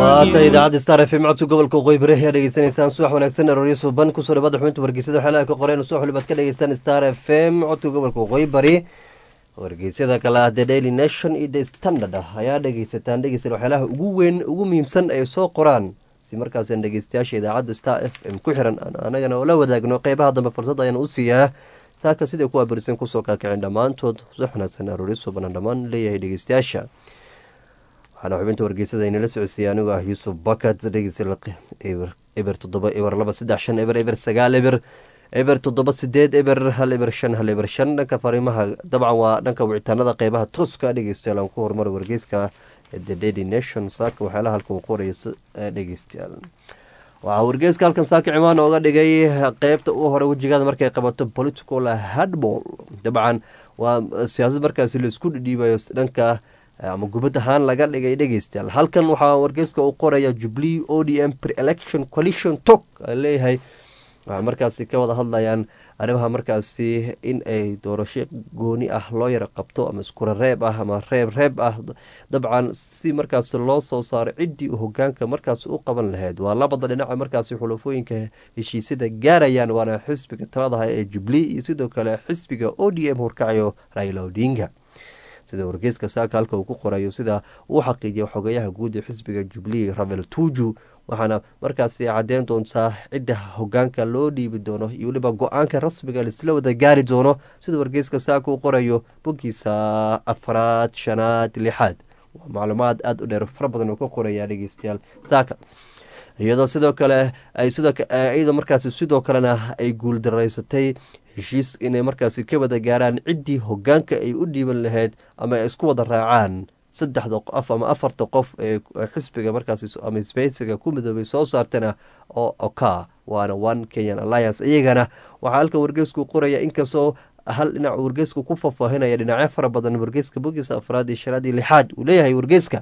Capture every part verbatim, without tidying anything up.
waata idaacadda star f m codka gobolka waqooyi bari ayaa dhegeysanaysaan subax wanaagsan arooryo suuban kusoo dhawaada xubinta wargeysyada waxyaalaha ka qoreen subax walibaad ka dhegeystaan star f m codka gobolka waqooyi bari wargeysyada kale ah the daily nation iyo the standard ah ayaa dhegeysataan dhegeysan waxyaalaha ugu weyn ugu muhiimsan ay soo qoraan si markaasaan dhegeystayaasha idaacadda star f m ku xiran anagana oo la wadaagno qeybaha dambe fursad ayaan u siiyaa saaka siday kuwa barisan kusoo kaakicin dhammaantood subax wanaagsan arooryo suuban dhammaan leeyahay dhegeystayaasha waxaana xubinta wargeysada aynala socodsiiya anigoo ah yuusuf bakat dhegeysa eber toddoba eber laba saddex shan eber eber sagaal eber eber toddoba sideed eber hal eber shan hal eber shan dhanka fariimaha dabcan waa dhanka wicitaanada qeybaha tooska dhegeystayaal aan ku horumara wargeyska the daily nation saaka waxyaalaha halka uu qorayo dhegeystayaal waxaa wargeyska halkan saaka cimaan ooga dhigay qeybta u hore wejigaada markay qabato political hardball dabcan waa siyaasad markaasi la isku dhidhiibayo dhanka ama gubad ahaan laga dhigay dhegeystayaal halkan waxaa wargeyska uu qoraya jubilee o d m pre-election coalition tok leeyahay waxay markaasi ka wada hadlayaan arrimaha markaasi in ay doorasho gooni ah loo yara qabto ama iskura reeb ah ama reeb reeb ah dabcan si markaasi loo soo saaro ciddii u hogaanka markaasi u qaban lahayd waa labada dhinaca markaasi xulafooyinka heshiisyada gaarayaan waana xisbiga taladaha ee jubilee iyo sidoo kale xisbiga o d m horkacayo raila odinga sida wargeyska saaka halka uu ku qorayo sida uu xaqiijiya xogayaha guud ee xisbiga jubilee ravel tuju waxaana markaasi caddeyn doontaa cidda hogaanka loo dhiibi doono iyo weliba go-aanka rasmiga laisla wada gaari doono sida wargeyska saaka uu qorayo boggiisa afraad shanaad lixaad waa macluumaad aada u dheer fara badan uu ka qoraya dhegeystayaal saaka iyadoo sidoo kale ay sidooiyadoo markaasi sidoo kalena ay guuldaraysatay heshiis inay markaasi ka wada gaaraan ciddii hogaanka ay u dhiiban lahayd ama ay isku wada raacaan saddexda qof ama afarta qof ee xisbiga markaasi ama isbeysiga ku midoobay soo saartana oo oka waana one kenyan alliance iyagana waxaa halkan wargeysku qoraya inkastoo hal dhinac wargeysku ku faahfaahinaya dhinacyo fara badan wargeyska bogiisa afraad iyo shanaad iyo lixaad uu leeyahay wargeyska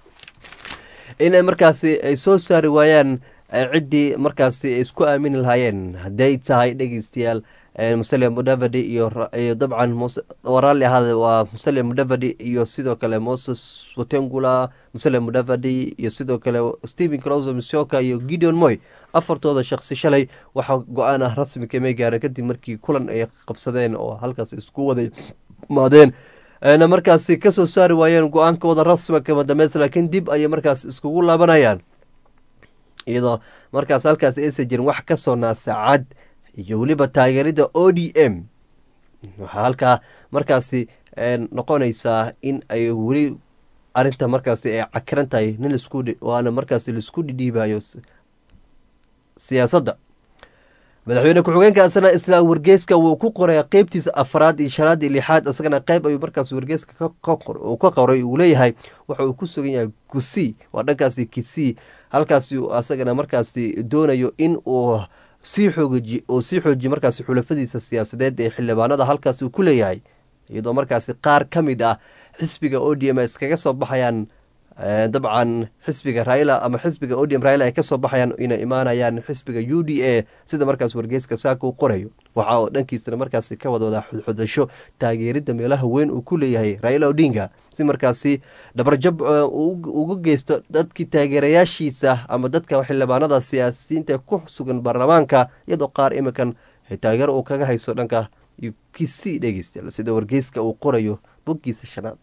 inay markaasi ay soo saari waayaan ciddii markaasi ay isku aamini lahaayeen hadday tahay dhegeystayaal musalia mudavadi iyo dabcan waraali ahaade waa musalia mudavadi iyo sidoo kale moses watengula musalia mudavadi iyo sidoo kale stephen close misoka iyo gideon moy afartooda shaqsi shalay waxaa go-aan ah rasmi kamay gaareen kadib markii kulan ay qabsadeen oo halkaas isku wada maadeen na markaasi kasoo saari waayeen go-aankooda rasmi kama dambeys laakiin dib ayay markaas iskugu laabanayaan iyadoo markaas halkaas aysan jirin wax kasoo naasacad iyo weliba taageerida o d m waxaa halkaa markaasi noqonaysaa in ay weli arinta markaasi ay cakiran tahay nin lisku waana markaasi laisku dhidhiibayo siyaasadda madaxweyne ku-xigeenka asna isla wargeyska wuu ku qoraya qeybtiisa afraad iyo shanaad iyo lixaad isagana qeyb ayuu markaas wargeyska uu ka qoray uu leeyahay waxa uu ku sugan yahay gusii waa dhankaasi kisii halkaasi asagana markaasi doonayo in uu sii xooji oo sii xoojiye markaasi xulafadiisa siyaasadeed ee xildhibaanada halkaas uu ku leeyahay iyadoo markaasi qaar ka mid ah xisbiga o d m iskaga soo baxayaan dabcan xisbiga raila ama xisbiga o d m raila ay kasoo baxayaan inay imaanayaan xisbiga u d a sida markaas wargeyska saaka uu qorayo waxa oo dhankiisana markaasi ka wadwadaa xudxudasho taageerida meelaha weyn uu ku leeyahay raila odinga si markaasi dhabarjab uga geysto dadkii taageerayaashiisa ama dadka xildhibaanada siyaasiyiinta ku sugan baarlamaanka iyadoo qaar iminkan taageero uu kaga hayso dhanka kisii dhegeysta sida wargeyska uu qorayo boggiisa shanaad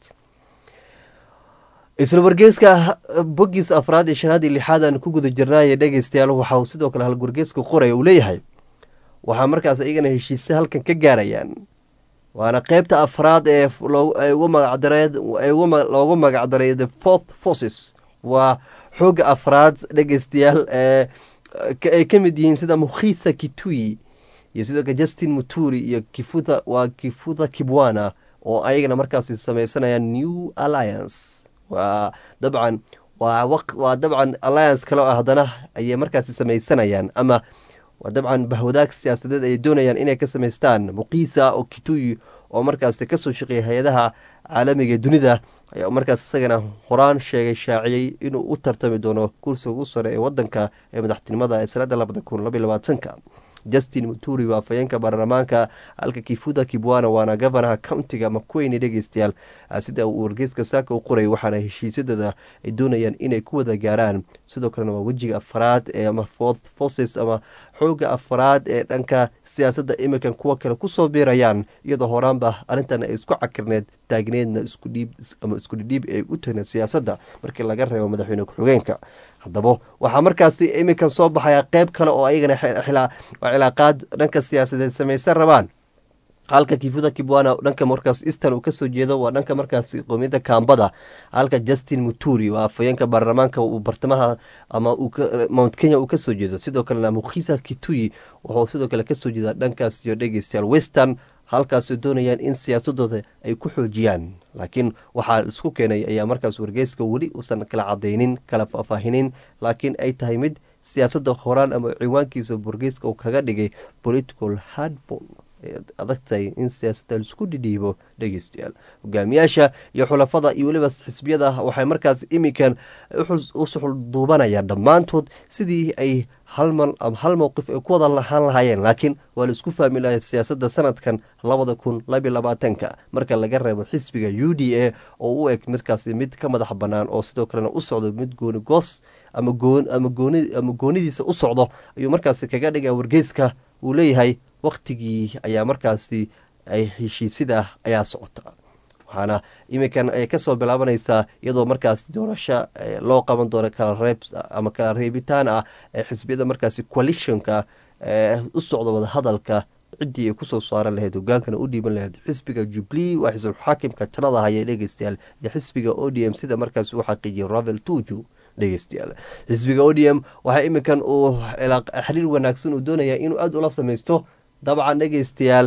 isla wargeyska boggiisa afraad iyo shanaad iyo lixaad aan ku guda jirnaaye dhegeystayaal waxauu sidoo kale hal wargeyska qoraya uu leeyahay waxaa markaas iyagana heshiise halkan ka gaarayaan waana qeybta afraad ee loogu magacdaray the fourth forces waa xooga afraad dhegeystayaal ay ka mid yihiin sida mukhisa kitui iyo sidoo kale justin muturi iyo kifudha waa kifudha kibwana oo ayagana markaasi sameysanayaan new alliance waa dabcan waa dabcan alliance kale ah haddana ayay markaasi sameysanayaan ama waa dabcan bahwadaag siyaasadeed ay doonayaan inay ka samaystaan muqiisa oo kituy oo markaasi kasoo shaqeeya hay-adaha caalamiga dunida ayaa markaas isagana horaan sheegay shaaciyey inuu u tartami doono kursiga ugu sare ee wadanka ee madaxtinimada ee sanada labada kun labaiy labaatanka justin muturi waa afhayeenka baarlamaanka halka kifuda kibwana waana gofanaha countiga makuweyne dhegeystayaal sida uu wargeyska saaka u qoray waxaana heshiisyadooda ay doonayaan inay ku wada gaaraan sidoo kalena waa wejiga afraad ee ama forces ama xooga afraad ee dhanka siyaasadda iminkan kuwa kale kusoo biirayaan iyadoo horaanba arrintan ay isku cakirneed taagneedna isku dhiib ama isku dhidhiib ay u tagneed siyaasadda markii laga reebo madaxweyne ku-xigeenka. haddaba waxaa markaasi iminkan soo baxaya qeyb kale oo ayagana cilaaqaad dhanka siyaasadeed samaysan rabaan, halka Kifuda Kibwana dhanka markaas Eastern uu kasoo jeedo waa dhanka markaas qowmiyadda Kambada, halka Justin Muturi waa afhayeenka baarlamaanka uu bartamaha ama Mount Kenya uu kasoo jeedo. sidoo kalena Mukhisa Kitui wuxuu sidoo kale kasoo jeedaa dhankaas iyo dhegeystayaal Western, halkaasoo doonayaan in siyaasadooda ay ku xoojiyaan. laakiin waxaa isku keenay ayaa markaas wargeyska weli uusan kala cadaynin kala faahfaahinin, laakiin ay tahay mid siyaasadda horaan ama ciwaankiisa wargeyska uu kaga dhigay political hardball, adagtahay in siyaasadda laisku dhidhiibo. dhegeystayaal hogaamiyaasha iyo xulafada iyo weliba xisbiyada waxay markaas iminkan u suxul duubanayaan dhammaantood sidii ay halmal ama hal mowqif ay ku wada lahaan lahaayeen, laakiin waa la isku fahmi lahay siyaasadda sanadkan labada kun labiyo labaatanka marka laga reebo xisbiga u d a oo u eg midkaasi mid ka madax bannaan oo sidoo kalena u socdo mid gooni goos ama goon ama gooni ama goonidiisa u socdo ayuu markaasi kaga dhigaa wargeyska. uu leeyahay waktigii ayaa markaasi ay heshiisida ayaa socota, waxaana iminkan ay kasoo bilaabanaysaa iyadoo markaasi doorasho loo qaban doono kala reeb ama kala reebitaan ah ee xisbiyada markaasi coalitionka u socdo wadahadalka ciddii ay kusoo saaran lahayd hogaankana u dhiiban lahayd. xisbiga Jubilee waa xisb xaakimka talada haya dhegeystayaal, iyo xisbiga O D M sida markaasi uu xaqiijiyay Ravel Tuju. dhegeystayaal xisbiga O D M waxaa iminkan uu xiriir wanaagsan uu doonayaa inuu aada ula samaysto dabcan dhegeystayaal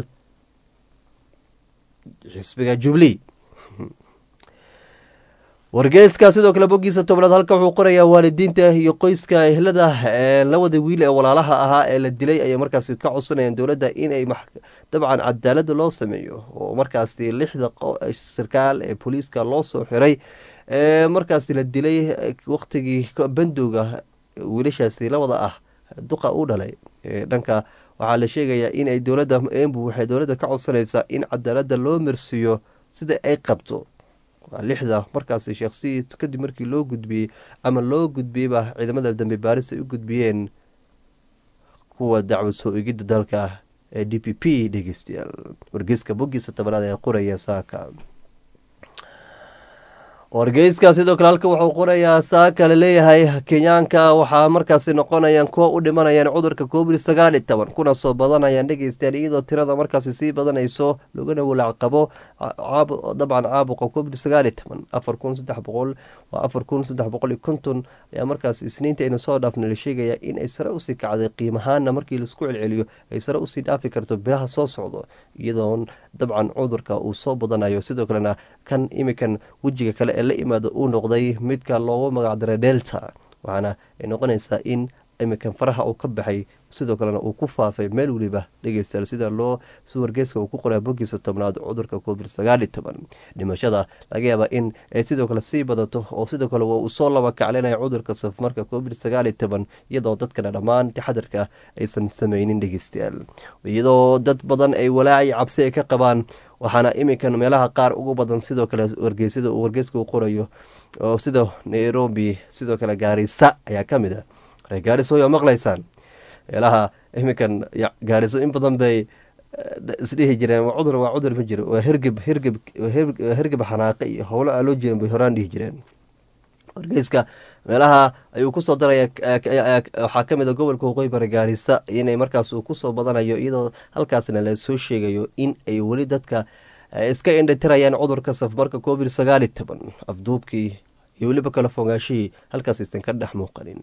xisbiga Jubilee. wargeyska sidoo kale bogiisa tobnaad halka wuxuu qorayaa waalidiinta iyo qoyska ehlada labada wiil ee walaalaha ahaa ee la dilay ayay markaasi ka codsanayaan dowladda inay dabcan cadaalada loo sameeyo, oo markaasi lixda sarkaal ee booliiska loo soo xiray markaasi la dilay waqtigii bandowga wiilashaasi labada ah duqa u dhalay. dhanka waxaa la sheegayaa inay dowladda embu waxay dowladda ka codsanaysaa in cadaalada loo marsiiyo sida ay qabto. lixda markaasi shakhsiyi kadib markii loo gudbiyey ama loo gudbiyeyba ciidamada dambe baaris ay u gudbiyeen kuwa dacwad soo egidda dalka ee d p p. dhegeystayaal wargeyska bogiisa tobanaad ee qoraya saaka. wargeyska sidoo kale halka wuxuu qorayaa saaka laleeyahay kenyaanka waxaa markaasi noqonayaan kuwa u dhimanayaan cudurka covid sagaal iyo toban kuna soo badanayaan dhegeystayaal, iyadoo tirada markaasi sii badanayso laguna walaac qabo dabcan caabuqa covid sagaal iyo toban. afar kun saddex boqol waa afar kun saddex boqol iyo konton ayaa markaas isniinta aynu soo dhaafna la sheegaya in ay sare usii kacday qiimahaana markii laisku celceliyo ay sare usii dhaafi karto bilaha soo socdo, iyadoon dabcan cudurka uu soo badanayo. sidoo kalena kan imikan wejiga kale ee la imaado uu noqday midka loogu magacdaray delta, waxaana ay noqonaysaa in imikan faraha uu ka baxay sidoo kalena uu ku faafay meel weliba dhegeystayaal sida loo si wargeyska uu ku qoraa bogiisa tobnaad cudurka covid sagaal iyo toban. dhimashada laga yaaba in ay sidoo kale sii badato oo sidoo kale uu soo laba kaclinaya cudurka safmarka covid sagaal iyo toban, iyadoo dadkana dhammaan taxadarka aysan sameynin dhegeystayaal, iyadoo dad badan ay walaaci cabsi ay ka qabaan. waxaana iminkan meelaha qaar ugu badan sidoo kale wargeysada uu wargeyska uu qorayo oo sida Nairobi sidoo kale Gaarisa ayaa ka mid ah. reer Gaarisa oo maqlaysaan meelaha iminkan Gaarisa in badan bay isdhihi jireen waa cudur waa cudur ma jiro waa hergeb hergeb hergeb xanaaqe iyo howlo aan loo jeedin bay horaan dhihi jireen. wargeyska meelaha ayuu kusoo daraya waxaa ka mid a gobolka waqooyi bari Gaarisa inay markaas uu kusoo badanayo, iyadoo halkaasna la soo sheegayo in ay weli dadka iska indhatirayaan cudurka safmarka covid sagaal iyo toban, afduubkii iyo weliba kala fogaashihii halkaas aysan ka dhex muuqanin.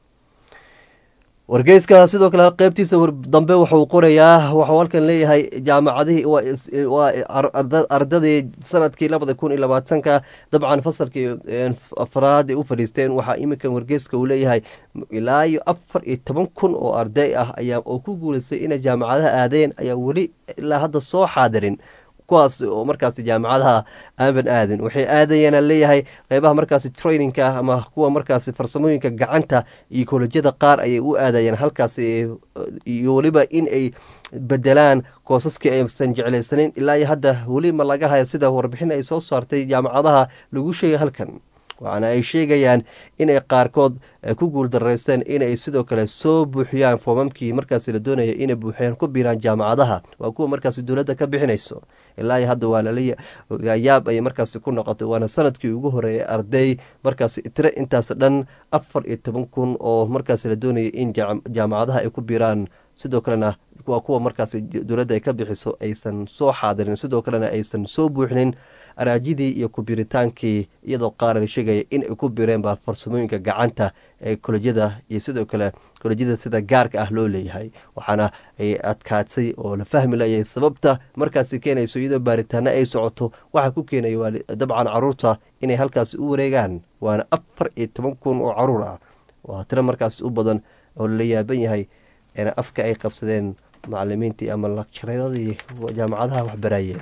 wargeyska sidoo kale qeybtiisa dambe wuxuu qorayaa waxuu halkan leeyahay jaamacadihii waa ardadii sanadkii labada kun iyo labaatanka dabcan fasalkii afraad ay u fadhiisteen. waxaa iminkan wargeyska uu leeyahay ilaa iyo afar iyo toban kun oo arday ah ayaa oo ku guuleystay inay jaamacadaha aadeen ayaa weli ilaa hadda soo xaadirin, kuwaas oo markaasi jaamacadaha aanban aadin. waxay aadayeen leeyahay qeybaha markaasi trainingka ama kuwa markaasi farsamooyinka gacanta iyo kolejyada qaar ayay u aadayeen halkaasi, iyo weliba in ay bedelaan koosaskii aysan jeclaysaneyn. ilaa iyo hadda weli ma laga haya sida warbixin ay soo saartay jaamacadaha lagu sheegay halkan. waxaana ay sheegayaan inay qaarkood ku guuldaraysteen inay sidoo kale soo buuxiyaan foomamkii markaasi la doonaya inay buuxiyaan ku biiraan jaamacadaha waa kuwa markaasi dowladda ka bixinayso ilaa iyo hadda waa lalayaab ayay markaasi ku noqotay waana sanadkii ugu horeeyay arday markaasi tiro intaas dhan afar iyo toban kun oo markaasi la doonayay in jaamacadaha ay ku biiraan sidoo kalena waa kuwa markaasi dowladda ay ka bixiso aysan soo xaadirin sidoo kalena aysan soo buuxinin araajidii iyo kubiritaankii iyadoo qaar la sheegaya in ay ku bireenba farsamooyinka gacanta ee kolejyada iyo sidoo kale kolejyada sida gaarka ah loo leeyahay waxaana ay adkaadsay oo la fahmi layay sababta markaasi keenayso iyadoo baaritaano ay socoto waxaa ku keenaya dabcan caruurta inay halkaasi u wareegaan waana afar iyo toban kun oo caruur ah waa tiro markaasi u badan oo lala yaaban yahay afka ay qabsadeen macalimiintii ama lakjaradii jaamacadaha waxbaraayeen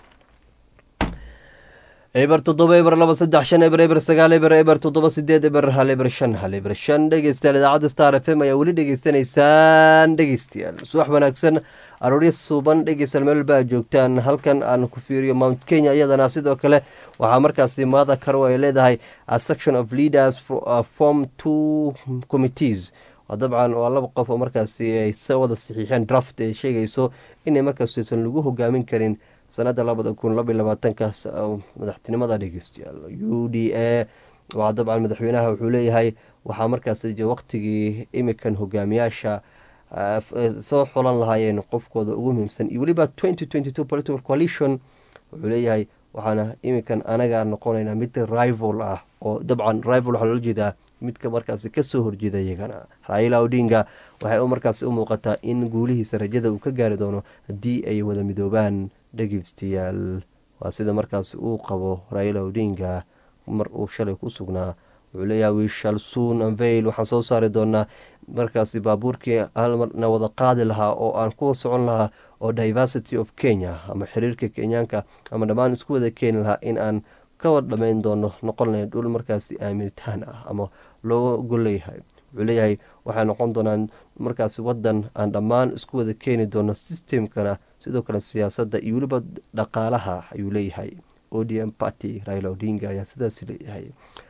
eber toddoba eber laba saddex shan eber eber sagaal eber eber toddoba sideed eber hal eber shan hal eber shan dhegeystayaal idaacadda star f m ayaa weli dhegeysanaysaan dhegeystayaal subax wanaagsan aroorya suuban dhegeystayaal meel walba aad joogtaan halkan aan ku fiiriyo mount kenya iyadana sidoo kale waxaa markaasi maada karo ay leedahay a section of leaders form two committees dabcan waa laba qof oo markaasi ay sa wada saxiixeen draft ay sheegayso inay markaasiisan lagu hogaamin karin sanada labada kun labaiy labaatanka madaxtinimada dhegeystayaal u d a waa dabcan madaxweynaha wuxuu leeyahay waxaa markaasi waqtigii imikan hogaamiyaasha soo xulan lahaayeen qofkooda ugu muhiimsan iyo weliba twenty twenty two political coalition wuxuu leeyahay waxaana imikan anaga noqonaynaa mid rival ah oo dabcan rival waxaa loola jeedaa midka markaasi kasoo horjeeda iyagana raila odinga waxay u markaasi u muuqataa in guulihiisa rajada uu ka gaari doono haddii ay wada midoobaan dhegeystayaal waa sida markaasi uu qabo raila odinga mar uu shalay ku sugnaa wuxuu leeyahay wishal soon anveil waxaan soo saari doonaa markaasi baabuurkii hal marna wada qaadi lahaa oo aan ku socon lahaa oo diversity of kenya ama xiriirka kenyaanka ama dhammaan isku wada keeni lahaa in aan kawad dhamayn doono noqon lahayn dhul markaasi aaminitaan ah ama loo golleeyahay wuxuu leeyahay waxay noqon doonaan markaasi wadan aan dhammaan isku wada keeni doono systemkana sidoo kale siyaasadda iyo weliba dhaqaalaha ayuu leeyahay o d m party raila odinga ayaa sidaas leeyahay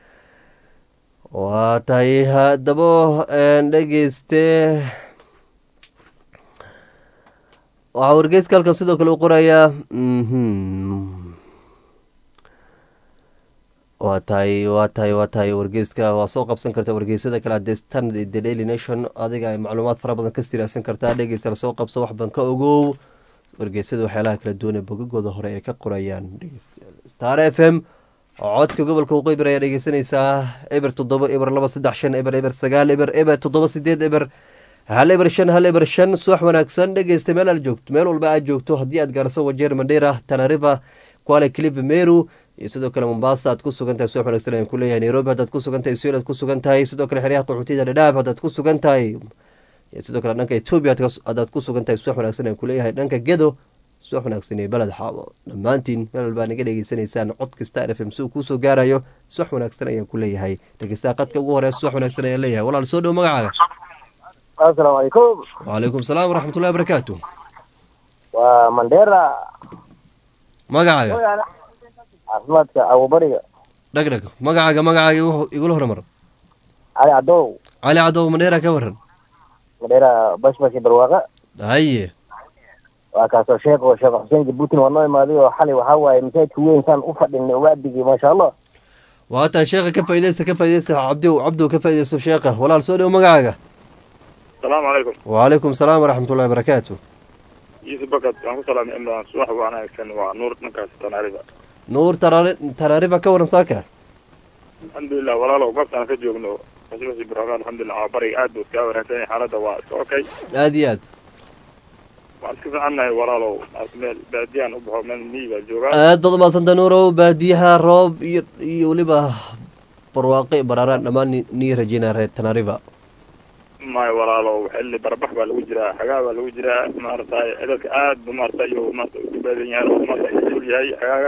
waa tahay haddaba dhegeyste waxaa wargeyska halkan sidoo kale u qorayaa waa tahay waa tahay waa tahay wargeyska waa soo qabsan karta wargeysada kale hadee standard the daily nation adiga ay macluumaad fara badan ka siraasan kartaa dhegeysta soo qabso wax badan ka ogow wargeysada waxyaalaha kala duwan ee bogagooda hore ay ka qorayaan dhegeystayaal star f m oo codka gobolka waqooyi ayaa dhegeysanaysaa eber toddoba eber laba saddex shan eber eber sagaal eber eber toddoba sideed eber hal eber shan hal eber shan subax wanaagsan dhegeysta meel aad joogto meel walba aad joogto haddii aad gaarso wajeer mandheera tanariva kuala clive meru iyo sidoo kale mombasa aad ku sugan tahay subax wanaagsan ayaan ku leeyahay nairobi haddaad ku sugan tahay suel aad ku sugan tahay sidoo kale xeryaha qaxootiyada dhadhaab haddaad ku sugan tahay sidoo kale dhanka etoobiya haddaad ku sugan tahay subax wanaagsan ayaan ku leeyahay dhanka gedo subax wanaagsan ee baled xaabo dhammaantiin meel walbaa naga dhegeysanaysaan codka star f m si uu kuusoo gaarayo subax wanaagsan ayaan ku leeyahay dhegeystaha qadka ugu horeya subax wanaagsan ayaan leeyahay walaal soo dhow magacaaga asalaamu calaykum wacalaykum salaam waraxmatullahi wabarakaatu waa mandheera magacaaga caafimaadka abubariga dhagdhag magacaaga magacaaga igula hormar cali cadow cali cadow mandheera ka waran mandheera bashbashi barwaaqa haye waa kaasoo sheekh oo sheekh xuseen jabuutin waa noo imaaday oo xalay waxaa waaye masaajidka weyn saan u fadhinay waadigii maasha allah waataan sheekha ka faaideysta ka faaideysta cabdiw cabdow ka faaideysto sheekha walaal soo dhow magacaaga asalaamu calaykum wacalaykum salaam waraxmatullahi wabarakaatu yusuf bakad waan ku salaamay imraan subax wanaagsan waa nuur dhankaas tanaariba nuur taraari tanaariba ka waran saaka alxamdulilah walaalow goobtaan ka joogno bashbashi barwaaqa alxamdulilah waa bariga aad buu iskaga wanaagsan yahay xaaladda waa iska okay aada iyo aad waan iska fiicannahay walaalow meel baadiyaan u baxo meel miyiga joogaa aad baad umaadsantaa nuurow baadiyaha roob iyo iyo weliba barwaaqe baraaraan dhammaan nii rajeynaa reer tanaariba maayo walaalow xilli barbax baa lagu jiraa xagaa baa lagu jiraa maaragtay dadka aad bu maarata iyo maarata u dibaadan yahay oo maarata usul yahay xagaaga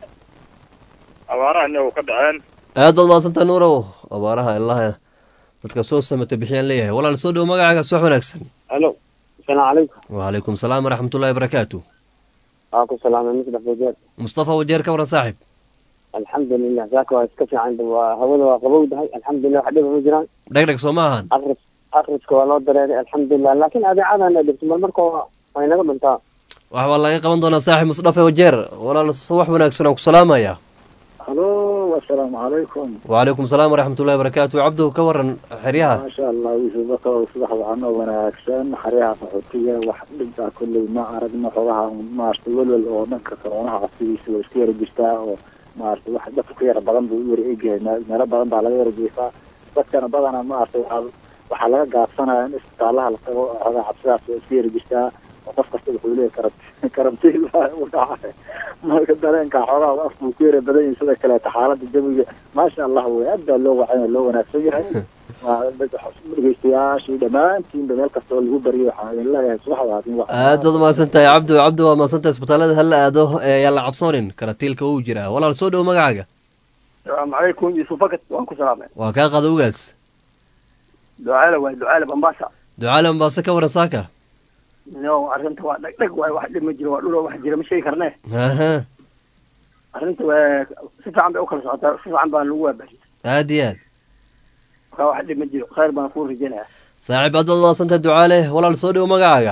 abaaraha ina ka dhaceen aad baad umaadsantaa nuurow abaaraha ilaha dadka soo samata bixiyaan leeyahay walaal soo dhow magacaaga subax wanaagsan halo asalaamu calaykum wacalaykum salaam waraxmatullahi wabarakaatu waan ku salaamay musdax wajeer mustafa wajeer ka waran saaxib alxamdulilah saaka waa iska fiican waa hawada waa qabowdahay alxamdulilah wax dhiba ma jiraan dhegdheg soo maahan akris akriska waa loo dareeray alxamdulilah laakiin adeecadana dhigto mar marka way naga dhuntaa waxbaa laga qaban doonaa saaxib musdhafe wajeer walaal wax wanaagsan aan ku salaamaya halo assalaamu calaykum wacalaykum salaam waraxmatullahi wabarakaatu cabdow ka waran xeryaha maasha allah wiisubaka subax waxaanoo wanaagsan xeryaha qaxootiga wax dhibaa kolley ma aragno xogaha maarata welwel oo dhanka karoonaha casidiisa waa iska yara jirtaa oo maarata wax dadka ku yara badan buu u yara egyahay meelo badan baa laga yara jeefaa dadkana badana maarata waxaa waxaa laga gaabsanaya in isbitaalaha la tago xogaha cabsidaas waa iska yara jirtaa oo qof kasta wuxuu leeyahay karant karantiin baa u dhacay marka dareenka xogaha afkuu ku yara badan yahay sida kaleeta xaalada jawiga maasha allah wey aad baa loo wacay loo wanaagsan yahay dhegeystayaashii dhammaantiinba meel kasta oo lagu baryo waxaan idin leeyahay subaxdaadin aad baad umahadsan tahay cabdo cabdo waa mahadsantahay isbitaalada hala aado yaan la cabsoonin karantiilka uu jiraa walaal soo dhow magacaaga السلام عليكم يوسف فقط وانكو سلامة waa kaa qada ugaas دعالة واي دعالة بمباسا ducaale ambaase ka waran saaka نو أرنت واحد دق واي واحد مجرى ولا واحد جرى مش شيء كرناه aha أرنت واي سفر عم بأكل ساعات سفر عم بنلوه بس aad iyo aad واحد مجرى خير بنفور رجنا saaxiib aad baad umahadsantahay ducaale walaal soo dhow magacaaga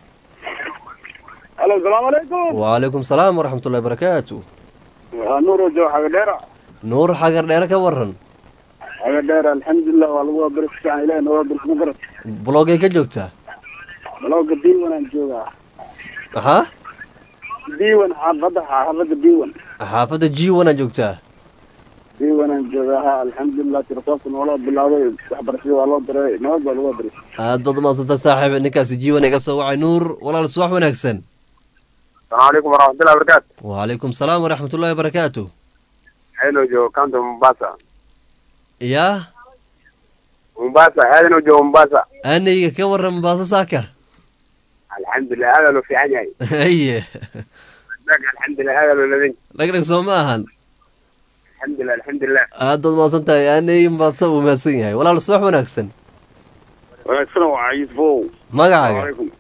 halo asalaamu calaykum wacalaykum salaam waraxmatullahi wabarakaatu waa nuur oo jooga xaga dheera nuur xagar dheere ka waran xaga dheera alxamdulilah waa lagu waabari fiican ilaah noo waabari ma garad blogay ka joogtaa balooga diiwan aan joogaa maxaa diiwan xaafadda xaafadda diiwan xaafadda jiwan aad joogtaa diiwan aan joogaa ha alxamdulilah tirakoobka nooloo bilaabay waxbarashada waa loo diray nabad baa lagu waabari aad baad umahadsantahay saaxiib ninkaasi jiwan iga soo wacay nuur walaal subax wanaagsan asalaamu calaykum waraxmatullahi wabarakaatu wacalaykum salaam waraxmatullahi wabarakaatu xeeloo joogo county mombasa yaa mombasa xeelanoo joogo mombasa anayga ka waran mombaaso saaka alxamdulilah aada loo fiican yahay haye alxamdulilah aada loo ladan dhegdheg soo ma ahan alxamdulilah alxamdulilah aad baad umahadsan tahay anay mombaaso uu mahadsan yahay walaal subax wanaagsan wanaagsan waa yusufow magacaaga calaykum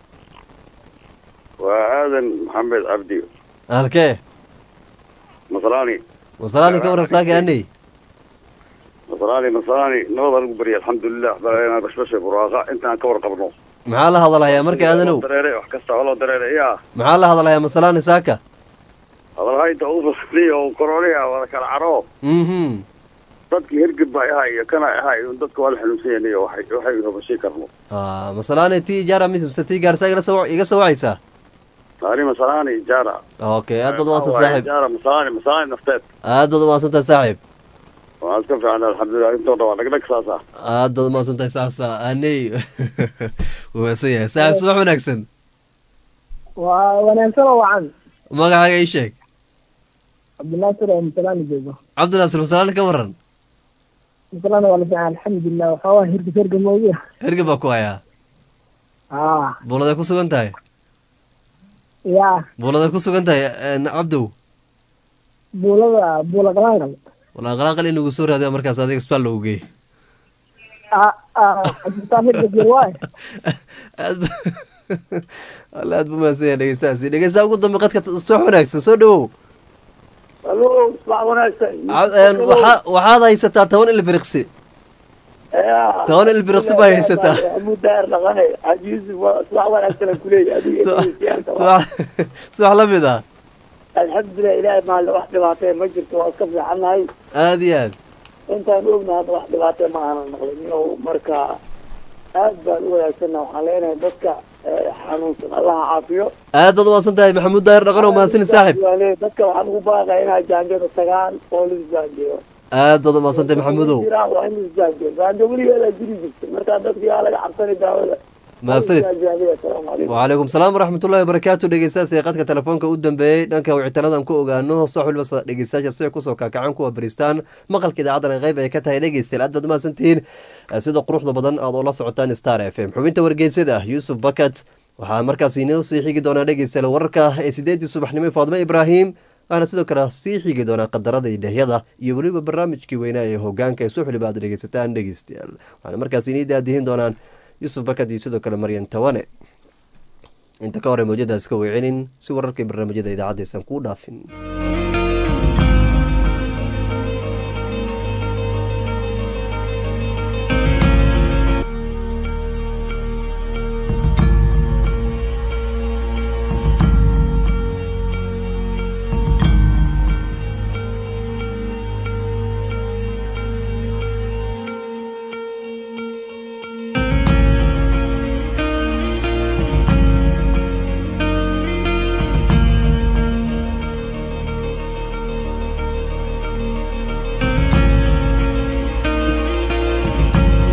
waa aadan maxamed cabdi halkee masalaani masalaani ka waran saaka anay masalaani masalaani nabada lagu bariyay alxamdulilah baleena bashbasha buraaqa intaan ka warqabno maxaa la hadalayaa marka aadanow dareere wax kasta oo loo dareere yaa maxaa la hadalayaa masalaani saaka hadalhaynta ugu fasliya oo koroniya wada kala caro mhm dadkii hergeb baa ahay iyo kana ahay dadka waa la xanuunsan yahay waxay waxay rabashii karno ah masalaani tii jaara mis mise tii gaarsa iga soo iga soo wacaysaa ani masalaani jaara okay aad baad umahadsan saaxiib jaara masalaani masalaani nafteed aad baad umahadsantahay saaxiib waa iska fiican alxamdulilah intooda waa dhagdhag saasa aad baad umahadsantahay saasa anay wuu mahadsan yahay saaxiib subax wanaagsan waa wanaagsan oo wacan magacaaga ii sheeg cabdinaasir oo masalaani joogo cabdinaasir masalaani ka waran masalaani waa la fiican alxamdulilah waxaa waa hirgis herga mooye hergeb baa ku hayaa aa buuladay ku sugan tahay yaa buuladay ku sugan tahay cabdow buulada buula qalaanqal walaa qalaaqal in lagu soo raadiya markaas adiga isbitaal lagu geey asbitaan hirga jir waay aad wala aad buu mahadsan yahay dhegeystahaasi dhegeystaha ugu dambe qadka subax wanaagsan soo dhawow halo subax wanaagsan waxaa waxaad haysataa toban ilbiriqsi toban ilbiriqsi baa haysataa mudaar dhaqane xaaji yuusuf subax wanaagsan aan kuleeyahay subax subax la mid ah alxamdulilah ilaahay maalle wax dhibaatee ma jirto waa iska fiicannahay aad iyo aad intaan ogna hadda wax dhibaatee ma aanan maqlin marka aad baan u wanaagsanna waxaan leenahay dadka xanuunsan allaha caafiyo aad baad umahadsan tahay maxamuud daahir dhaqan oo mahadsanin saaxib dadka waxaan ugu baaqaya inaa jaanjada tagaan oo la isjaanjeeyo aad baad umahadsan tahay maxamuudow waa in la isjaanjeeyo jaanjo weligeedaa jiri jirta markaa dadka yaa laga cabsani daawada mahadsanid wacalaykum salaam waraxmatullahi wabarakaatu dhegeystayaas ee qadka telefoonka u dambeeyey dhanka wicitanadan ku ogaano soo xulba dhegeystayaasha siday kusoo kaakacan kuwa baristaan maqalka idaacadan qayb ay ka tahay dhegeystayaal aad baad umahadsantihiin sida quruxda badan aad oo la socotaan star f m xubinta wargeysyada yuusuf bakat waxaa markaas inoo sii xigi doonaa dhegeystayaal wararka ee sideedii subaxnimo faadmo ibraahim waxaana sidoo kale sii xigi doonaa qadarada idhahyada iyo weliba barnaamijkii weynaa ee hogaanka ee soo xuliba aad dhegeysataan dhegeystayaal waxaana markaas inii daadihin doonaan yuusuf bakad iyo sidoo kale maryan tawane inta ka hore mawjadaas ka weycelin si wararkii barnaamijyada idaacadaysan kuu dhaafin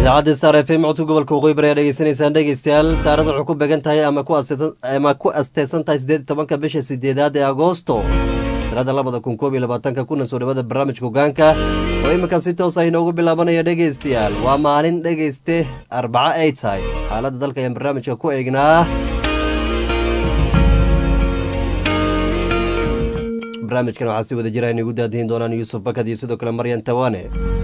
idaacadda star f m codka gobolka waqooyi bari ayaa dhegeysanaysaan dhegeystayaal taarikhda waxay ku beegan tahay ama ku asteysan ama ku asteysan tahay siddeed iyo tobanka bisha sideedaad ee agoosto sanada labada kun koob iyo labaatanka kuna soo dhawada barnaamijka hogaanka oo iminkan si toos ah inoogu bilaabanaya dhegeystayaal waa maalin dhegeyste arbaco ay tahay xaaladda dalka ayaan barnaamijka ku eegnaa barnaamijkan waxaa si wada jira inagu daadihin doonaan yuusuf bakad iyo sidoo kale maryan tawane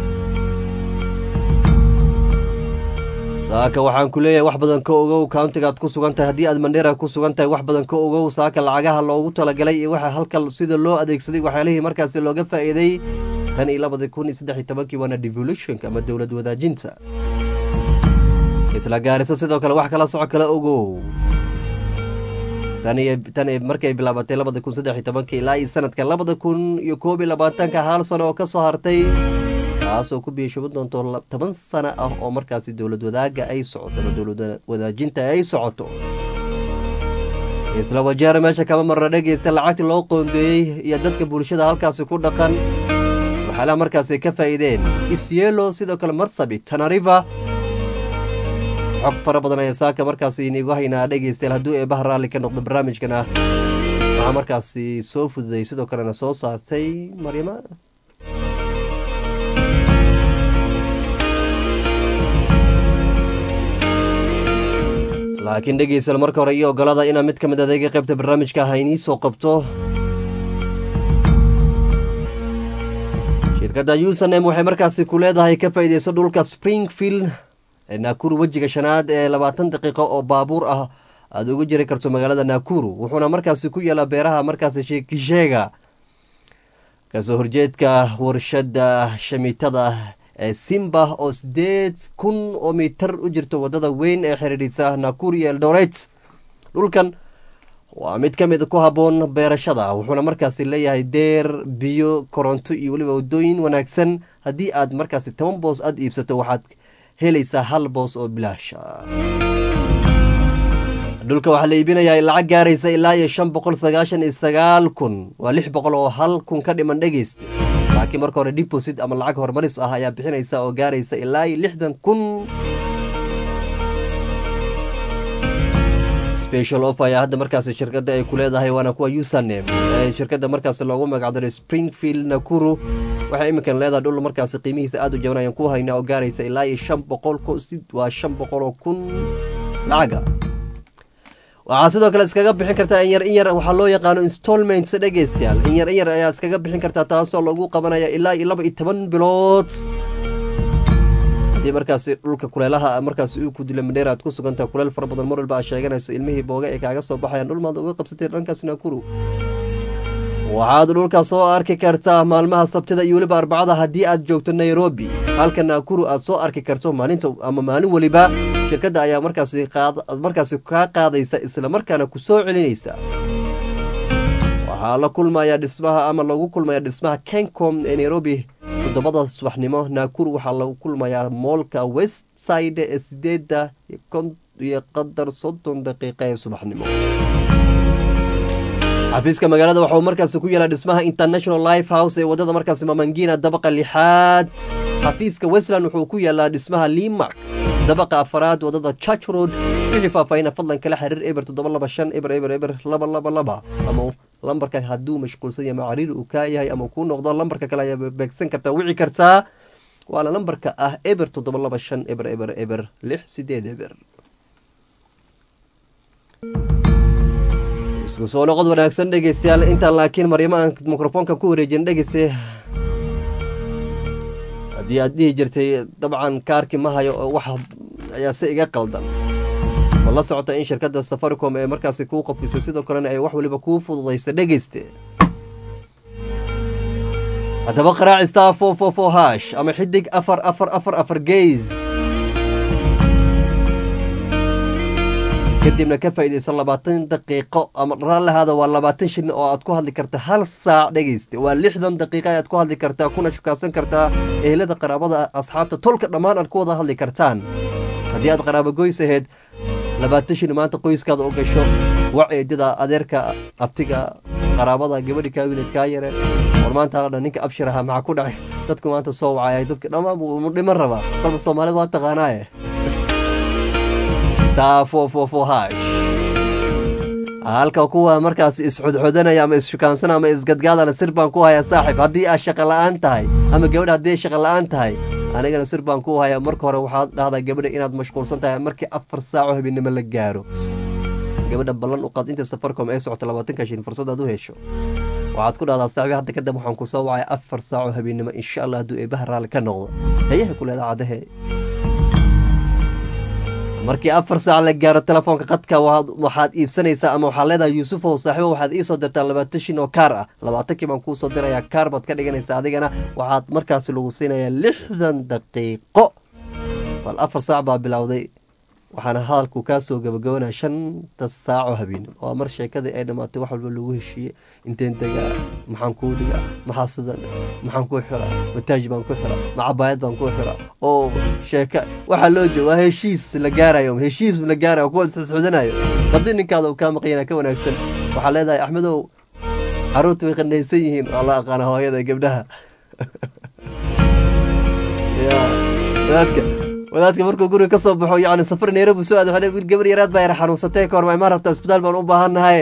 saaka waxaan ku leeyahay wax badan ka ogow countigaad ku sugan tahay haddii aad mandheera ku sugan tahay wax badan ka ogow saaka lacagaha loogu talagalay iyo waxa halka sida loo adeegsaday waxyaalihii markaasi looga faa'iiday tan iyo labada kun iyo saddex iyo tobankii waana devolutionka ama dowlad wadaajinta isla gaarisa sidoo kale wax kala soco kala ogow tan iyo tan iyo markay bilaabatay labada kun saddex iyo tobankii ilaa iyo sanadka labada kun iyo koob iyo labaatanka hal sano oo ka soo hartay taasoo ku biyashuban doonto toban sano ah oo markaasi dowlad wadaaga ay socoto ama dowlad wadaajinta ay socoto isla wajeera meesha kama marna dhegeysta lacagtii loo qoondeeyey iyo dadka bulshada halkaasi ku dhaqan waxaalaha markaasi ka faa'iideen isyelo sidoo kale marsabit tanariva xog fara badan ayaa saaka markaasi inigu haynaa dhegeystayaal hadduu eebaha raalli ka noqdo barnaamijkan ah waxaa markaasi soo fududay sidoo kalena soo saartay maryama laakiin dhegeystayaal marka hore iyo ogolada inaa mid ka mid adeega qaybta barnaamijka ah inii soo qabto shirkadda usanem waxay markaasi ku leedahay ka faa'iideyso dhulka springfield ee naakuru wejiga shanaad ee labaatan daqiiqo oo baabuur ah aada uga jiri karto magaalada naakuru wuxuuna markaasi ku yeelaa beeraha markaasi sheekisheega kasoo horjeedka warshadda shamiitada ee simba oo sideed kun oo mitar u jirto wadada weyn ee xiriirisa naakuru iyo eldoret dhulkan waa mid ka mid ku habboon beerashada wuxuuna markaasi leeyahay deer biyo koronto iyo weliba wadooyin wanaagsan haddii aad markaasi toban boos aada iibsato waxaad helaysaa hal boos oo bilaasha dhulka waxaa la iibinayaa lacag gaaraysa ilaa iyo shan boqol sagaashan iyo sagaal kun waa lix boqol oo hal kun ka dhiman dhegeysta laakiin marka hore deposit ama lacag horumaris ah ayaa bixinaysa oo gaaraysa ilaa iyo lixdan kun special off ayaa hadda markaasi shirkadda ay ku leedahay waana kuwa usanem ee shirkadda markaasi loogu magacdaray springfield nakuru waxay iminkan leedahay dhul markaasi qiimihiisa aada u jaban ayaan ku haynaa oo gaaraysa ilaa iyo shan boqol waa shan boqol oo kun lacaga waxaa sidoo kale iskaga bixin kartaa in yar in yar waxaa loo yaqaano installments dhegeystayaal in yar in yar ayaa iskaga bixin kartaa taasoo lagu qabanaya ilaa iyo laba iyo toban bilood haddii markaasi dhulka kuleelaha markaasi uu ku dila mandheera aad ku sugantaha kuleel fara badan mar walba aa sheeganayso ilmihii booga ee kaaga soo baxayaan dhul maad uga qabsatay dhankaas naakuru waxaad dhulkaas soo arki kartaa maalmaha sabtida iyo weliba arbacada haddii aad joogto nairobi halka naakuru aad soo arki karto maalinta ama maalin weliba shirkadda ayaa markaasi markaasi kaa qaadaysa isla markaana ku soo celinaysa waxaa la kulmayaa dhismaha ama lagu kulmayaa dhismaha kencom ee nairobi toddobada subaxnimo naakuru waxaa lagu kulmayaa moolka west side ee sideedda iyo qadar soddon daqiiqa ee subaxnimo xafiiska magaalada waxa uu markaasi ku yeelaa dhismaha international life house ee wadada markaasi mamangina dabaqa lixaad xafiiska westland wuxuu ku yeelaa dhismaha limark dabaqa afaraad wadada church road wixii faahfaahina fadlan kala xiriir eber toddoba laba shan eber eber eber laba laba laba ama lambarka hadduu mashquulsan yahay macariir uu kaa yahay ama kuu noqdo lambarka kale ayaa beegsan kartaa wici kartaa waana lambarka ah eber toddoba laba shan eber eber eber lix sideed eber isku soo noqod wanaagsan dhegeystayaal intaan laakiin maryamo aan mikrofoonka ku wareejin dhegeyste haddii aad dhihi jirtay dabcan kaarki ma hayo oo wax ayaa se iga qaldan ma la socota in shirkadda safaricom ee markaasi kuu qofisay sidoo kalena ay wax waliba kuu fududaysa dhegeyste haddaba qaraac star four four four hash ama xidig afar afar afar afar geys kadibna ka faa'iidaysan labaatan daqiiqo ama raallahaada waa labaatan shin oo aad ku hadli karta hal saac dhegeysta waa lixdan daqiiqa ayaad ku hadli kartaa kuna shukaasan kartaa ehelada qaraabada asxaabta tolka dhammaan aad ku wada hadli kartaan haddii aad qaraabo goys aheyd labaatan shin maanta qoyskaada u gasho wac eedada adeerka abtiga qaraabada gabadhi kaa wineed kaa yare war maanta la dhan ninka abshir ahaa maxaa ku dhacay dadku maanta soo wacayay dadka dhammaan buu dhiman rabaa kolba soomaalida waa taqaanaaye star four four four hash halka kuwa markaas isxudxudanaya ama isshukaansan ama isgadgaadana sir baan ku hayaa saaxiib haddii aad shaqo la'aan tahay ama gabadha haddii ay shaqo la'aan tahay anigana sir baan ku hayaa marka hore waxaad dhahdaa gabadha inaad mashquulsan tahay markii afar saaco habeenimo la gaaro gabadha ballan u qaad inta safaricom ay socoto labaatanka shin fursad aad u hesho waxaad ku dhahdaa saaxiib hadda kadib waxaan ku soo wacay afar saaco habeenimo insha Allah hadduu eebaha raalli ka noqdo hayaha ku leedahay cadahe markii afar saac la gaaro telefoonka qadka waxaad iibsanaysaa ama waxaad leedahay yuusufow saaxiibo waxaad ii soo dirtaa labaatan shin oo kaar ah labaatankii baan kuu soo dirayaa kaar baad ka dhiganaysaa adigana waxaad markaasi lagu siinayaa lixdan daqiiqo bal afar saac baa bilowday waxaana hadalku kaa soo gabagabanaya shanta saaco habeenimo waa mar sheekadii ay dhammaatay wax walba lagu heshiiyey inteen degaa maxaan kuu dhigaa maxaa sidan maxaan kuu xiraa mataaji baan ku xiraa macabaayad baan ku xiraa oo sheeka waxaa loo jooga waa heshiis la gaarayo heshiis la gaarayo kuwa isxudanayo haddii ninkaada uu kaa maqanyana ka wanaagsan waxaa leedahay axmedow caruurta way qanaysan yihiin waa la aqaana hooyada gabdhaha ya wadaadka wadaadka markuu guriga ka soo baxo yacni safar Nairobi soo aado waxay gabar yaraad baa yar xanuunsatay ka hor ma rabtaa isbitaal baan u baahanahay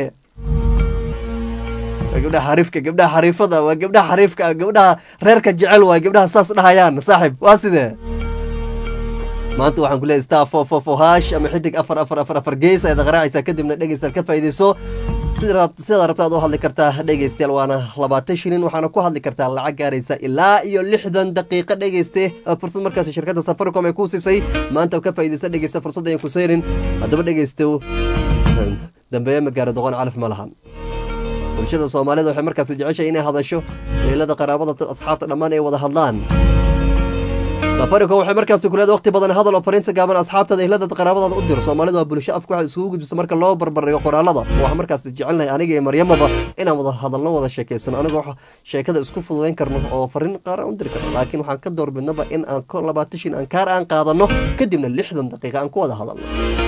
gabdhaha xariifka gabdhaha xariifada waa gabdhaha xariifka gabdhaha reerka jecel waa gabdhaha saas dhahayaan saaxiib waa sidee maanta waxaan ku leeyahay star four four four hash ama xidig afar afar afar afar gees ayaad qaraacaysaa kadibna dhegeystayaal ka faa'iideyso sida rabta aad u hadli kartaa dhegeystayaal waana labaatan shilin waxaana ku hadli kartaa lacag gaaraysa ilaa iyo lixdan daqiiqo dhegeyste fursad markaas shirkadda Safaricom ay ku siisay maanta ka faa'iideysa dhegeysta fursad ay ku sayrin haddaba dhegeysto dambeeya ma gaaro doqon calaf ma lahan bulshada Soomaalida waxay markaas jeceshahay inay hadasho eelada qaraabada asxaabta dhammaan ay wada hadlaan Safaricom waxay markaas ku leedahay waqti badan hadal oo fariinta gaaban asxaabtada ehlada qaraabada u diro Soomaalida waa bulsho afku waxa isugu gudbiso marka loo barbardhigo qoraalada waxa markaas jecelnahay aniga iyo Maryamaba inaan wada hadalno wada sheekeysano aniga waxa sheekada isku fududeyn karno oo fariin qaar u diri karno laakiin waxaan ka doorbidnaba in aan ko labaatan shin aan kaar aan qaadano kadibna lixdan daqiiqo aan ku wada hadalno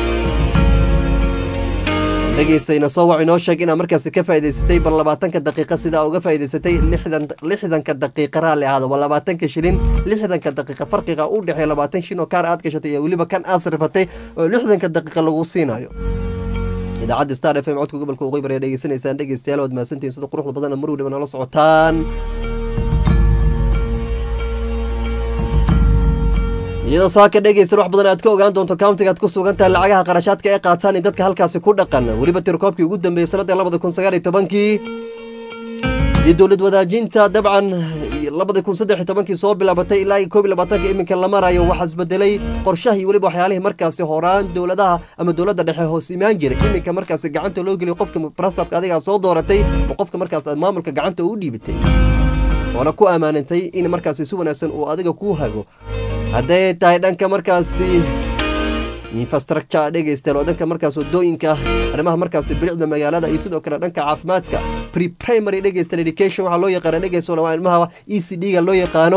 dhegeystayaal soo wac inoo sheeg inaad markaas ka faa'iideysatay bal labaatanka daqiiqo sida uga faa'iideysatay lixdan lixdanka daqiiqo raali ahaado waa labaatanka shilin lixdanka daqiiqo farqiga u dhaxeeya labaatan shin oo kaar aad gashatay iyo waliba kan aad sarfatay oo lixdanka daqiiqo lagu siinayo idaacadda Star F M codka gobolka Waqooyi Bari dhegeysaneysaan dhegeystayaal waad maasantiin sida quruxda badan mar waliba nala socotaan iyadoo saaka dhegeysan wax badan aad ka ogaan doonto countiga aad ku sugan tahay lacagaha qarashaadka ay qaataan in dadka halkaasi ku dhaqan waliba tirkoobkii ugu dambeeyay sanadda labada kun sagaal iyo tobankii iyo dowlad wadaajinta dabcan labada kun saddex iyo tobankii soo bilaabatay ilaa koob iyo labaatanka iminka la marayo waxa isbedelay qorshaha iyo waliba waxyaalihii markaasi horaan dowladaha ama dowladda dhexe hoos imaan jiray iminka markaasi gacanta loo geliyo qofka prasabka adiga soo dooratay oo qofka markaas aad maamulka gacanta u dhiibatay wana ku amaanantay in markaasi si wanaagsan uu adiga ku hago hadday tahay dhanka markaasi infrastructure dhegeystayaal oo dhanka markaas wadooyinka arrimaha markaasi bilicda magaalada iyo sidoo kale dhanka caafimaadka pre primary dhegeystayaal education waxaa loo yaqaana dhegeystayaal waa ilmaha E C D ga loo yaqaano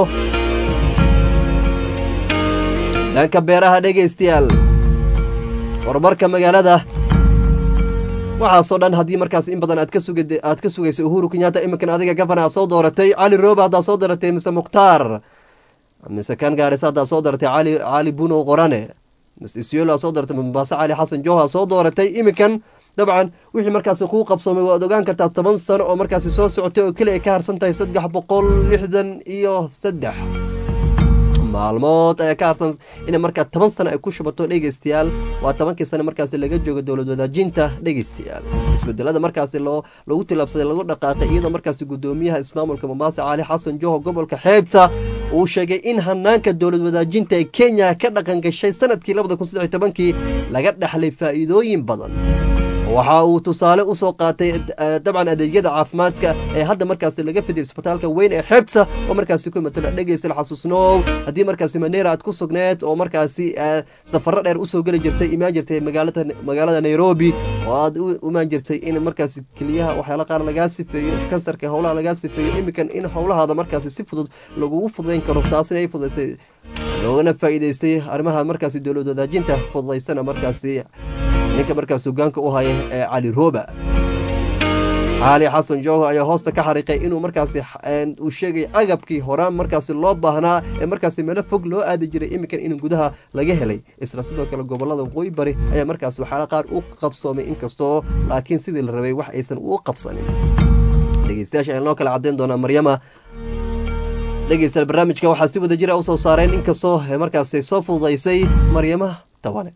dhanka beeraha dhegeystayaal horumarka magaalada waxaasoo dhan haddii markaas in badan aad ka sugay aad ka sugaysay Uhuru Kenyatta iminkan adiga governor soo dooratay Cali Roba hadda soo dooratay mise Mukhtaar mise kan Gaarisa hadda soo dooratay Cali Cali Buno Qorane mise Isiolo soo dooratay Mombasa Cali Xasan Joha soo dooratay iminkan dabcan wixii markaas ku qabsoomay waad ogaan kartaa toban sano oo markaas soo socotay oo kaliya ka harsan tahay saddex boqol lixdan iyo saddex maalmood ayaa ka harsan in markaa toban sano ay ku shubato dhegeystayaal waa tobankii sano markaas laga joogo dowlad wadaajinta dhegeystayaal isbedelada markaas loo lagu tilaabsaday lagu dhaqaaqay iyadoo markaas gudoomiyaha ismaamulka Mombasa Cali Xasan Joho gobolka Xeebta uu sheegay in hanaanka dowlad wadaajinta ee Kenya ka dhaqan gashay sanadkii labada kun saddex iyo tobankii laga dhaxlay faa'iidooyin badan waxa uu tusaale u soo qaatay dabcan adeegyada caafimaadka ee hadda markaas laga fidiyay isbitaalka weyn ee Xeebta oo markaas ku matala dhageysta xasuusnoo hadii markaas Mandera aad ku sugneed oo markaas safar dheer u soo gali jirtay imaan jirtay magaalada magaalada Nairobi oo aad u imaan jirtay in markaas kaliyaha waxyaalo qaar laga sifeeyo kansarka howlaha laga sifeeyo imikan in howlahaada markaas si fudud lagu fududeyn karo taasina ay fududeysay loogana faa'iideystay arrimaha markaas dowlad wadaajinta fududeysana markaas ninka markaas hogaanka u haya ee Cali Roba cali xasan joogo ayaa hoosta ka xariiqay inuu markaasi uu sheegay agabkii horaan markaasi loo baahnaa ee markaasi meelo fog loo aadi jiray iminkan in gudaha laga helay isla sidoo kale gobolada waqooyi bari ayaa markaasi waxyaala qaar u qabsoomay inkastoo laakiin sidii la rabay wax aysan u qabsanin dhegeystayaasha ayaan loo kala caddayn doonaa maryama dhegeystayaal barnaamijka waxaa si wada jira u soo saareen inkastoo markaasi soo fududaysay maryama tawane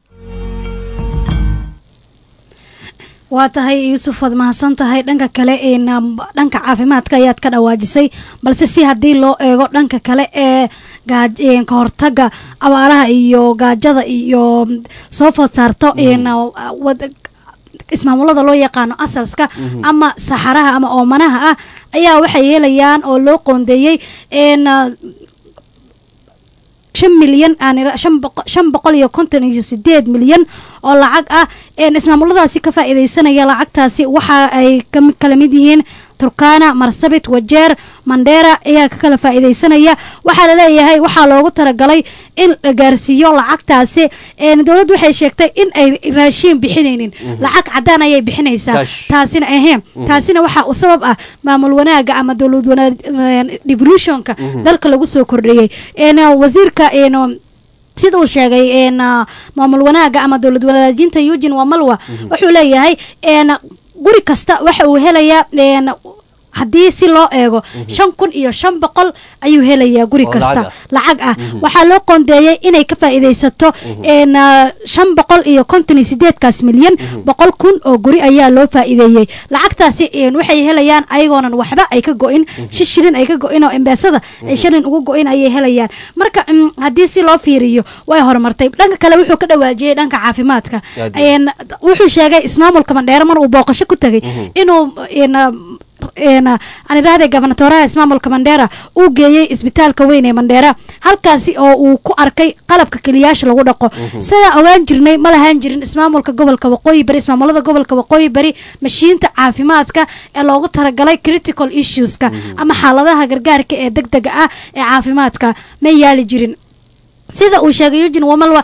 waa tahay yuusuf waad mahadsan tahay dhanka kale dhanka caafimaadka ayaad ka dhawaajisay balse si haddii loo eego dhanka kale ee ka hortaga abaaraha iyo gaajada iyo soo food saarto ismaamulada loo yaqaano asalska ama saxaraha ama oomanaha ah ayaa waxay helayaan oo loo qoondeeyey shan milyan shan boqol iyo konton iyo sideed milyan oo lacag ah ismaamuladaasi ka faa'iidaysanaya lacagtaasi waxa ay kala mid yihiin turkana marsabit wajeer mandheera ayaa ka kala faa'iidaysanaya waxaa laleeyahay waxaa loogu talagalay in la gaarsiiyo lacagtaasi dowladdu waxay sheegtay in ay raashiin bixinaynin lacag cadaan ayay bixinaysaa taasina ahayn taasina waxaa u sabab ah maamul wanaaga ama dowlad wanaag devolutionka dalka lagu soo kordhiyey wasiirka sida uu sheegay maamul wanaaga ama dowlad wanaajinta Eugene Wamalwa wuxuu leeyahay guri kasta waxa uu helayaa haddii si loo eego shan kun iyo shan boqol ayuu helayaa guri kasta lacag ah waxaa loo qoondeeyey inay ka faa'iidaysato shan boqol iyo konton iyo sideedkaas milyan boqol kun oo guri ayaa loo faa'iideeyey lacagtaasi waxay helayaan ayagoonan waxba ay ka go'in shi shilin ay ka go'in oo embeesada ay shilin ugu go'in ayay helayaan marka haddii si loo fiiriyo way horumartay dhanka kale wuxuu ka dhawaajiyey dhanka caafimaadka wuxuu sheegay ismaamulka Mandheera mar uu booqasho ku tagay inuu aan iraahday gobernatoraha ismaamulka Mandheera uu geeyay isbitaalka weyn ee Mandheera halkaasi oo uu ku arkay qalabka kaliyaasha lagu dhaqo sida ogaan jirnay ma lahaan jirin ismaamulka gobolka Waqooyi Bari ismaamulada gobolka Waqooyi Bari mashiinta caafimaadka ee loogu talagalay critical issueska ama xaaladaha gargaarka ee degdega ah ee caafimaadka ma yaali jirin sida uu sheegay Eugene Wamalwa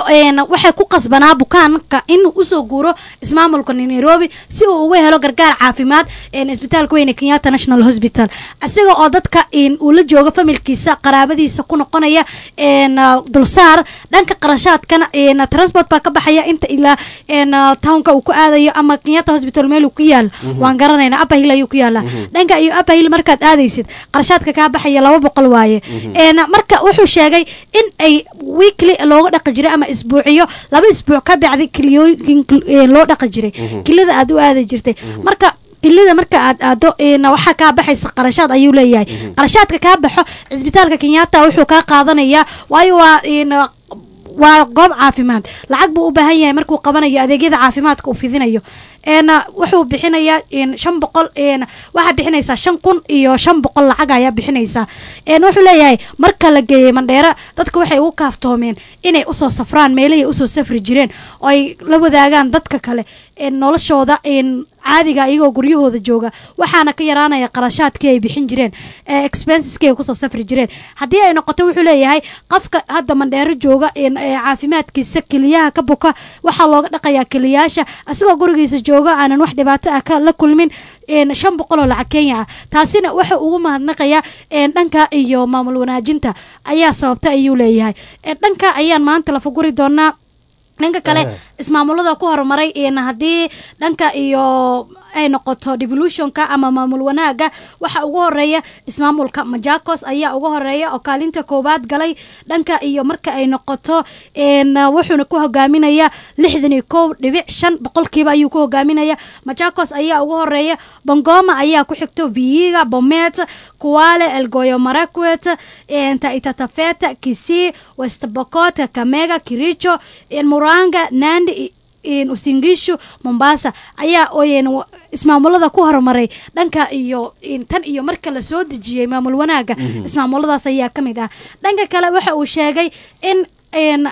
waxa ku qasbanaa bukaanka in uu soo guuro ismaamulka Nairobi si uu uga helo gargaar caafimaad ee isbitaalka weyn ee Kenyatta National Hospital asiga oo dadka in uu la joogo familkiisa qaraabadiisa ku noqonaya in dulsaar dhanka qarashaadkana in transport ba ka baxaya inta ilaa in townka uu ku aadayo ama Kenyatta Hospital meel uu ku yaal waan garanaynaa Upper Hill ayuu ku yaala dhanka iyo Upper Hill markaad aadaysid qarashaadka ka baxaya laba boqol waaye in marka wuxuu sheegay in weekly looga dhaqi jiray ama isbuuciyo laba isbuuc ka bacdi kiliyooyin loo dhaqi jiray kilida aad u aadi jirtay marka kilida marka aad aado waxa ka baxaysa qarashaad ayuu leeyahay qarashaadka ka baxo isbitaalka Kenyatta wuxuu ka qaadanayaa waayo waa in waa goob caafimaad lacag buu u baahan yahay markuu qabanayo adeegyada caafimaadka uu fidinayo een wuxuu bixinayaa in shan boqol een waxa bixinaysa shan kun iyo shan boqol lacag ayaa bixinaysa een wuxuu leeyahay marka la geeyay Mandheera dadka waxay u kaaftoomeen inay u soo safraan meelahay u soo safri jireen oo ay la wadaagaan dadka kale een noloshooda een caadiga iyagoo guryahooda jooga waxaana ka yaraanaya qarashaadkii ay bixin jireen ee expenseski ay ku soo safri jireen haddii ay noqoto wuxuu leeyahay qofka hadda Mandheera jooga in caafimaadkiisa kaliyaha ka buka waxa looga dhaqayaa kaliyaasha asagoo gurigiisa jooga aanan wax dhibaato ah ka la kulmin in shan boqol oo lacag Kenya ah taasina waxa ugu mahadnaqaya in dhanka iyo maamul wanaajinta ayaa sababta ayuu leeyahay dhanka ayaan maanta la fuguri doonaa dhanka kale ismaamulada ku horumaray in hadii dhanka iyo ay noqoto devolutionka ama maamul wanaaga waxa ugu horeeya ismaamulka Machakos ayaa ugu horeeya oo kaalinta koobaad galay dhanka iyo marka ay noqoto in wuxuuna ku hogaaminaya lixdan iyo kow dhibic shan boqolkiiba ayuu ku hogaaminaya Machakos ayaa ugu horeeya Bungoma ayaa ku xigto Vihiga Bomet Kwale Elgeyo Marakwet Taita Taveta Kisii West Pokot Kakamega Kericho Murang'a Nandi in Usingishu Mombasa ayaa ooyeen ismaamulada ku horumaray dhanka iyo in tan iyo marka la soo dejiyay maamul wanaaga ismaamuladaas ayaa kamid ah dhanka kale waxa uu sheegay in in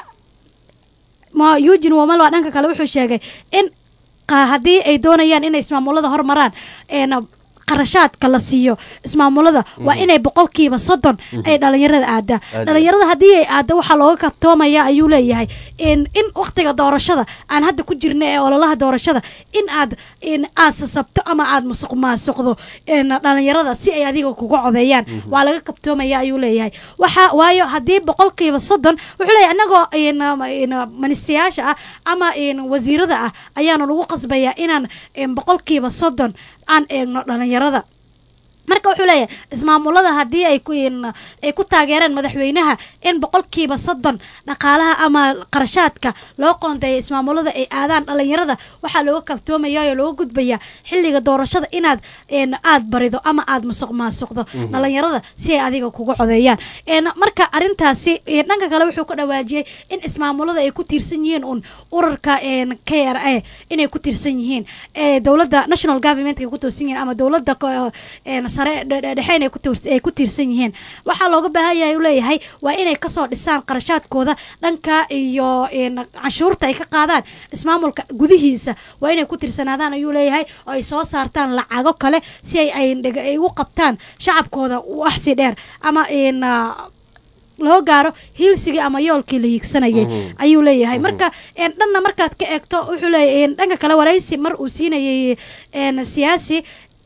ma Eugene Wamalwa dhanka kale wuxuu sheegay in hadii ay doonayaan inay ismaamulada horumaraan in qarashaadka la siiyo ismaamulada waa inay boqolkiiba soddon ay dhalinyarada aadaa dhalinyarada haddii ay aada waxaa looga kartoomaya ayuu leeyahay in in waqtiga doorashada aan hadda ku jirna ee ololaha doorashada in aad in aad sasabto ama aad musuq maasuqdo in dhalinyarada si ay adiga kuga codeeyaan waa laga kartoomaya ayuu leeyahay waxa waayo haddii boqolkiiba soddon wuxuu leeyahay anagoo in ministayaasha ah ama in wasiirada ah ayaanu lagu qasbayaa inaan boqolkiiba soddon aan eegno dhalinyarada marka wuxuu leeyahay ismaamulada haddii ay ku ay ku taageereen madaxweynaha in boqolkiiba soddon dhaqaalaha ama qarashaadka loo qoondeeyo ismaamulada ay aadaan dhalinyarada waxaa looga kaftoomaya oo looga gudbaya xilliga doorashada inaad aad barido ama aad musuq maasuqdo dhalinyarada si ay adiga kuga codeeyaan marka arintaasi dhanka kale wuxuu ka dhawaajiyay in ismaamulada ay ku tiirsan yihiin un ururka K R A inay ku tiirsan yihiin dowladda national government ay ku toosan yihiin ama dowladda sare dhexeen ay ku tiirsan yihiin waxaa looga baahan yahay uu leeyahay waa inay kasoo dhisaan qarashaadkooda dhanka iyo canshuurta ay ka qaadaan ismaamulka gudihiisa waa inay ku tiirsanaadaan ayuu leeyahay oo ay soo saartaan lacago kale si ay ay u qabtaan shacabkooda wax si dheer ama in loo gaaro hiilsigii ama yoolkii la hiigsanayay ayuu leeyahay marka dhanna markaad ka eegto wuxuu leeyahay dhanka kale waraysi mar uu siinayay siyaasi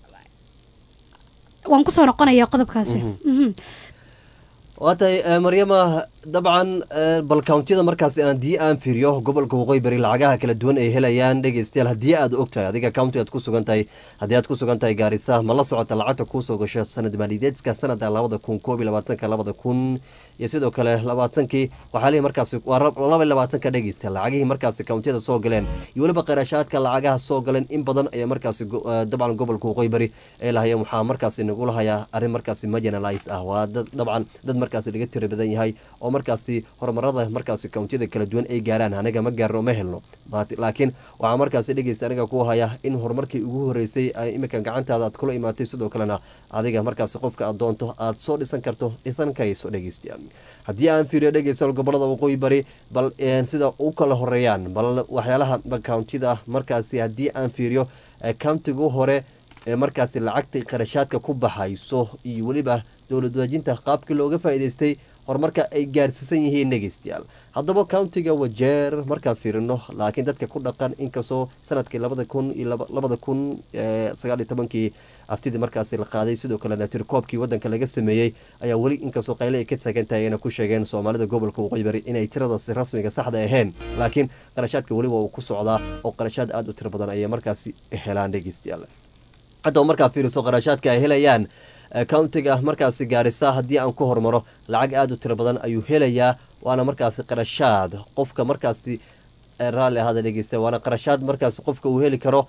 waan kusoo noqonaya qodobkaasi waatay maryama dabcan bal countiyada markaas aan dii aan fiiriyo gobolka waqooyi bari lacagaha kala duwan ay helayaan dhegeystayaal haddii aad ogtahay adiga county aad ku sugan tahay haddii aad ku sugan tahay gaarisa ma la socota lacagta kuusoo gasho sanad maaliyadeedka sanada labada kun koob iyo labaatanka labada kun iyo sidoo kale labaatankii waxaa leeyahay markaasi waa laba iyo labaatanka dhegeystayaal lacagihii markaasi countiyada soo galeen iyo weliba qarashaadka lacagaha soo galeen in badan ayaa markaasi dabcan gobolka waqooyi bari ee lahayeen waxaa markaasi nagula hayaa arrin markaasi marginalize ah waa dabcan dad markaasi laga tira badan yahay oo markaasi horumarada markaasi countiyada kala duwan ay gaaraan aniga ma gaarno ma helno laakiin waxaa markaasi dhegeysta aniga ku haya in horumarkii ugu horeysay iminkan gacantaada aad kula imaatay sidoo kalena adiga markaasi qofka aad doonto aad soo dhisan karto dhisan karayso dhegeystayaal haddii aan fiiriyo dhegeystayaal gobolada waqooyi bari bal sida u kala horeeyaan bal waxyaalaha countida markaasi haddii aan fiiriyo countigu hore ee markaasi lacagta qarashaadka ku baxayso iyo weliba dowlad wadaajinta qaabkii looga faa'iidaystay horumarka ay gaarsiisan yihiin dhegeystayaal haddaba countiga wajeer markaan fiirino laakiin dadka ku dhaqan inkastoo sanadkii labada kun iyo labada kun sagaal iyo tobankii aftidii markaasi la qaaday sidoo kalena tirkoobkii wadanka laga sameeyey ayaa weli inkastoo qayle ay ka taagan tahay ayna ku sheegeen soomaalida gobolka waqooyi bari inay tiradaasi rasmiga saxda ahayn laakiin qarashaadka weliba uu ku socdaa oo qarashaad aada u tiro badan ayay markaasi helaan dhegeystayaal haddaba markaa fiiriso qarashaadka ay helayaan countiga markaasi gaarisa haddii aan ku hormaro lacag aada u tiro badan ayuu helayaa waana markaasi qarashaad qofka markaasi raalli ahaada dhegeysta waana qarashaad markaasi qofka uu heli karo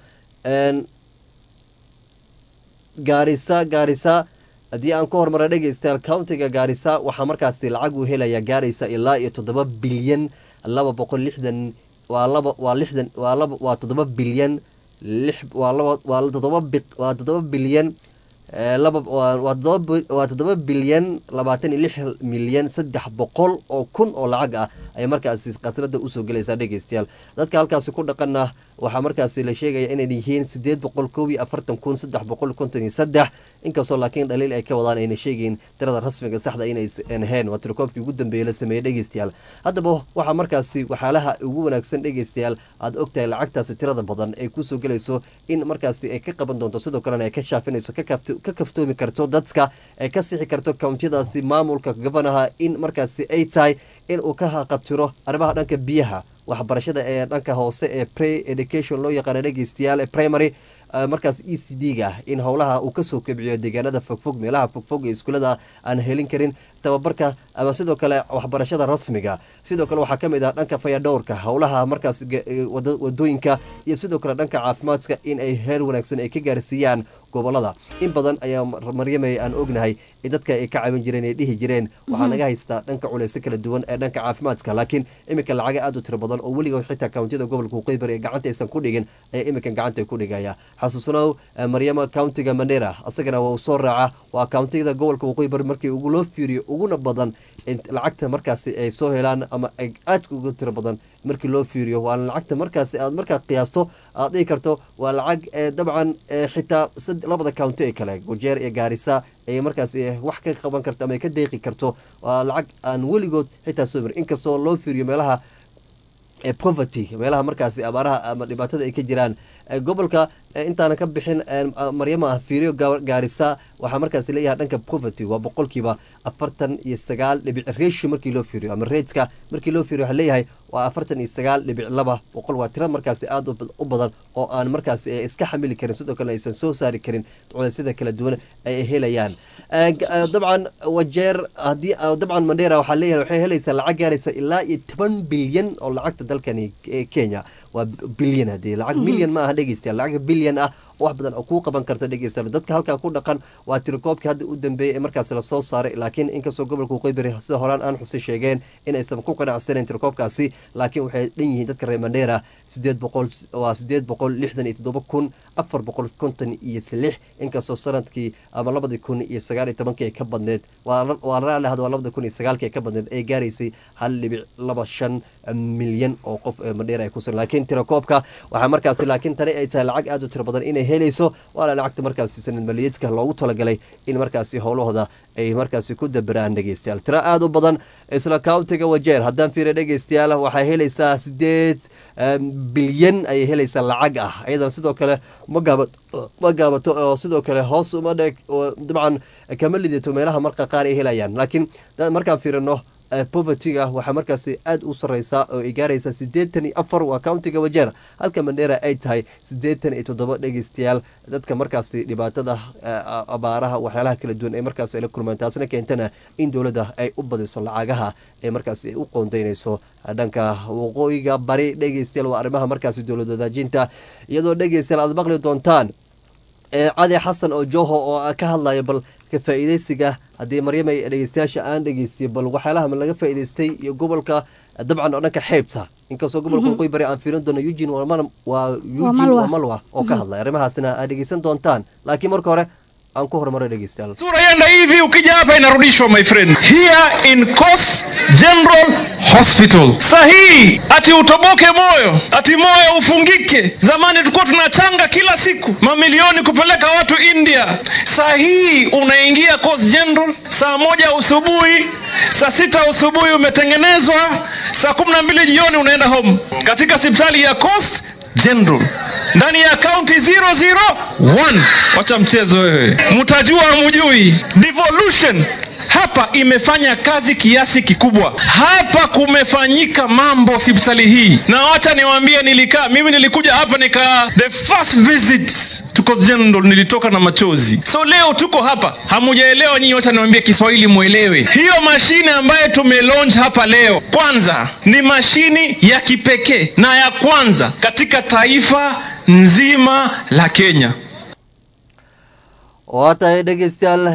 gaarisa gaarisa haddii aan ku hormaro dhegeystayaal countiga gaarisa waxaa markaasi lacag uu helayaa gaaraysa ilaa iyo toddoba bilyan laba boqol lixdan waa laba waa lixdan waa laba waa toddoba bilyan lix waa laba waa toddoba bi waa toddoba bilyan laba waa toddoba waa toddoba bilyan labaatan iyo lix milyan saddex boqol oo kun oo lacag ah ay markaasi qasnada usoo gelaysaa dhegeystayaal dadka halkaasi ku dhaqana waxaa markaasi la sheegaya inay yihiin sideed boqol koob iyo afartan kun saddex boqol konton iyo saddex inkastoo laakiin dhaliil ay ka wadaan ayna sheegayn tirada rasmiga saxda inaysan ahayn waa tirkoobkii ugu dambeeyey la sameeyey dhegeystayaal haddaba waxaa markaasi waxyaalaha ugu wanaagsan dhegeystayaal aad ogtahay lacagtaasi tirada badan ay kusoo gelayso in markaasi ay ka qaban doonto sidoo kalena ay ka shaafinayso ka kaftoomi karto dadka ay ka sixi karto countiyadaasi maamulka gabanaha in markaasi ay tahay in uu ka haqabtiro arrimaha dhanka biyaha waxbarashada ee dhanka hoose ee pre education loo yaqaana dhegeystayaal ee primary markaas e c d ga in howlaha uu kasoo kobciyo deegaanada fogfog meelaha fogfog ee iskuulada aan helin karin tababarka ama sidoo kale waxbarashada rasmiga sidoo kale waxaa kamid ah dhanka fayadhowrka howlaha markaas wadooyinka iyo sidoo kale dhanka caafimaadka in ay heer wanaagsan ay ka gaarsiiyaan gobolada in badan ayaa maryamay aan ognahay dadka ay ka caawin jireen ay dhihi jireen waxaa naga haystaa dhanka culeysyo kala duwan ee dhanka caafimaadka laakiin iminka lacaga aada u tiro badan oo weligood xitaa countiyada gobolka waqooyi bari ee gacanta aysan ku dhigin ayaa iminkan gacanta ku dhigaya xasuusnow maryama countiga mandera asagana waa uu soo raaca waa countiyada gobolka waqooyi bari markii ugu loo fiiriyo uguna badan lacagta markaasi ay soo helaan ama ay aadka uga tiro badan markii loo fiiriyo waa lacagta markaasi aad markaa qiyaasto aad dhihi karto waa lacag dabcan xitaa labada county ee kale Wajeer iyo Gaarisa ay markaasi wax ka qaban karto ama ka deeqi karto waa lacag aan weligood xitaa soo marin inkastoo loo fiiriyo meelaha poverty meelaha markaasi abaaraha ama dhibaatada ay ka jiraan gobolka intaana ka bixin Maryama fiiriyo Gaarisa waxa markaasi leeyahay dhanka poverty waa boqolkiiba afartan iyo sagaal dhibic ratio markii loo fiiriyo ama rateska markii loo fiiriyo waxa leeyahay waa afartan iyo sagaal dhibic laba boqol waa tiro markaasi aad u badan oo aan markaasi iska xamili karin sidoo kale aysan soo saari karin culaysyada kala duwan ay helayaan dabcan Wajeer hadii dabcan Mandera waxa leeyahay waxay helaysaa lacag gaaraysa ilaa iyo toban bilyan oo lacagta dalkani Kenya waa bilyan hadii lacag milyan ma aha dhageystayaal lacag bilyan ah wax badan oo ku qaban karto dhageystayaal dadka halka ku dhaqan waa tirakoobkii hadda u dambeeyay markaas la soo saaray laakiin inkastoo gobolka Qoybari sida horaan aan xusay sheegeen in aysan ku qanacsaneyn tirakoobkaasi laakiin waxay dhan yihiin dadka reer Mandera sideed boqol waa sideed boqol lixdan iyo toddoba kun afar boqol konton iyo lix inkastoo sanadkii ama labada kun iyo sagaal iyo toban ka badneed waa waa raali hada labada kun iyo sagaal ka badneed ay gaaraysay hal dhibic laba shan milyan oo qof Mandera ay ku soo laakiin tirakoobka waxa markaas laakiin tani ay tahay lacag aad u tiro badan inay helayso waa lacagta markaas sanad maaliyadka loogu talagalay in markaas howlahooda ay markaas ku dabaraan dhageystayaal tira aad u badan isla countiga Wajeer haddaan fiiriyo dhageystayaal waxay helaysaa sideed bilyan ay helaysaa lacag ah iyadoo sidoo kale ma gaabato ma gaabato oo sidoo kale hoos uma dhig dabcan kama lidato meelaha marka qaar ay helayaan laakiin markaan fiirino poverty-ga waxa markaas aad u sareysa oo ay gaaraysa siddeetan iyo afar waa countiga Wajeer halka Mandera ay tahay siddeetan iyo toddoba dhageystayaal dadka markaas dhibaatada abaaraha waxyaalaha kala duwan ay markaas la kulmaan taasna keentana in dawladda ay u badiso lacagaha ee markaas ay u qoondeynayso dhanka waqooyiga bari dhageystayaal waa arrimaha markaas dawladda wadaajinta iyadoo dhageystayaal aad maqli doontaan Cadi Xasan oo Joho oo ka hadlaya bal ka faa'iideysiga hadii Maryam ay dhageystayaasha aan dhageysiyo bal waxyaalaha ma laga faa'iideystay iyo gobolka dabcan oo dhanka xeebta inkastoo gobolka Qoybari aan fiirin doono Eugene waa Eugene Wamalwa oo ka hadlaya arrimahaasina aad dhageysan doontaan laakiin marka hore aan ku horumaro dhageystayaal sura yenda hivi ukija hapa inarudishwa my friend here in Coast General Hospital sahi ati utoboke moyo ati moyo ufungike zamani tulikuwa tunachanga kila siku mamilioni kupeleka watu India sahi unaingia Coast General saa moja usubuhi saa sita usubuhi umetengenezwa saa kumi na mbili jioni unaenda home katika hospitali ya Coast General ndani ya county zero zero one wacha mchezo wewe mtajua mjui devolution hapa imefanya kazi kiasi kikubwa hapa kumefanyika mambo hospitali hii na wacha niwaambie nilikaa mimi nilikuja hapa nika the first visit to Coast General nilitoka na machozi so leo tuko hapa hamujaelewa nyinyi wacha niwaambie Kiswahili muelewe hiyo mashine ambayo tumelaunch hapa leo kwanza ni mashini ya kipekee na ya kwanza katika taifa nzima la Kenya waata dhageystayaal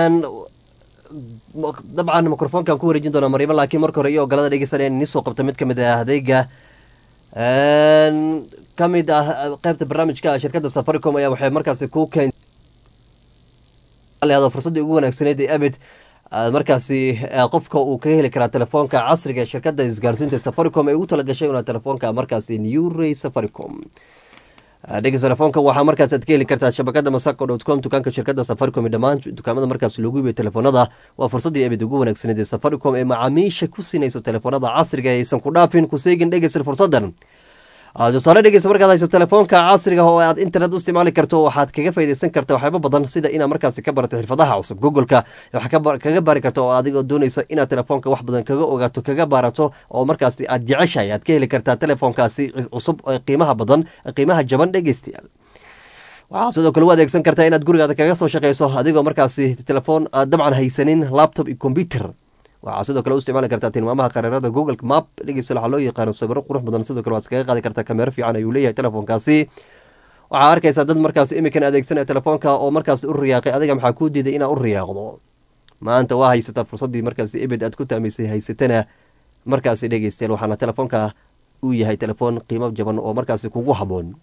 dabcan mikrofoonkan ku wareejin doona Maryam laakiin marka hore iyo galada dhageysanayeen in soo qabta mid kamid ah adeega een kamid ah qaybta barnaamijka shirkadda Safaricom ayaa waxay markaas ku keen leedahay fursadii ugu wanaagsaneed ee abid markaas qofka uu ka heli kara telefoonka casriga ee shirkadda isgaarsiinta Safaricom ay ugu talagashay inuu telefoonka markaas New Ray Safaricom dhigis telefoonka waxa markaas aad ka heli kartaa shabakada masako dot com dukaanka shirkadda Safaricom ee dhammaan dukaamada markaas lagu iibiyo telefoonada waa fursadii abid ugu wanaagsaneed ee Safaricom ee macaamiisha ku siinayso telefoonada casriga ee aysan ku dhaafin ku seegin dhigis fursadan aad soo dhigayso markaad hayso telefoonka casriga oo aad internet u isticmaali karto waxaad kaga faa'iideysan kartaa waxyaabo badan sida inaad markaas ka barato xirfadaha cusub Google-ka waxa kaga bari karto oo adiga doonayso inaad telefoonka wax badan kaga ogaato kaga barato oo markaas aad jeceshahay aad ka heli kartaa telefoonkaasi cusub oo qiimaha badan qiimaha jaban dhageystayaal waxaad sidoo kale u adeegsan kartaa inaad gurigaada kaga soo shaqeyso adigoo markaas telefoon dabcan haysanin laptop iyo computer waxaa sidoo kale u isticmaali kartaa tilmaamaha qaraarada Google Map dhigayso waxa loo yaqaan sawirro qurux badan sidoo kale waad iskaga qaadi kartaa kamera fiican ayuu leeyahay telefoonkaasi waxaa arkaysaa dad markaas imikan adeegsanaya telefoonka oo markaas u riyaaqay adiga maxaa kuu diiday inaad u riyaaqdo maanta waa haysataa fursadii markaas ibid aad ku taamisay haysatana markaas dhageystayaal waxaana telefoonka uu yahay telefoon qiimo jaban oo markaas kugu haboon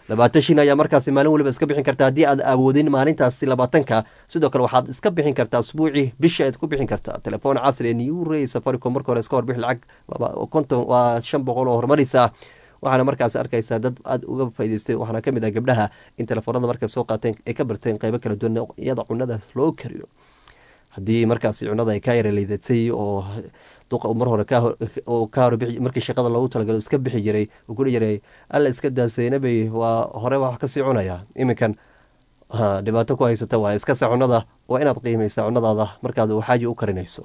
labaatan shin ayaa markaasi maalin waliba iska bixin kartaa haddii aad awoodin maalintaasi labaatanka sidoo kale waxaad iska bixin kartaa asbuuci bisha aad ku bixin kartaa telefoon casri ee new ray safaricom marka hore iska horbixi lacag konton waa shan boqol oo horumaraysa waxaana markaasi arkaysaa dad aada uga faa'idaystay waxaana ka mid ah gabdhaha in telefoonada markay soo qaateen ay ka barteen qeybo kala duwan iyada cunadaas loo kariyo haddii markaasi cunada ay ka yara liidatay oo duqa mar hore ka hor markii shaqada loogu talagalo iska bixi jiray uu kuli jiray alla iska daaseynabay waa hore wax kasii cunaya iminkan dhibaato ku haysata waa iskase cunada waa inaad qiimaysaa cunadaada markaad xaaji u karinayso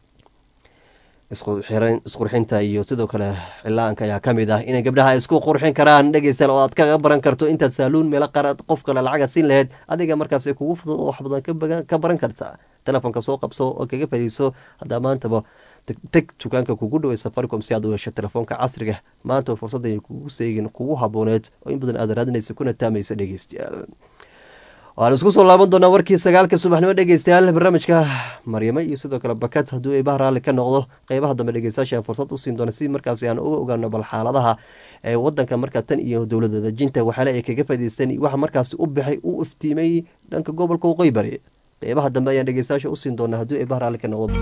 isqurxinta iyo sidoo kale cilaanka ayaa kamid ah inay gabdhaha isku qurxin karaan dhegeysan oo aad kaga baran karto intaad saaluun meelo qaar qof kale lacaga siin laheyd adiga markaas kugu fudud oo wax badan ka baran karta telefoonka soo qabso oo kaga fadhiiso haddaa maantaba teg dukaanka kugu dhawey safaricom si aad u hesho telefoonka casriga maanta fursada kugu seegin kugu habooneed oo in badan aad raadinaysa kuna taamaysa dhegeystayaal waxaan isku soo laaban doonaa warkii sagaalka subaxnimo dhegeystayaal barnaamijka maryamo iyo sidoo kale bakat hadduu eebaha raalli ka noqdo qeybaha dambe dhegeystayaasha aan fursad u siin doona si markaasi aan uga ogaano bal xaaladaha ee wadanka markaa tan iyo dowladda dejinta waxaale ay kaga faa'iideysteen waxa markaasi u baxay u iftiimay dhanka gobolka waqooyi bari qeybaha dambe ayaan dhegeystayaasha u siin doonaa hadduu eebaha raalli ka noqdo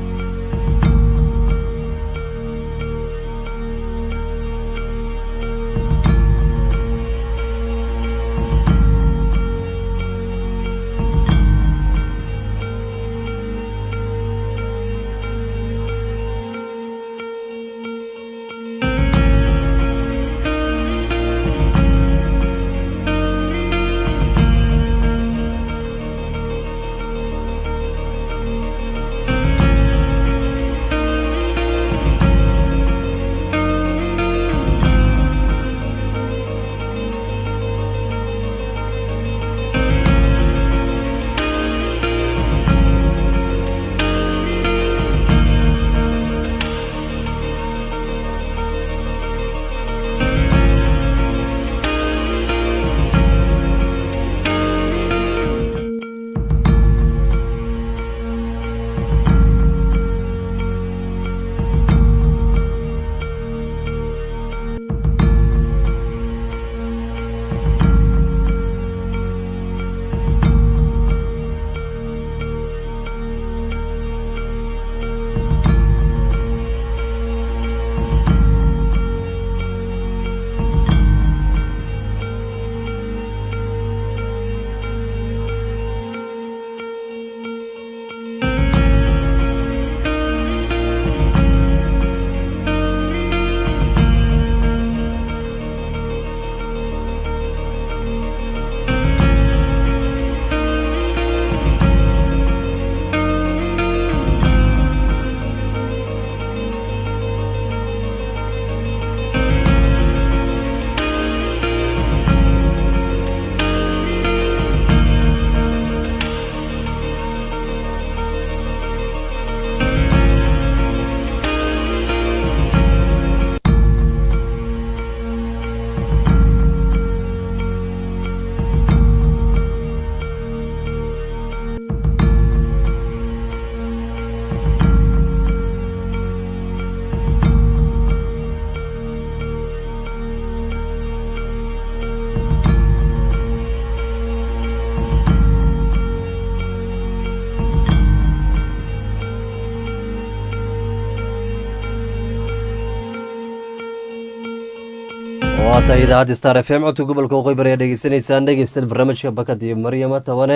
waata idaacadda star f m codka gobolka waqooyi bari ayaa dhegeysanaysaan dhegeysta barnaamijka bakad iyo maryama tabane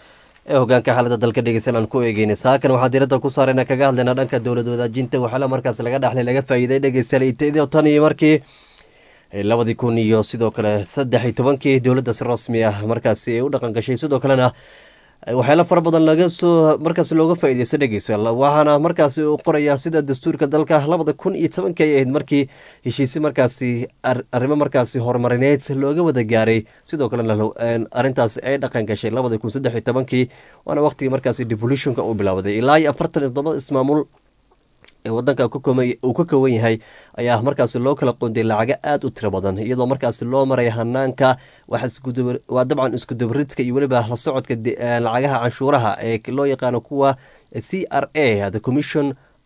ee hogaanka xaalada dalka dhegeysan aan ku eegeyna saakan waxaa diiradda ku saarayna kaga hadlayna dhanka dowlad wadaajinta waxaala markaas laga dhaxlay laga faa'iiday dhegeystayaal itadiyo tan iyo markii labadii kun iyo sidoo kale saddex iyo tobankii dowladda si rasmi ah markaasi ay u dhaqan gashay sidoo kalena waxyaala fara badan laga soo markaas looga faa'iideysto dhegeystayaal waxaana markaasi uu qorayaa sida dastuurka dalka labada kun iyo tobankii ay ahayd markii heshiisi markaasi arrimo markaasi horumarineed looga wada gaaray sidoo kalena arrintaasi ay dhaqan gashay labada kun saddex iyo tobankii waana waqtigii markaasi devolutionka uu bilowday ilaa iyo afartan iyo toddoba ismaamul ee wadanka uu ka kooban yahay ayaa markaasi loo kala qoonday lacago aada u tiro badan iyadoo markaasi loo maraya hanaanka waa dabcan iskudabaridka iyo weliba la socodka lacagaha canshuuraha ee loo yaqaano kuwa c r a the commission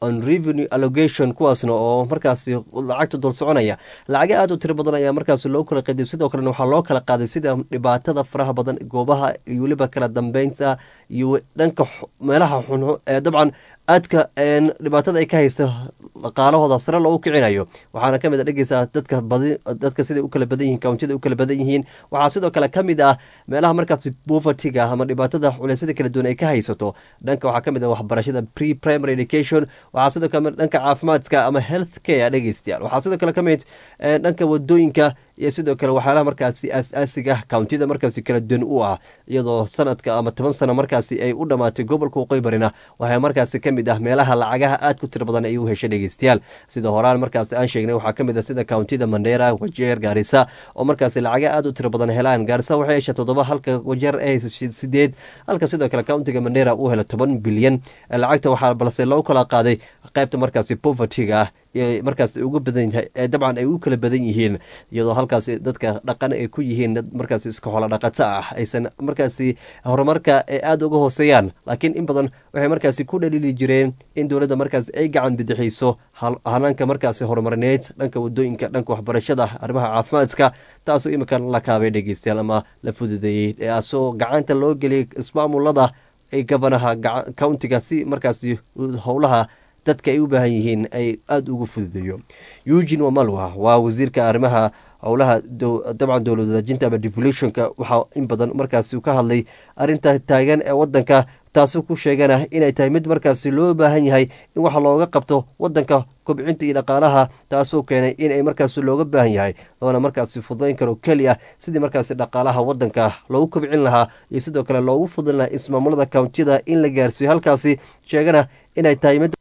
on revenue allocation kuwaasna oo markaasi lacagta dul soconaya lacaga aad u tiro badan ayaa markaasi loo kala qeday sidoo kalena waxaa loo kala qaaday sida dhibaatada faraha badan goobaha iyo weliba kala dambeynta iyo dhanka meelaha xunxun ee dabcan aadka dhibaatada ay ka haysta dhaqaalahooda sare loogu kicinayo waxaana kamid a dhegeysaa dadka badi dadka siday u kala badan yihiin countida u kala badan yihiin waxaa sidoo kale kamid ah meelaha markaasi povertyga ama dhibaatada culeysyada kala duwan ay ka haysato dhanka waxaa kamid ah waxbarashada pre primary education waxaa sidoo kale dhanka caafimaadka ama health care dhegeystayaal waxaa sidoo kale kamid dhanka wadooyinka iyo sidoo kale waxyaalaha markaasi aas-aasiga countida markaasi kala duwan u ah iyadoo sanadka ama toban sano markaasi ay u dhamaatay gobolka waqooyi barina waxaa markaasi kamid ah meelaha lacagaha aad ku tiro badan ay u heshay dhegeystayaal sida horaan markaasi aan sheegnay waxaa kamid ah sida countida mandera wajeer gaarisa oo markaasi lacaga aad u tiro badan helaan gaarisa waxay hesha toddoba halka wajeer ay hesha sideed halka sidoo kale countiga mandera uu helo toban bilyan lacagta waxaa balse loo kala qaaday qaybta markaasi povertyga ah markaas ugu badan yahay dabcan ay u kala badan yihiin iyadoo halkaasi dadka dhaqan ay ku yihiin dad markaasi iska xoolo dhaqato ah aysan markaasi horumarka ay aada uga hooseeyaan laakiin in badan waxay markaasi ku dhaliili jireen in dowladda markaasi ay gacan bidixayso hanaanka markaasi horumarineed dhanka wadooyinka dhanka waxbarashada arrimaha caafimaadka taasoo iminkan la kaabay dhegeystayaal ama la fududeeyey ee asoo gacanta loo geliyay ismaamulada ee gabanaha countiga si markaasi howlaha dadka ay u baahan yihiin ay aada ugu fududeeyo eugene wamalwa waa wasiirka arrimaha howlaha dabcan dowlad wadaajinta ama devolutionka waxaa in badan markaasi ka hadlay arinta taagan ee wadanka taasi ku sheegana inay tahay mid markaasi loo baahan yahay in waxa looga qabto wadanka kobcinta iyo dhaqaalaha taasoo keenay inay markaasi looga baahan yahay loona markaasi fududayn karo keliya sidii markaasi dhaqaalaha wadanka loogu kobcin lahaa iyo sidoo kale loogu fudin lahaa ismaamulada countida in la gaarsiiyo halkaasi sheegana inay tahay mid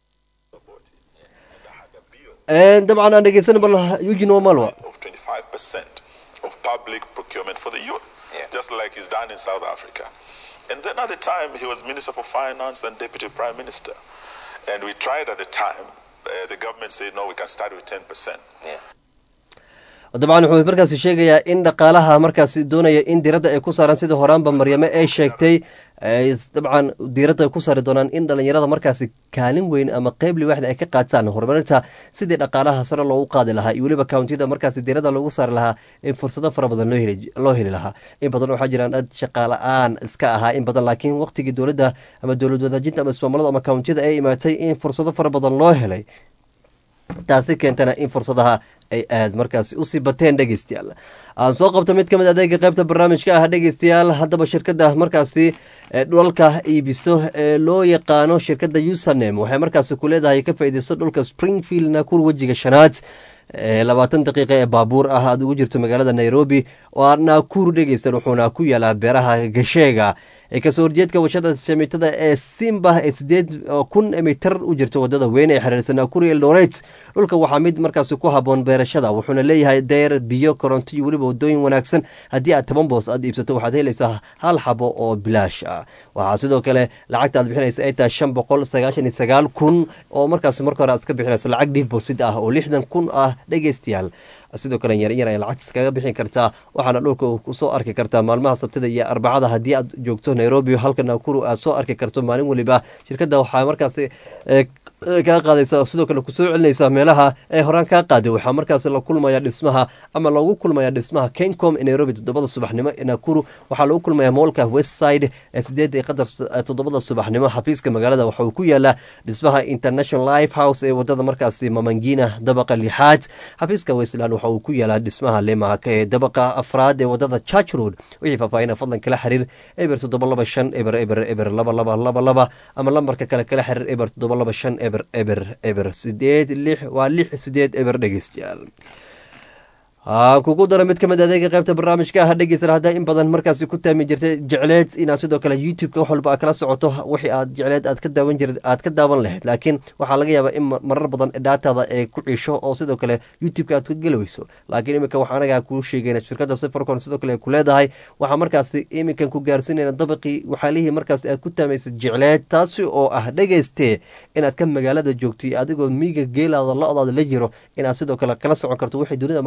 dabcan aan dhegeysan bal eugene wamalwa of public procurement for the youth, yeah. just like he's done in South Africa. And then at the time, he was Minister for Finance and Deputy Prime Minister. And we tried at the time, uh, the government said, no, we can start with ten percent. Yeah. dabcan wuxuu markaasi sheegayaa in dhaqaalaha markaasi doonaya in diiradda ay ku saaran sida horaanba maryame ay sheegtay dabcan diiradda ay ku saari doonaan in dhalinyarada markaasi kaalin weyn ama qeyb liwaaxda ay ka qaataan horumarinta sidii dhaqaalaha sare loogu qaadi lahaa iyo weliba countida markaasi diiradda loogu saari lahaa in fursado fara badan loo heli lahaa in badan waxaa jiraan dad shaqaala-aan iska ahaa in badan laakiin waqtigii dowladda ama dowlad wadaajinta ama ismaamulada ama countida ay imaatay in fursado fara badan loo helay taasi keentana in fursadaha ay aad markaasi usii bateen dhegeystayaal aan soo qabto mid ka mid adeega qaybta barnaamijka ah dhegeystayaal haddaba shirkadda markaasi dhulalka iibiso ee loo yaqaano shirkadda usanem waxay markaasi ku leedahay ka faa'iideyso dhulka springfield nakur wejiga shanaad labaatan daqiiqa ee baabuur ah aada ugu jirto magaalada nairobi oo naakuru dhegeystan wuxuuna ku yaalaa beeraha gasheega ee kasoo horjeedka washada shamiitada ee simba ee sideed kun mitar u jirta wadada weyn ee xiriirsan naakuru eldoret dhulka waxaa mid markaasi ku haboon beerashada wuxuuna leeyahay deer biyo koronto iyo weliba wadooyin wanaagsan haddii aad toban boos aad iibsato waxaad helaysaa hal xabo oo bilaash ah waxaa sidoo kale lacagta aad bixinaysa ay tahay shan boqol sagaashan iyo sagaal kun oo markaasi marka hore aad iska bixinayso lacag deposit ah oo lixdan kun ah dhegeystayaal sidoo kale yaryar ay lacagtas kaga bixin kartaa waxaana dhulka kusoo arki kartaa maalmaha sabtida iyo arbacada haddii aad joogto nairobi halka naakuru aad soo arki karto maalin weliba shirkadda waxaa markaasi kaa qaadaysa sidoo kale kusoo celinaysa meelaha ee horaan kaa qaaday waxaa markaasi la kulmaya dhismaha ama loogu kulmaya dhismaha kencom ee nairobi toddobada subaxnimo ee naakuru waxaa lagu kulmaya moolka westside ee sideed ee qadar toddobada subaxnimo xafiiska magaalada waxa uu ku yaalaa dhismaha international life house ee wadada markaasi mamangina dabaqa lixaad xafiiska westland waxa uu ku yaalaa dhismaha lemaka ee dabaqa afraad ee wadada church road wixii faahfaahina fadlan kala xiriir eber toddoba laba shan eber eber eber laba laba laba laba ama lambarka kale kala xiriir eber toddoba laba shan eber eber eber sideed lix waa lix sideed eber dhegeystayaal kugu dara mid ka mid adeega qaybta barnaamijka ah dhegeysan haddaa in badan markaasi ku taami jirtay jecleed inaad sidoo kale youtube-ka wax walba aad kala socoto wixii aad jecleed aad ka daawan jir aad ka daawan lahayd laakiin waxaa laga yaabaa in marar badan dhaatada ay ku ciisho oo sidoo kale youtube-ka aad ka gelaweyso laakiin iminka waxaa anagaa kuu sheegayna shirkadda safaricom sidoo kale ku leedahay waxaa markaasi iminkan ku gaarsiinayna dabaqii waxaalihii markaasi aad ku taamaysay jecleed taasi oo ah dhegeyste inaad ka magaalada joogto iyo adigoo miiga geelaada lo-daada la jiro inaad sidoo kale kala socon karto wixii dunida markaasi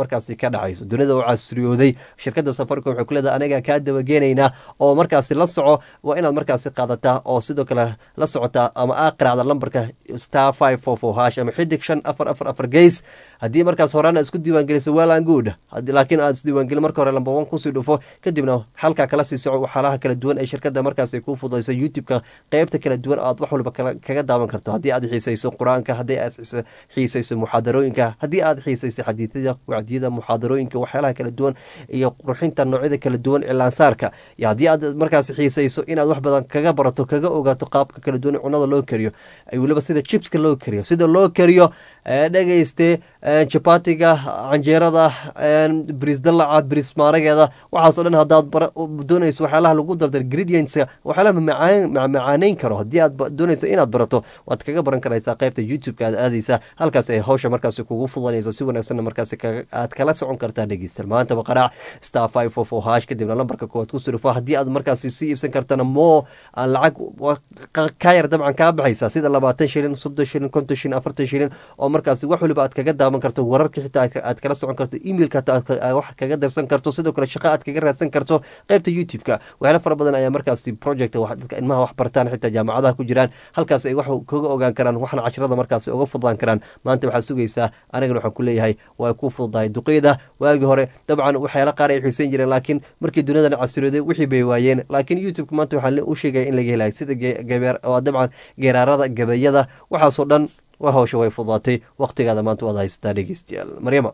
ka dhacayso dunida u casriyooday shirkadda safaricom waxay ku leedahay anaga kaa dabageenaynaa oo markaasi la soco waa inaad markaasi qaadataa oo sidoo kale la socotaa ama aa qiraacda lambarka star five four four hash ama xidig shan afar afar afar geys haddii markaas horaan aad isku diiwaangeliso well and good laakiin aad isdiiwaangelin marka hore lambar one kusii dhufo kadibna halkaa kala sii soco waxyaalaha kala duwan ee shirkadda markaas ay kuu fududayso youtube-ka qeybta kala duwan aad wax walba kaga daawan karto haddii aad xiisayso qur-aanka haddii aad xiisayso muxaadarooyinka haddii aad xiisayso xadiidyada wacdiyada muxaadarooyinka waxyaalaha kala duwan iyo qurxinta noocyada kala duwan cilaansaarka iyo haddii aad markaas xiisayso inaad wax badan kaga barato kaga ogaato qaabka kala duwan cunada loo kariyo weliba sida chipska loo kariyo sida loo kariyo dhegeyste jabatiga canjeerada bris dalaca bris maarageeda waxaasoo dhan haddaad doonayso waxyaalaha lagu dardar ingredientska waxyaalaha macaaneyn karo haddii aad doonayso inaad barato waad kaga baran karaysaa qaybta youtube-ka aad aadaysa halkaas ay hawsha markaas kugu fudanayso si wanaagsanna markaas aad kala socon kartaa dhegeysta maantaba qaraac star five four four hash kadibna lambarka koowaad ku surufo haddii aad markaas sii iibsan kartana moo aan lacag ka yar dabcan kaa baxaysaa sida labaatan shilin soddon shilin konton shilin afartan shilin oo markaas wax waliba aad kaga daawan karto wararka xitaa aad kala socon karto emailka hataa wax kaga darsan karto sidoo kale shaqo aad kaga raadsan karto qaybta youtube-ka waxyaala fara badan ayaa markaas project dadka ilmaha wax bartaan xitaa jaamacadaha ku jiraan halkaas ay wax kaga ogaan karaan waxna casharada markaas uga fududaan karaan maanta waxaad sugaysaa anigana waxaan ku leeyahay waa ku fududahay duqeyda waagii hore dabcan waxyaala qaar ay xiisan jireen laakiin markii duniyadan casirooday wixii bay waayeen laakiin youtube-ka maanta waxaan u sheegaya in laga helayo sida gabeer oo dabcan geeraarada gabayada waxaasoo dhan waa hawsha way fududaatay waqtigaada maanta waad haysataa dhegeystayaal maryama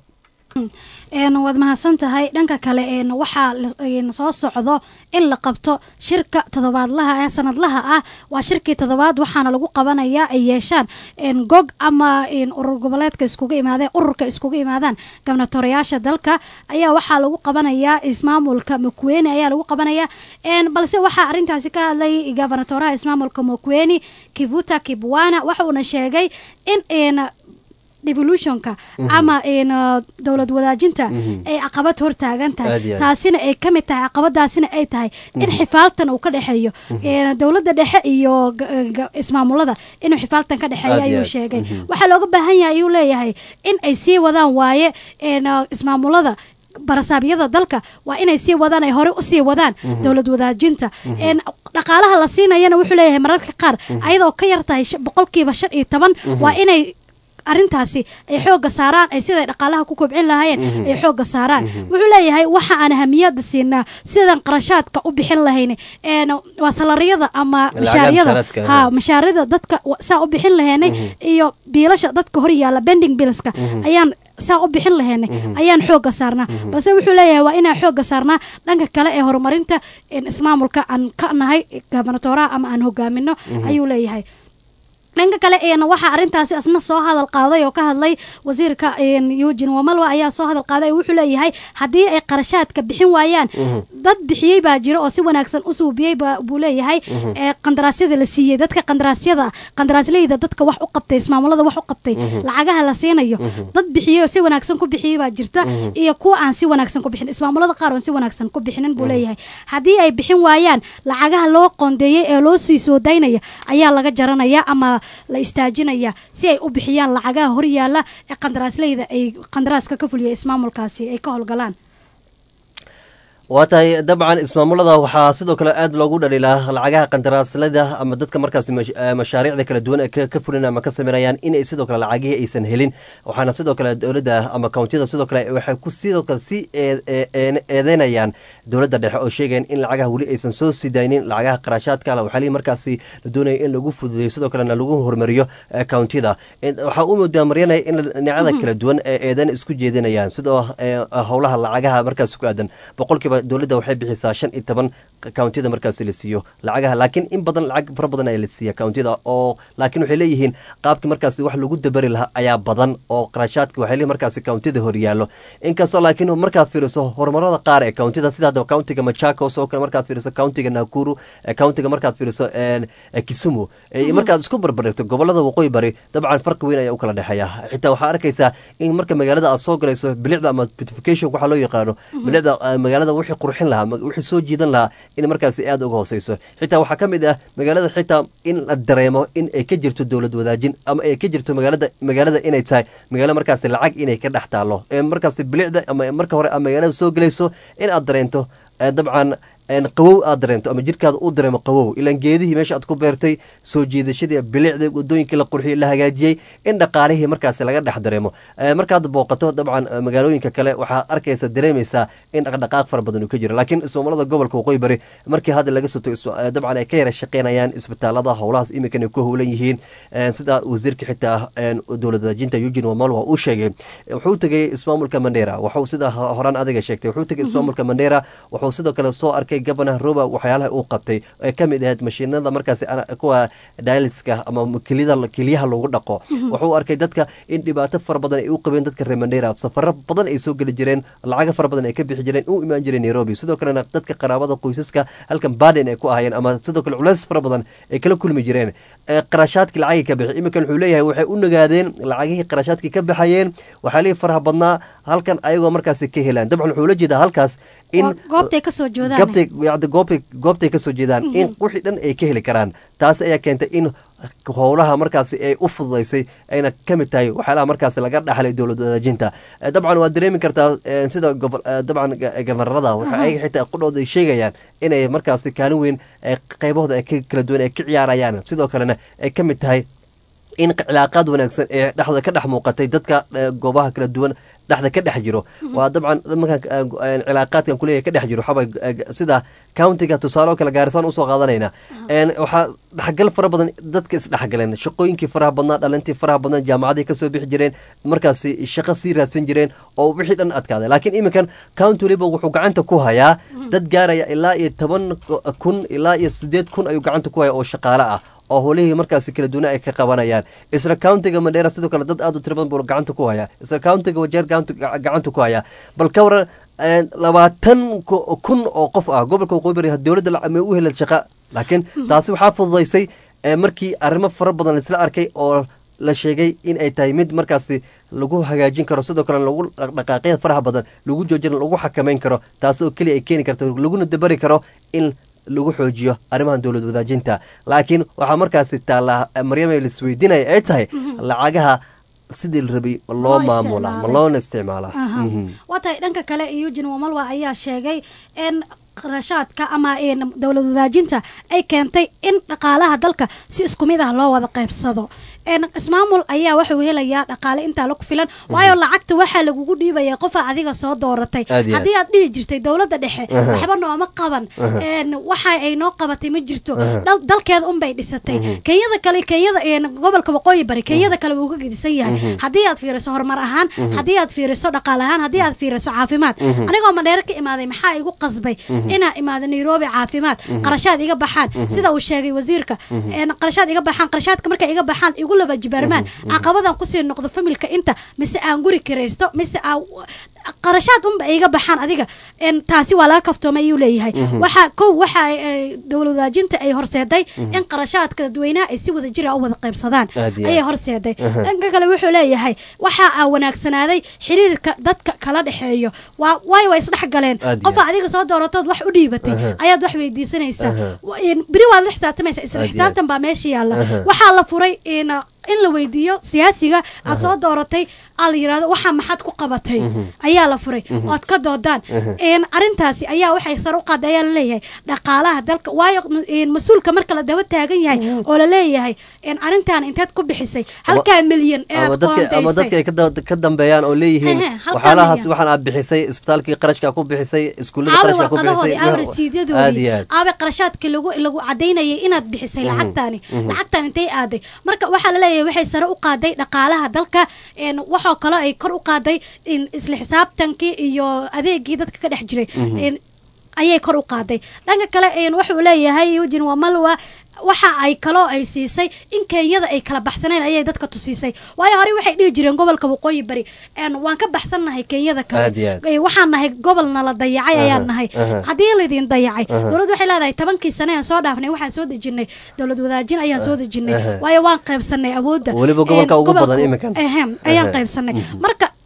waad mahadsan tahay dhanka kale waxaa soo socdo in la qabto shirka todobaadlaha ee sanadlaha ah waa shirkii todobaad waxaana lagu qabanayaa ay yeeshaan gog ama urur goboleedka iskugu imaadeen ururka iskugu imaadaan gabnatoreyaasha dalka ayaa waxaa lagu qabanayaa ismaamulka Makueni ayaa lagu qabanayaa balse waxaa arintaasi ka hadlay gabnatoraha ismaamulka Makueni Kivuta Kibwana waxa uu sheegay in devolutionka ama in dawlad wadaajinta ay caqabad hor taagan tahay taasina ay kamid tahay caqabadaasina ay tahay in xifaaltan uu ka dhaxeeyo dawladda dhexe iyo ismaamulada inuu xifaaltan ka dhaxeeyo ayuu sheegay waxa looga baahan yahay ayuu leeyahay in ay sii wadaan waaye ismaamulada barasaabiyada dalka waa inay sii wadaan ay hore u sii wadaan dawlad wadaajinta dhaqaalaha la siinayana wuxuu leeyahay mararka qaar ayadoo ka yar tahay boqolkiiba shan iyo toban waa inay arintaasi ay xooga saaraan ay sida dhaqaalaha ku kobcin lahaayeen ay xooga saaraan wuxuu leeyahay waxa aan ahamiyada siinaa sidan qarashaadka u bixin lahayn ee waa salariyada ama mashaariyada ha mashaariyada dadka saa u bixin lahaynay iyo biilasha dadka hor yaala bending billska ayaan saa u bixin lahaynay ayaan xooga saarnaa balse wuxuu leeyahay waa inaan xooga saarnaa dhanka kale ee horumarinta ismaamulka aan ka nahay gabnatoraha ama aan hogaamino ayuu leeyahay dhanka kale een waxa arintaasi asna soo hadal qaaday oo ka hadlay wasiirka Eugene Wamalwa ayaa soo hadal qaaday wuxuu leeyahay hadii ay qarashaadka bixin waayaan dad bixiyay baa jiro oo si wanaagsan u suubiyay buu leeyahay ee qandaraasyada la siiyay dadka qandaraasyada qandaraasleyda dadka wax u qabtay ismaamulada wax u qabtay lacagaha la siinayo dad bixiyay oo si wanaagsan ku bixiyay baa jirta iyo kuwa aan si wanaagsan ku bixin ismaamulada qaar oo si wanaagsan ku bixinin buu leeyahay hadii ay bixin waayaan lacagaha loo qoondeeyay ee loo sii soo daynaya ayaa laga jaranaya ama la istaajinaya si ay u bixiyaan lacagaha hor yaala ee qandaraasleyda ay qandaraaska ka fuliya ismaamulkaasi ay ka howlgalaan waa tahay dabcan ismaamulada waxaa sidoo kale aad loogu dhaliilaa lacagaha qandaraaslada ama dadka markaas mashaariicda kala duwan ka fulin ama ka sameynayaan inay sidoo kale lacagihii aysan helin waxaana sidoo kale dowladda ama kountiyada sidoo kale waxay ku sidoo kale si eedeynayaan dowladda dhexe oo sheegayaan in lacagaha weli aysan soo sidaynin lacagaha qarashaadka la waxaa markaasi la doonaya in lagu fududeeyo sidoo kalena lagu hormariyo kountiyada waxaa u moodaa maryanaya in dhinacada kala duwan ee eedan isku jeedinayaan sidoo howlaha lacagaha markaas ku aadan boqolkiiba dowladda waxay bixisaa shan iyo toban kountiyada markaasi la siiyo lacagaha laakiin in badan lacag fara badan ayaa la siiya kountiyada oo laakiin waxay leeyihiin qaabkii markaasi wax lagu dabari lahaa ayaa badan oo qarashaadka waxay leeyihin markaasi kountiyada horyaallo inkastoo laakiin markaad fiiriso horumarada qaar ee kountiyada sida hadda countiga Machakos oo kale markaad fiiriso countiga Nakuru countiga markaad fiiriso Kisumu markaad isku barbardhigto gobolada waqooyi bari dabcan farqi weyn ayaa u kala dhexeeya xitaa waxaa arkaysaa in marka magaalada aad soo galayso bilicda ama beautification waxa loo yaqaano bilicda magaalada wixii qurxin lahaa wixii soo jiidan lahaa in markaasi aad uga hooseyso xitaa waxaa ka mid ah magaalada xitaa in la dareemo in ay ka jirto dowlad wadaajin ama ay ka jirto magaalada magaalada inay tahay magaalo markaasi lacag inay ka dhex taalo ee markaasi bilicda ama marka hore aad magaalada soo gelayso in aad dareento dabcan qawow aad dareento ama jirkaada u dareemo qawow ilaan geedihii meesha aad ku beertay soo jiidashadii bilicda wadooyinkii la qurxiyey la hagaajiyey in dhaqaalihii markaasi laga dhex dareemo markaad booqato dabcan magaalooyinka kale waxaa arkaysa dareemaysaa in dhaqdhaqaaq fara badan uu ka jiro laakiin ismaamulada gobolka waqooyi bari markii hadda laga soto dabcan ay ka yara shaqeynayaan isbitaalada howlahaas iminkan ay ku howlan yihiin sida wasiirka xitaa dowlad wadaajinta eugene wamalwa uu sheegay wuxuu tegay ismaamulka mandera wuxuu sida horaan adiga sheegtay wuxuu tegay ismaamulka mandera wuxuu sidoo kale soo arkay gabana roba waxyaalaha uu qabtay ee ka mid ahayd mashiinada markaasi kuwa dialiska ama keliyaha lagu dhaqo wuxuu arkay dadka in dhibaato fara badan ay u qabeen dadka reer mandera safaro badan ay soo geli jireen lacaga fara badan ay ka bixi jireen u imaan jireen nairobi sidoo kalena dadka qaraabada qoysaska halkan baden ay ku ahayeen ama sidoo kale culays fara badan ay kala kulmi jireen qarashaadkii lacagii ka bixi iminkan wuxuu leeyahay waxay u nagaadeen lacagihii qarashaadkii ka baxayeen waxyaalihii faraha badnaa halkan ayagoo markaasi ka helaan dabcan wuxuu la jeedaa halkaas in goobtay kasoo jeedaan goobtay kasoo jeedaan in wixii dhan ay ka heli karaan taas ayaa keentay in howlaha markaasi ay u fududaysay ayna ka mid tahay waxyaalaha markaasi laga dhaxlay dowlad wadaajinta dabcan waad dareemi kartaa sida dabcan gabanarada waxa ay xitaa qudhooda ay sheegayaan inay markaasi kaalin weyn qaybahooda ay kala duwan ay ka ciyaarayaan sidoo kalena ay ka mid tahay in cilaaqaad wanaagsan ee dhexda ka dhex muuqatay dadka goobaha kala duwan dhexda ka dhex jiro waa dabcan markaan cilaaqaadkan kuleeyahay ka dhex jiro waxaba sida countiga tusaale oo kale gaarisaan usoo qaadanayna waxaa dhexgal fara badan dadka isdhexgaleen shaqooyinkii faraha badnaa dhalintii faraha badnaa jaamacadii kasoo bixi jireen markaasi shaqo sii raadsan jireen oo wixii dhan adkaaday laakiin iminkan county waliba wuxuu gacanta ku hayaa dad gaaraya ilaa iyo toban kun ilaa iyo sideed kun ayuu gacanta ku haya oo shaqaale ah oo howlihii markaasi kala duwana ay ka qabanayaan isla countiga mandera sidoo kale dad aad u tiro badan buu gacanta ku hayaa isla countiga wajeer gacanta ku hayaa bal ka waran labaatan kun oo qof ah gobolka waqooyi bari dowladda ma u helan shaqa laakiin taasi waxaa fududaysay markii arrimo fara badan laisla arkay oo la sheegay in ay tahay mid markaasi lagu hagaajin karo sidoo kale lagu dhaqaaqyada faraha badan lagu joojin lagu xakameyn karo taas oo keliya ay keeni karto laguna dabari karo in lagu xoojiyo arrimahan dowlad wadaajinta laakiin waxaa markaasi taallaa maryam ay laisweydiinaya ay tahay lacagaha sidii la rabay ma loo maamulaa ma loona isticmaalaa waa tahay dhanka kale eugene wamalwa ayaa sheegay in qarashaadka ama dowlad wadaajinta ay keentay in dhaqaalaha dalka si isku mid ah loo wada qaybsado ismaamul ayaa wuxuu helayaa dhaqaale intaa lagu filan waayo lacagta waxaa lagugu dhiibaya qofa adiga soo dooratay haddii aad dhihi jirtay dowladda dhexe waxba nooma qaban waxa ay noo qabatay ma jirto dalkeeda unbay dhisatay kenyada kale kenyada gobolka waqooyi bari kenyada kale wuu ka gedisan yahay haddii aad fiiriso horumar ahaan haddii aad fiiriso dhaqaale ahaan haddii aad fiiriso caafimaad anigoo mandheero ka imaaday maxaa igu qasbay inaa imaado nairobi caafimaad qarashaad iga baxaan sida uu sheegay wasiirka qarashaad iga baxaan qarashaadka markay iga baxaan igu laba jibaarmaan caqabadan kusii noqdo familka inta mise aan guri kiraysto mise aan qarashaad unba iga baxaan adiga taasi waa laga kaftoomay ayuu leeyahay waxa kow waxa dowlad wadaajinta ay horseeday in qarashaadka dadweynaha ay si wada jira u wada qaybsadaan ayay horseeday dhanka kale wuxuu leeyahay waxa aa wanaagsanaaday xiriirka dadka kala dhexeeyo waa way way isdhex galeen qofa adiga soo dooratood wax u dhiibatay ayaad wax weydiisanaysaa biri waad la xisaabtamaysaa isla xisaabtan baa meesha yaalla waxaa la furay in in la weydiiyo siyaasiga aad soo dooratay aa la yidhahdo waxaa maxaad ku qabatay ayaa la furay ood ka doodaan arrintaasi ayaa waxay sar u qaaday ayaa laleeyahay dhaqaalaha dalka waayo mas-uulka marka la daba taagan yahay oo laleeyahay arrintaan inteed ku bixisay halkaa milyan ee aad qoondaysay ama dadka ay ka dambeeyaan oo leeyihiin waxyaalahaas waxaan aad bixisay isbitaalkii qarashkaa ku bixisay iskuullada qarashkaa ku bixisay aabe rasiidyadoodii aabe qarashaadkii lagu lagu cadaynayay inaad bixisay lacagtaani lacagtaan intay aaday marka waxaa laleeyahay waxay sare u qaaday dhaqaalaha dalka waxoo kale ay kor u qaaday isla xisaabtankii iyo adeegii dadka ka dhex jiray ayay kor u qaaday dhanka kale wuxuu leeyahay eugene wamalwa waxa ay kaloo ay siisay in kenyada ay kala baxsaneen ayay dadka tusiisay waayo hore waxay dhihi jireen gobolka waqooyi bari waan ka baxsannahay kenyada kale waxaan nahay gobolna la dayacay ayaan nahay haddii laydin dayacay dowladda waxay leedahay tobankii sane aan soo dhaafnay waxaan soo dejinay dowlad wadaajin ayaan soo dejinay waayo waan qaybsanay awoodda weliba gobolka ugu badan iminkan ayaan qaybsanay marka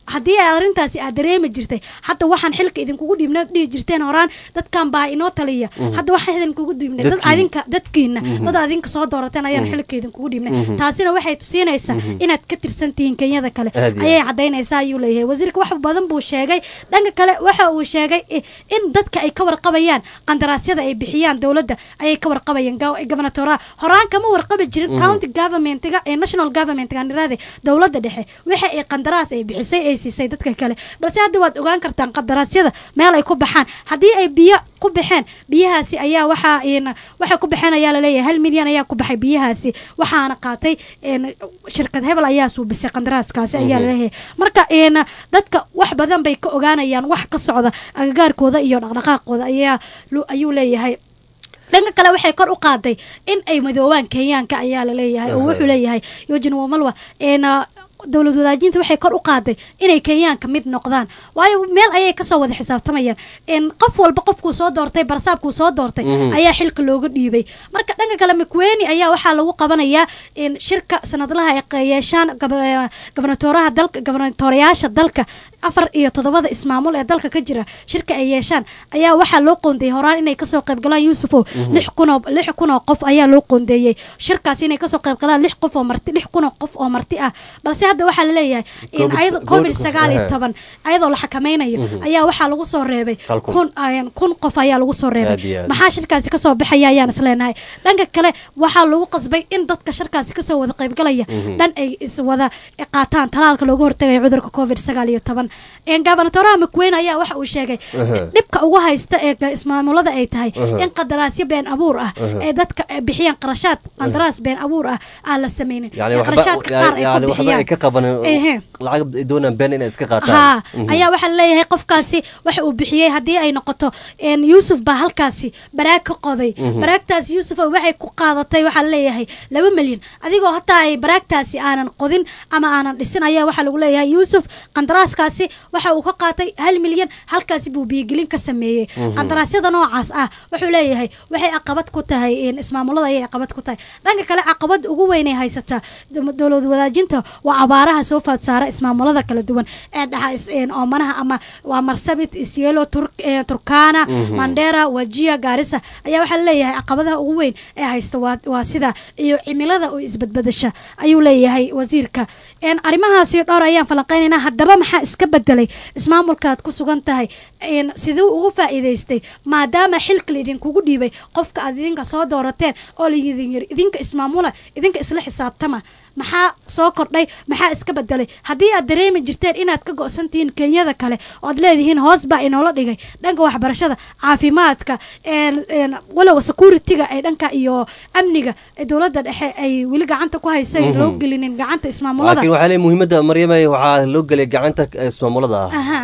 haddii ay arrintaasi aad dareemi jirtay hadda waxaan xilka idinkugu dhiibna dhihi jirteen horaan dadkan baa inoo taliya hadda waxaan idinkugu dhiibnay dad adinka dadkiina dad adinka soo doorateen ayaan xilka idinkugu dhiibnay taasina waxay tusinaysaa inaad ka tirsan tihiin Kenyada kale ayay cadaynaysaa ayuu leeyahay wasiirka wax badan buu sheegay dhanka kale waxa uu sheegay in dadka ay ka warqabayaan qandaraasyada ay bixiyaan dawladda ayay ka warqabayaan gobernatoraha horaan kama warqabi jirin county government-ga ee national government-ga niraade dawladda dhexe waxa ay qandaraas ay bixisay ay siisay dadka kale balse hadda waad ogaan kartaan qandaraasyada meel ay ku baxaan haddii ay biyo ku baxeen biyahaasi ayaa waxa in waxa ku baxeen ayaa la leeyahay hal milyan ayaa ku baxay biyahaasi waxaana qaatay in shirkad hebel ayaa soo bisay qandaraaskaasi ayaa la leeyahay marka in dadka wax badan bay ka ogaanayaan wax ka socda agagaarkooda iyo dhaqdhaqaaqooda ayaa ayuu leeyahay dhanka kale waxay kor u qaaday in ay madoobaan Kenyaanka ayaa la leeyahay oo wuxuu leeyahay Eugene Wamalwa in dawlad wadaajinta waxay kor u qaaday inay Kenyaanka mid noqdaan waayo meel ayay ka soo wada xisaabtamayaan in qof walba qofku soo doortay barsaabku soo doortay ayaa xilka looga dhiibay marka dhanka kale Mkweni ayaa waxa lagu qabanayaa in shirka sanadlaha ay yeeshaan gobernatoraha dalka gobernatoriyaasha dalka afar iyo todobada ismaamul ee dalka ka jira shirka ay yeeshaan ayaa waxa loo qoondeeyay horaan inay ka soo qayb galaan Yusufow lix kun oo qof ayaa loo qoondeeyay shirkaas inay ka soo qayb galaan lix qof oo marti lix kun oo qof oo marti ah balse hadda waxa la leeyahay in ayado covid sagaal iyo toban ayadoo la xakameynayo ayaa waxa lagu soo reebay kun ayaan kun qof ayaa lagu soo reebay maxaa shirkaasi ka soo baxaya ayaan isleenahay dhanka kale waxa lagu qasbay in dadka shirkaasi ka soo wada qayb galaya dhan ay is wada qaataan talaalka looga hortagayo cudurka covid sagaal iyo toban in gobernatoraha Mkweni ayaa waxa uu sheegay dhibka ugu haysta ee ismaamulada ay tahay in qandaraasyo been abuur ah ee dadka bixiyaan qarashaad qandaraas been abuur ah aan la sameeynin qarashaadka qaar ay ku bixiyaan lacag doonaan been inay iska qaataan ha ayaa waxa la leeyahay qofkaasi waxa uu bixiyay hadii ay noqoto in Yusuf ba halkaasi baraag ka qoday baraagtaasi Yusuf waxay ku qaadatay waxa la leeyahay laba milyan adigoo hataa ay baraagtaasi aanan qodin ama aanan dhisin ayaa waxa lagu leeyahay Yusuf qandaraaskaasi waxa uu ka qaatay hal milyan halkaasi buu biigelin ka sameeyay qandaraasyada noocaas ah wuxuu leeyahay waxay caqabad ku tahay in ismaamulada ay caqabad ku tahay dhanka kale caqabad ugu weyn ee haysata dawlad wadaajinta waa abaaraha soo faad saara ismaamulada kala duwan ee dhaxa in oomanaha ama waa Marsabit Isiolo Turkana Mandera Wajir Garissa ayaa waxa la leeyahay caqabadaha ugu weyn ee haysta waa sida iyo cimilada oo isbadbadasha ayuu leeyahay wasiirka in arimahaasi dhowr ayaan falanqeynayna hadaba maxaa iska bedelay ismaamulkaad ku sugan tahay in sidoo ugu faa'iideystay maadaama xilka idinkugu dhiibay qofka aad idinka soo doorateen oo idin yiri idinka ismaamula idinka isla xisaabtama maxaa soo kordhay maxaa iska bedelay haddii aad dareemi jirteen inaad ka go'santihiin Kenyada kale oo aad leedihiin hoos baa inoola dhigay dhanka waxbarashada caafimaadka een walow security-ga ay dhanka iyo amniga ee dawladda dhexe ay wili gacanta ku haysay loo gelinin gacanta ismaamulada laakiin waxa leeyahay muhiimadda Maryamay waxa loo galay gacanta ismaamulada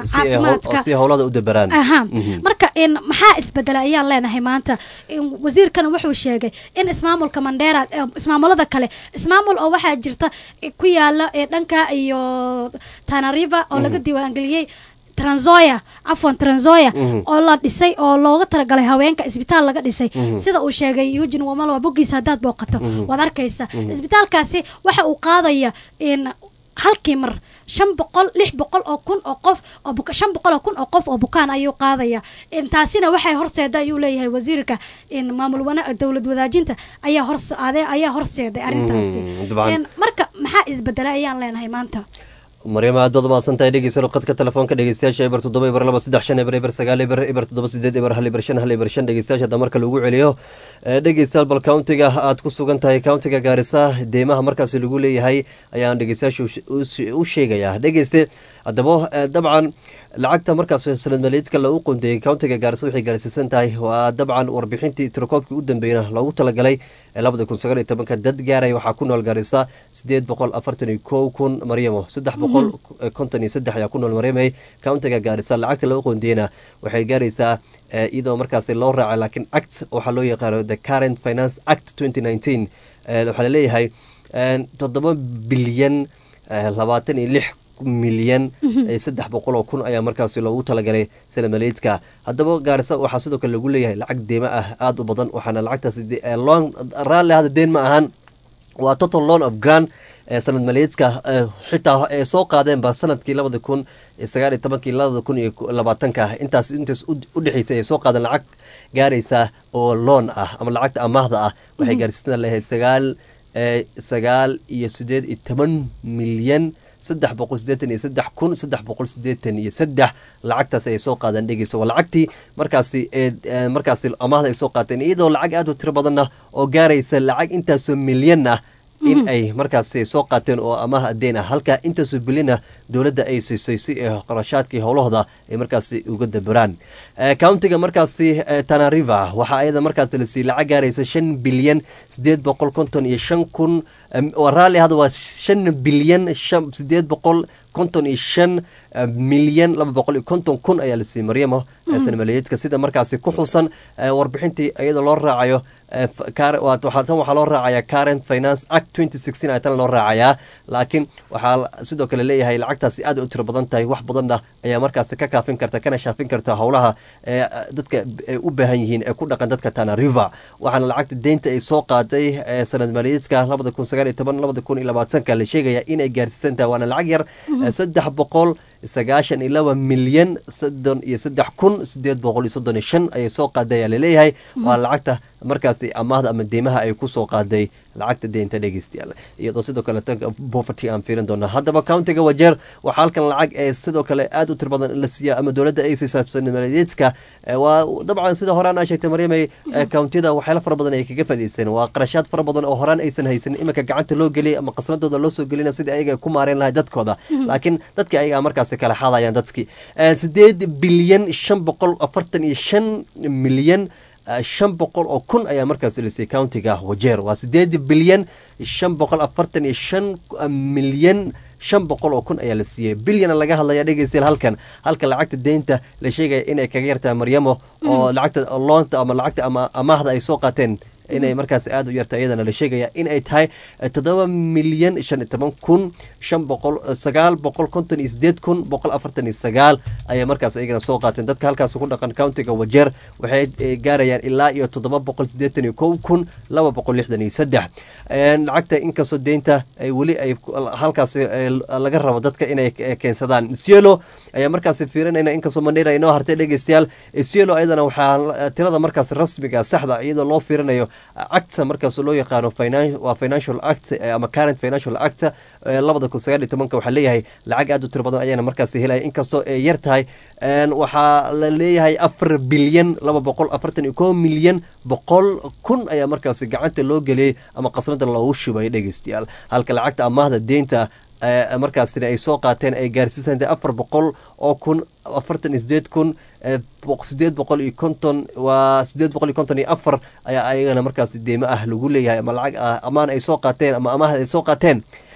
si hawlada u dabaraan marka in maxaa isbedelay ayaan leenahay maanta wasiirkan wuxuu sheegay in ismaamulka Mandera ismaamulada kale ismaamul oo waxa jirta ku yaala ee dhanka iyo Tana River oo laga diiwaan galiyay Tranzoya afwan Tranzoya oo la dhisay oo looga talagalay haweenka isbitaal laga dhisay sida uu sheegay Eugene Wamalwa bogiisa hadaad booqato waad arkaysa isbitaalkaasi waxa uu qaadaya in halkii mar shan boqol lix boqol oo kun oo qof oo buka shan boqol oo kun oo qof oo bukaan ayuu qaadaya intaasina waxay horseeday ayuu leeyahay wasiirka in maamul wana dawlad wadaajinta ayaa horseeday ayaa horseeday arintaasi in marka maxaa isbedelay ayaan leenahay maanta مريم عاد بضم أصلا تايدي يصير قد كتلفون كده يستاش إبر تضبي إبر لما صدق شن إبر إبر سجال إبر إبر تضبي سدد إبر هل إبر شن هل إبر شن يستاش هذا مركز الوجوع عليه دقي يستاش بالكاونتيجا أتكسو كان تاي كاونتيجا جارسة ديما مركز الوجوع لي هاي أيام دقي يستاش وش وش شيء جايه دقي يست الدبوه طبعا lacagta markaas sanad maleedka lagu qondeeyay countiga Gaarso wixii gaarsiisan tahay waa dabcan warbixintii tirkoobkii u dambeeyay lagu talagalay laba kun iyo sagaal iyo toban dad gaaray waxa ku nool Gaarisa sideed boqol afartan iyo kow kun Maryamo saddex boqol konton iyo saddex ayaa ku nool Maryamay countiga Gaarisa lacagta lagu qondeeyna waxay gaaraysaa iyadoo markaas loo raacay laakiin act waxa loo yaqaan the current finance act twenty nineteen waxa la leeyahay toddoba bilyan labaatan iyo lix milyan saddex boqol oo kun ayaa markaas loogu talagalay sanad maleedka haddaba Gaarisa waxa sidoo kale lagu leeyahay lacag deema ah aad u badan waxaana lacagtaas loan rally hada deen ma ahan waa total loan of grant sanad maliyeedka xitaa ay soo qaadeenba sanadkii labada kun sagaal iyo tobankii labada kun iyo labaatanka intaas intaas u dhexeysay ay soo qaadeen lacag gaaraysa oo loon ah ama lacagta amaahda ah waxay gaarsiisan lahayd sagaal sagaal iyo sideed iyo toban milyan saddex boqol sideetan iyo saddex kun saddex boqol sideetan iyo saddex lacagtaas ay soo qaadeen dhegeyso waa lacagtii markaasi markaasi amaahda ay soo qaateen iyadoo lacag aad u tiro badanna oo gaaraysa lacag intaasoo milyan ah in ay markaasi soo qaateen oo amaah adeen ah halka intaasoo bilina dowladda ay siisay si qarashaadkii howlahooda ay markaasi uga dabaraan countiga markaasi Tana River waxa ayada markaasi la siiyay lacag gaaraysa shan bilyan sideed boqol konton iyo shan kun waraali hada waa shan bilyan sideed boqol konton iyo shan milyan laba boqol iyo konton kun ayaa la siiyey Maryamo sanad maliyeedka sida markaasi ku xusan warbixintii iyada loo raacayo waxaa waxaa loo raacayaa current finance act twenty sixteen ayaa tan loo raacayaa laakiin waxaa sidoo kale leeyahay lacagtaasi aad u tiro badan tahay wax badanna ayaa markaasi ka kaafin karta kana shaafin karta howlaha dadka ay u baahan yihiin ee ku dhaqan dadka Tana River waxaana lacagta deynta ay soo qaaday sanad maliyeedka labada kun sagaal iyo toban labada kun iyo labaatanka la sheegaya inay gaarsiisan tahay waana lacag yar saddex boqol sagaashan iyo laba milyan soddon iyo saddex kun sideed boqol iyo soddon iyo shan ayay soo qaaday ayaa laleeyahay waa lacagta markaasi amaahda ama deymaha ay ku soo qaaday lacagta deynta dhegeystayaal iyadoo sidoo kale poverty aan fiirin doona haddaba countiga Wajeer waxaa halkan lacag ee sidoo kale aad u tiro badan la siiya ama dowladda ay siisay sanad maliyeedka waa dabcan sida horaan ay sheegtay Maryamay countida waxyaalo fara badan ay kaga faa'iideysteen waa qarashaad fara badan oo horaan aysan haysan iminka gacanta loo geliyay ama qasnadooda loo soo gelina sidii ayaga ku maareen lahayd dadkooda laakiin dadka ayaga markaas kala xadayaan dadkii sideed bilyan shan boqol afartan iyo shan milyan shan boqol oo kun ayaa markaas la siiyay countiga Wajeer waa sideed bilyan shan boqol afartan iyo shan milyan shan boqol oo kun ayaa la siiyey bilyan laga hadlaya dhegeystayaal halkan halka lacagta deynta la sheegaya inay kaga yartaa Maryamo oo lacagta loonta ama lacagta ama amaahda ay soo qaateen inay markaas aad u yarta iyadana la sheegaya in ay tahay toddoba milyan shan iyo toban kun shan boqol sagaal boqol konton iyo sideed kun boqol afartan iyo sagaal ayaa markaas iyagana soo qaateen dadka halkaas ku dhaqan countiga Wajeer waxay gaarayaan ilaa iyo toddoba boqol sideetan iyo kow kun laba boqol lixdan iyo saddex lacagta inkastoo deynta ay weli ay halkaas laga rabo dadka inay keensadaan Isiolo ayaa markaas fiirinayna inkastoo Mandera inoo hartay dhegeystayaal Isiolo ayadana waxaa tirada markaas rasmiga saxda iyadoo loo fiirinayo acta markaas loo yaqaano waa financial act ama current financial act labada kun sagaal iyo tobanka waxaa leeyahay lacag aad u tiro badan ayaana markaas helaya inkastoo ay yar tahay waxaa la leeyahay afar bilyan laba boqol afartan iyo kow milyan boqol kun ayaa markaas gacanta loo geliyey ama qasnada loogu shubay dhegeystayaal halka lacagta amaahda deynta markaasina ay soo qaateen ay gaarsiisantay afar boqol oo kun afartan iyo sideed kun sideed boqol iyo konton waa sideed boqol iyo konton iyo afar ayaa ayagana markaas deymo ah lagu leeyahay ama lacag ah amaan ay soo qaateen ama amaahda ay soo qaateen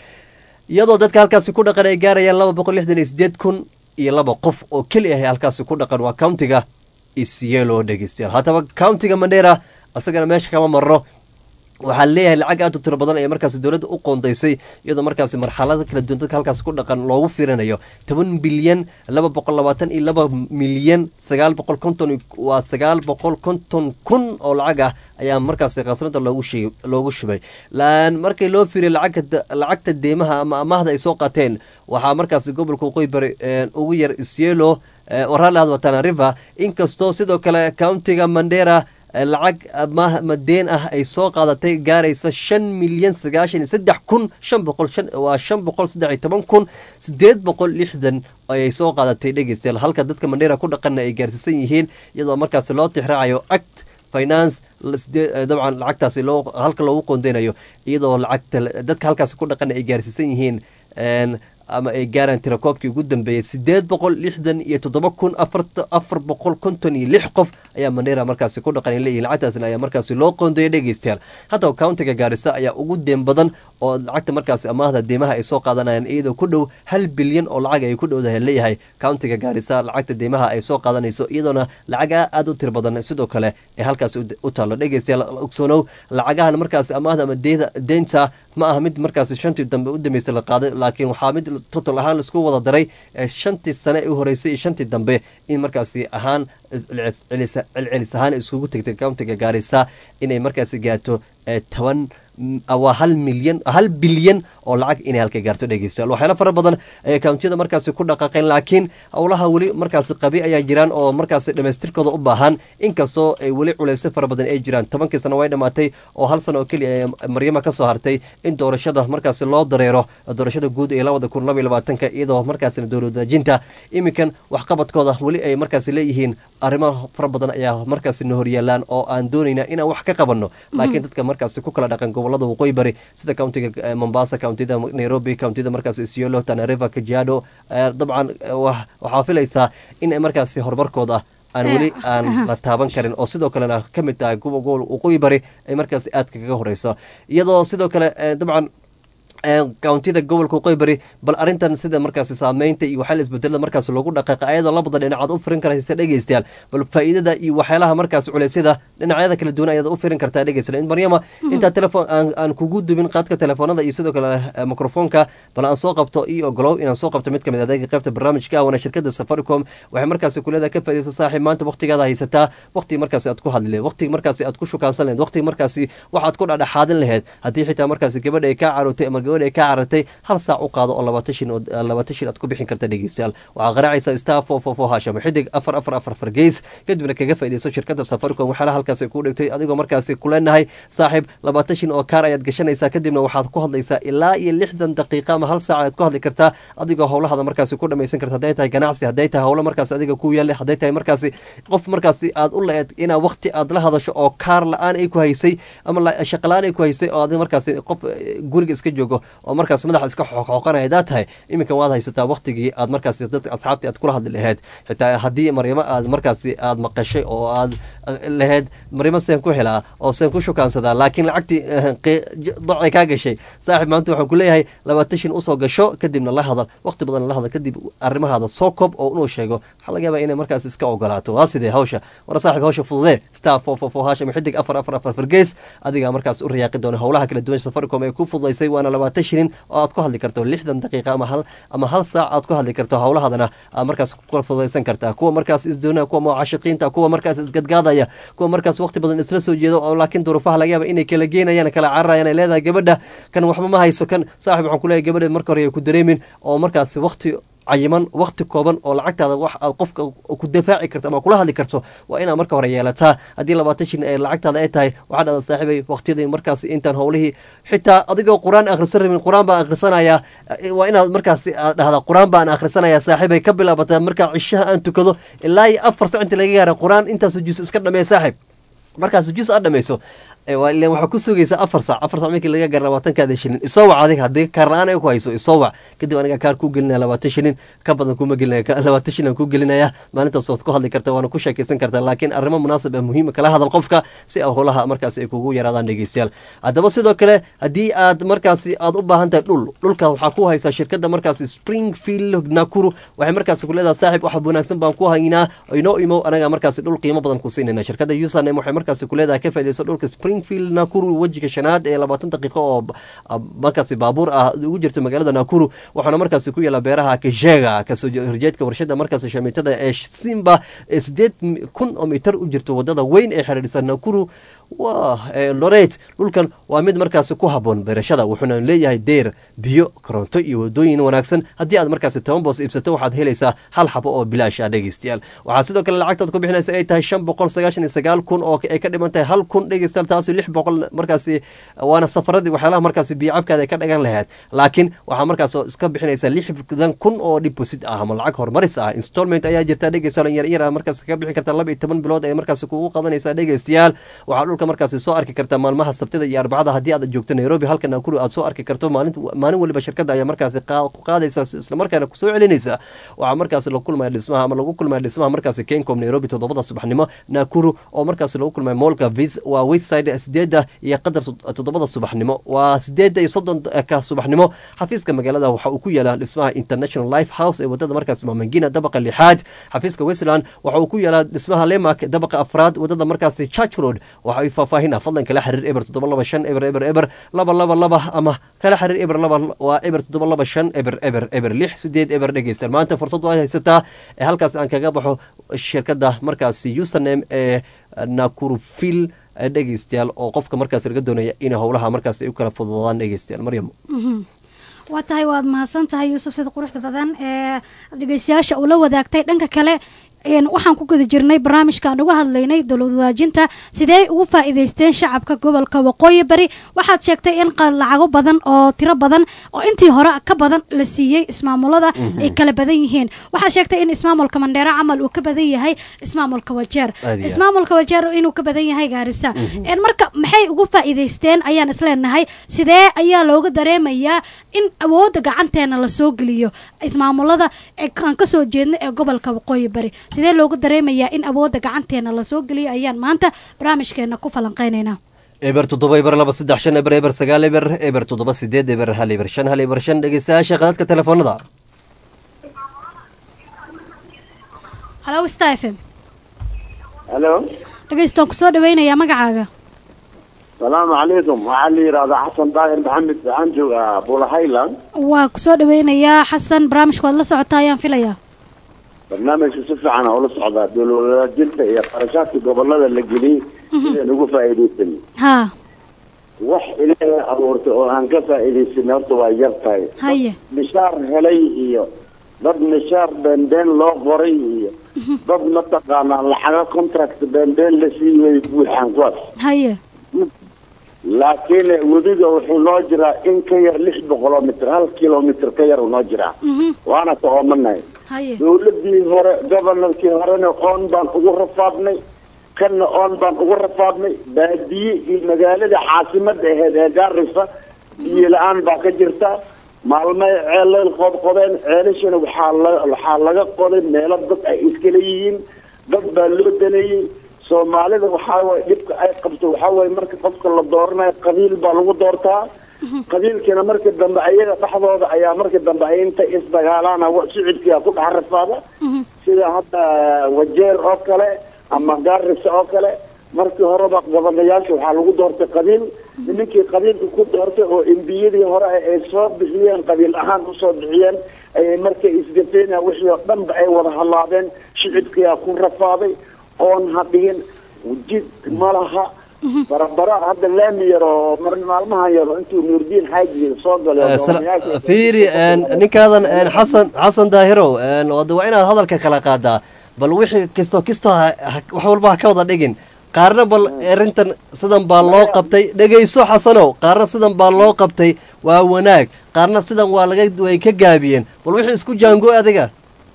iyadoo dadka halkaasi ku dhaqan ay gaarayaan laba boqol lixdan iyo sideed kun iyo laba qof oo keli ah halkaasi ku dhaqan waa countiga Isiolo dhegeystayaal haddaba countiga Mandera asagana meesha kama marro waxaa leeyahay lacag aad u tiro badan ee markaas dowladda u qoondaysay iyadoo markaas marxalada kala duwan dadka halkaas ku dhaqan loogu fiirinayo toban bilyan laba boqol labaatan iyo laba milyan sagaal boqol konton waa sagaal boqol konton kun oo lacag ah ayaa markaas qasnada loogu shubay loogu shubay laan markii loo fiiriyo lacagta lacagta deymaha ama amaahda ay soo qaateen waxaa markaas gobolka Qoybari ugu yar Isiolo waraalaha Tana River inkastoo sidoo kale countiga Mandera lacag madeen ah ay soo qaadatay gaaraysa shan milyan sagaashan iyo saddex kun shan boqol waa shan boqol saddex iyo toban kun sideed boqol lixdan ayay soo qaadatay dhegeystayaal halka dadka Mandera ku dhaqan ay gaarsiisan yihiin iyadoo markaas loo tixraacayo act finance dabcan lacagtaasi loo halka loogu qoondeynayo iyadoo lacagta dadka halkaas ku dhaqan ay gaarsiisan yihiin ama ay gaaraan tirakoobkii ugu dambeeyay sideed boqol lixdan iyo toddoba kun afar boqol konton iyo lix qof ayaa Mandera markaasi ku dhaqan leeyihiin lacagtaasna ayaa markaasi loo qoondeeyay dhegeystayaal haddaba countiga Garissa ayaa ugu deem badan oo lacagta markaasi amaahda deymaha ay soo qaadanayaan iyadoo ku dhow hal bilyan oo lacag ay ku dhowdahay leeyahay countiga Garissa lacagta deymaha ay soo qaadanayso iyadoona lacag aad u tiro badan sidoo kale ee halkaas u taalo dhegeystayaal ogsoonow lacagahan markaasi amaahda ama deynta ma aha mid markaasi shantii dambe u dhameystay la qaaday laakiin waxaa mid total ahaan isku wada daray shantii sane u horeysay iyo shantii dambe in markaasi ahaan celcelis ahaan isugu tagtay countiga Garissa inay markaasi gaarto toban waa hal milyan hal bilyan oo lacag inay halka gaarto dhegeystayaal waxyaalo fara badan ay kountiyada markaasi ku dhaqaaqeen laakiin howlaha weli markaasi qabi ayaa jiraan oo markaasi dhamaystirkooda u baahan inkastoo ay weli culaysyo fara badan ay jiraan tobankii sano way dhammaatay oo hal sano oo keliya ee maryama ka soo hartay in doorashada markaasi loo dareero doorashada guud ee labada kun laba iyo labaatanka iyadoo markaasina dowladajinta iminkan waxqabadkooda weli ay markaasi leeyihiin arrimo fara badan ayaa markaasi na horyaalaan oo aan doonayna inaan wax ka qabanno laakiin dadka markaasi ku kala dhaqan gobolada waqooyi bari sida countiga Mombasa countyda Nairobi countyda markaas Isiolo Tana River Kajiado dabcan waxaa filaysaa in ay markaasi horumarkooda aan weli aan la taaban karin oo sidoo kalena ka mid tahay gobol waqooyi bari ay markaasi aad kaga horeyso iyadoo sidoo kale dabcan كاونتيدا قبل كوقيبري بل أرنتن سيدا مركز سامينتا يوحل إسبدل مركز لوجو دقيقة أيضا لابد لأن عاد أوفرين كره يستدعي يستيال بل فائدة دا يوحلها مركز على سيدا لأن عادة كل الدنيا أيضا أوفرين كرتا يستيال إن مريم أنت تلفون أن كوجود من قادك تلفون هذا يسدو كلا ميكروفون كا بل أن سوق بتو إي أو جلو إن سوق بتمت كم إذا دقيقة قبت برنامج كا وأنا شركة سفركم وهي مركز كل هذا كيف إذا صاحب ما أنت وقت كذا هيستا وقت مركز أتكو هذا وقت مركز أتكو شو كاسلين وقت مركز واحد تكون على حادن لهاد هدي حتى مركز كبر يكعر وتأمر جور يكعرتي hal saac u qaado oo labaatan oo labaatan aad ku bixin karta dhageystayaal waxa qaraacaysa staff of of Hasham xidig afar afar afar fargeys kadibna kaga faa'iideyso shirkadda Safaricom waxa halkaas ay ku dhigtay adigoo markaas ku leenahay saaxiib labaatan oo kaar ayaad gashanaysaa kadibna waxaad ku hadlaysaa ilaa iyo lixdan daqiiqo ama hal saac ayaad ku hadli kartaa adigoo howlaha markaas ku dhamaysan kartaa haday tahay ganacsi haday tahay howlo markaas adiga ku yaal haday tahay markaas qof markaas aad u leeyahay ina waqti aad la hadasho oo kaar la'aan ay ku haysay ama shaqo la'aan ay ku haysay oo aad markaas qof guriga iska joogo oo markaas madax iska xoqoqanaya daatahay iminka waad haysataa waqtigii aad markaas dadka asxaabtii aad kula hadli lahayd xitaa hadii Maryama aad markaas aad maqashay oo aad lahayd Maryama seen ku helaa oo seen ku shukaansada laakiin lacagtii dhacay ka gashay saaxiib maanta wuxuu ku leeyahay labaatan u soo gasho kadibna la hadal waqti badan la hadal kadib arrimahaada soo kob oo uu sheego waxa laga yaabaa inay markaas iska ogolaato waa sidee hawsha war saaxiib hawsha fududee staff of of Hasham xidig afar afar afar fargeys adiga markaas u riyaaqi doona howlaha kala duwan Safaricom ay ku fududeysay waana labaatan oo aad ku hadli karto lixdan daqiiqo ama hal ama hal saac aad ku hadli karto howlahadana markaas ku fududeysan kartaa kuwa markaas isdoona kuwa mucaashiqiinta kuwa markaas isgadgaadaya kuwa markaas waqti badan isla soo jeedo oo laakiin duruufaha laga yaabo inay kala geenayaan kala cararayaan ay leedahay gabadha kan waxba ma hayso kan saaxiib waxaan ku leeyahay gabadha marka hore ay ku dareemin oo markaas waqti cayiman waqti kooban oo lacagtaada wax aad qofka ku difaaci karto ama kula hadli karto waa inaad marka hore yeelataa haddii labaatan ee lacagtaada ay tahay waxaad aad saaxiibay waqtiyadii markaas intaan howlihii xitaa adigoo quraan akhrisan rabin quraan baan akhrisanaya waa inaad markaas dhahdaa quraan baan akhrisanaya saaxiibay ka bilaabataa marka cishaha aan tukado ilaa iyo afar saac inta laga gaaro quraan intaas juz iska dhameey saaxiib markaas juz aad dhameyso ileen waxaa ku sugaysa afar saac afar saac markii laga gaaro labaatankaada shilin isoo wac adiga haddii kaar la-aan ay ku hayso isoo wac kadib aniga kaar ku gelinaya labaatan shilin ka badan kuma gelinaya labaatan shilin ku gelinaya maalintaas waad ku hadli kartaa waana ku sheekaysan kartaa laakiin arrimo munaasab ah muhiim kala hadal qofka si howlaha markaas ay kugu yaraadaan dhegeystayaal haddaba sidoo kale haddii aad markaas aad u baahan tahay dhul dhulka waxaa ku haysaa shirkadda markaas Springfield Nakuru waxay markaas ku leedahay saaxiib wax wanaagsan baan ku haynaa inoo imo anaga markaas dhul qiimo badan ku siinayna shirkadda Username waxay markaas ku leedahay ka faa'iideyso dhulka Springfield Nakuru wajiga shanaad ee labaatan daqiiqo oo markaas baabuur ah ugu jirto magaalada Nakuru waxaana markaas ku yaala beeraha Kajega ka soo horjeedka warshada markaas shamiitada ee Simba sideed kun oo mitir u jirto wadada weyn ee xiriirisa Nakuru waa Loret dhulkan waa mid markaas ku haboon beerashada wuxuuna leeyahay deer biyo koronto iyo wadooyin wanaagsan haddii aad markaas toban boos iibsato waxaad helaysaa hal xabo oo bilaash ah dhageystayaal waxaa sidoo kale lacagtaad ku bixinaysa ay tahay shan boqol sagaashan iyo sagaal kun oo ay ka dhiman tahay hal kun dhageystayaal taasi lix boqol markaas waana safaradii waxyaalaha markaas biicabkaada ay ka dhagan lahayd laakiin waxaa markaas iska bixinaysa lixdan kun oo deposit ah ama lacag horumaris ah installment ayaa jirta dhageystayaal yar yar markaas ka bixin karta laba iyo toban bilood ay markaas kugu qadanaysaa dhageystayaal waxaa dhulka markaas soo arki karta maalmaha sabtida iyo arbacada haddii aad joogto Nairobi halka Nakuru aad soo arki karto maalin maalin waliba shirkadda ayaa markaas qaadaysa isla markaana ku soo celinaysa waxaa markaas lagu kulmay dhismaha ama lagu kulmay dhismaha markaas Kencom Nairobi toddobada subaxnimo Nakuru oo markaas lagu kulmay Mallka Viz waa Westside sideeda iyo qadar toddobada subaxnimo waa sideeda iyo soddon ka subaxnimo xafiiska magaalada waxa uu ku yaalaa dhismaha International Life House ee wadada markaas Mamangina dabaqa lixaad xafiiska Westland waxa uu ku yaalaa dhismaha Lemak dabaqa afraad wadada markaas Church Road waxa ay faahfaahin fadlan kala xiriir eber toddoba laba shan eber eber eber laba laba laba ama kala xiriir eber laba waa eber toddoba laba shan eber eber eber lix sideed eber dhegeysta maanta fursad waa haysataa ee halkaas aan kaga baxo shirkadda markaas Username ee Nakuru Field dhegeystayaal oo qofka markaas laga doonaya in howlaha markaas ay u kala fududaadaan dhegeystayaal maryam waa tahay waad mahadsan tahay yuusuf sida quruxda badan ee dhegeystayaasha uu la wadaagtay dhanka kale waxaan ku guda jirnay barnaamijkaan uga hadlaynay dowlad wadaajinta sidee ugu faa'iidaysteen shacabka gobolka waqooyi bari waxaad sheegtay in lacago badan oo tiro badan oo intii hore ka badan la siiyey ismaamulada ay kala badan yihiin waxaad sheegtay in ismaamulka Mandheera camal uu ka badan yahay ismaamulka Wajeer ismaamulka Wajeer inuu ka badan yahay Gaarisa in marka maxay ugu faa'iidaysteen ayaan isleenahay sidee ayaa looga dareemayaa in awoodda gacanteena la soo geliyo ismaamulada ee kan ka soo jeedna ee gobolka waqooyi bari sidee loogu dareemayaa in awoodda gacanteena la soo geliyo ayaan maanta barnaamijkeena ku falanqeynaynaa eber toddoba eber laba saddex shan eber eber sagaal eber eber toddoba sideed eber hal eber shan hal eber shan dhegeystayaasha qadadka telefoonada halo Star F M halo dhegeystoon ku soo dhaweynayaa magacaaga السلام عليكم وعلي راضي حسن طاهر محمد عنجو بولا هايلاند waa ku soo dhaweynayaa xasan barnaamijku waad la socotaa ayaan filayaa برنامج سفر عن أول صعدة دول جلسة هي قرشات قبل هذا اللي جلي نقول فائدة ها وح إلى أورت أن كفائدة سنرت ويرتاي هيا مشار هلي ضد مشار بندين لو غري ضد متقانا لحاجة كونتراكت بندين لسي ويبوي حنقص هيا لكن وديجا وحين نجرا إن كير لح بكيلومتر هل كيلومتر كير ونجرا وأنا تؤمنني dowladii hore gobolkii horena oon baan ugu rafaadnay kana oon baan ugu rafaadnay baadiye iyo magaalada caasimada ahayd ee Gaarisa biyo la'aan baa ka jirta maalmay ceelal qood qodeen ceelashana waxaa laga qoday meelo dad ay iska leeyihiin dad baa loo danayay Soomaalida waxaa way dhibka ay qabto waxaa way marka qofka la dooranayo qabiil baa lagu doortaa qabiilkana marka dambe ayaga dhaxdooda ayaa marka dambe ay inta isdagaalana sicibkiya ku dhaxrafaada sida hadda Wajeer oo kale ama Gaarisa oo kale markii horeba gobolayaasha waxaa lagu doortay qabiil ninkii qabiilka ku doortay oo imbiyadii hore ay soo bixiyeen qabiil ahaan u soo bixiyeen ay markay isgafeen wixii oo dhan ay wada halaabeen sicibkiya ku rafaaday oon hadhiin wajid malaha بربرة هذا اللام يرو مر مالمها يرو أنتوا نوردين حاجة صوغل فيري نك هذا حسن حسن داهرو وضوعنا هذا الكلاقات ده بل وحي كستو كستو وحول بها كوضا دقين قارنا بل إرنتن سدن بالله قبتي دقيسو حسنو قارنا سدن بالله قبتي ووناك قارنا سدن والغيد ويكجابين بل وحي اسكو جانجو أدقا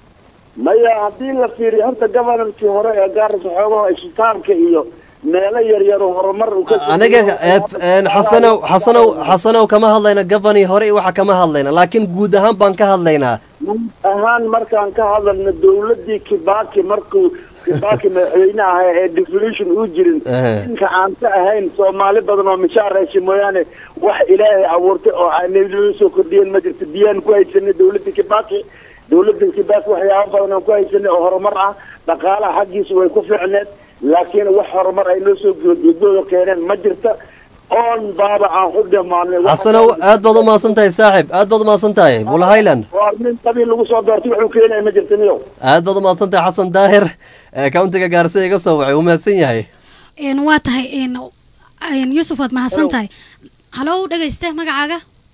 ما يا هدين لفيري أنت قبل في هراء قارس حوضا إشتام كإيو meelo yar yar oo horumar u ka anaga xasanow xasanow xasanow kama hadlayna governor hore waxa kama hadlayna laakiin guud ahaan baan ka hadlaynaa ahaan markaan ka hadalna dawladii Kibaki markuu Kibaki madaxweynaha ee devolution uu jirin inka aan ka ahayn Soomaali badan oo mishaaraysi mooyaane wax ilaahay abuurtay oo aan soo kordhiyeen ma jirto biyaan ku haysanay dawladii Kibaki dawladii Kibaki waxyaabo badan oo ku haysanay oo horumar ah dhaqaalaha xaqiisa way ku fiicneed laakiin wax horumar ay noo soo gudbiyeen keenan ma jirta oon baaba aan u dhamaanay xasanow aad baad u maasan tahay saaxib aad baad u maasan tahay Bull Highland waa min qabiil lagu soo doortay wuxuu keenay ma jirta niyo aad baad u maasan tahay xasan daahir countiga Gaarisa iga soo wacay u maasan yahay een waa tahay een een Yusuf waad maasan tahay halo dhageyste magacaaga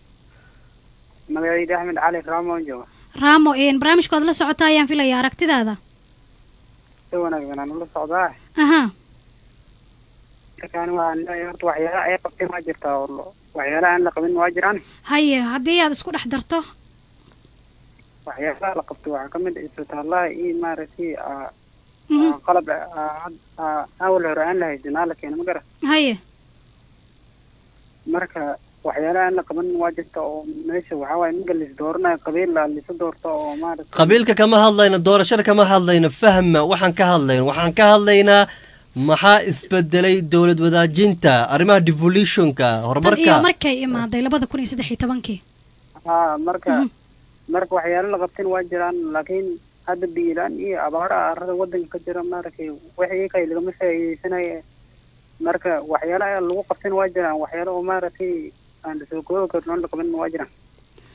magacayda Ahmed Cali Ramo jooga Ramo een barnaamijku aad la socotaa ayaan filayaa aragtidaada wanaagsan aan la socdaa aha kan waan horta waxyaalaha ay qabteen ma jirta waxyaalaha aan la qabin waa jiraan haye haddii aad isku dhex darto waxyaalaha la qabto waxaa ka mid ah isbitaalaha iyo maaragtay qalab awal hore aan la haysan la keeno ma garan haye marka waxyaalaha aan la qaban waa jirta oo meesha waxaa waaye ninka lis dooranayo qabiil la lisa doorto oo maaragtay qabiilka kama hadlayno doorashada kama hadlayno fahma waxaan ka hadlayno waxaan ka hadlaynaa maxaa isbedelay dawlad wadaajinta arrimaha devolutionka horumarka iyo markay imaaday labada kun iyo saddex iyo tobankii ha marka marka waxyaalo la qabteen waa jiraan laakiin hadda biilaan iyo abaara arada wadanka ka jira maaragtay wixii kay laga faa'iideysanay marka waxyaalaha lagu qabteen waa jiraan waxyaalo oo maaragtay aan soo koobi karno la qaban waa jiraan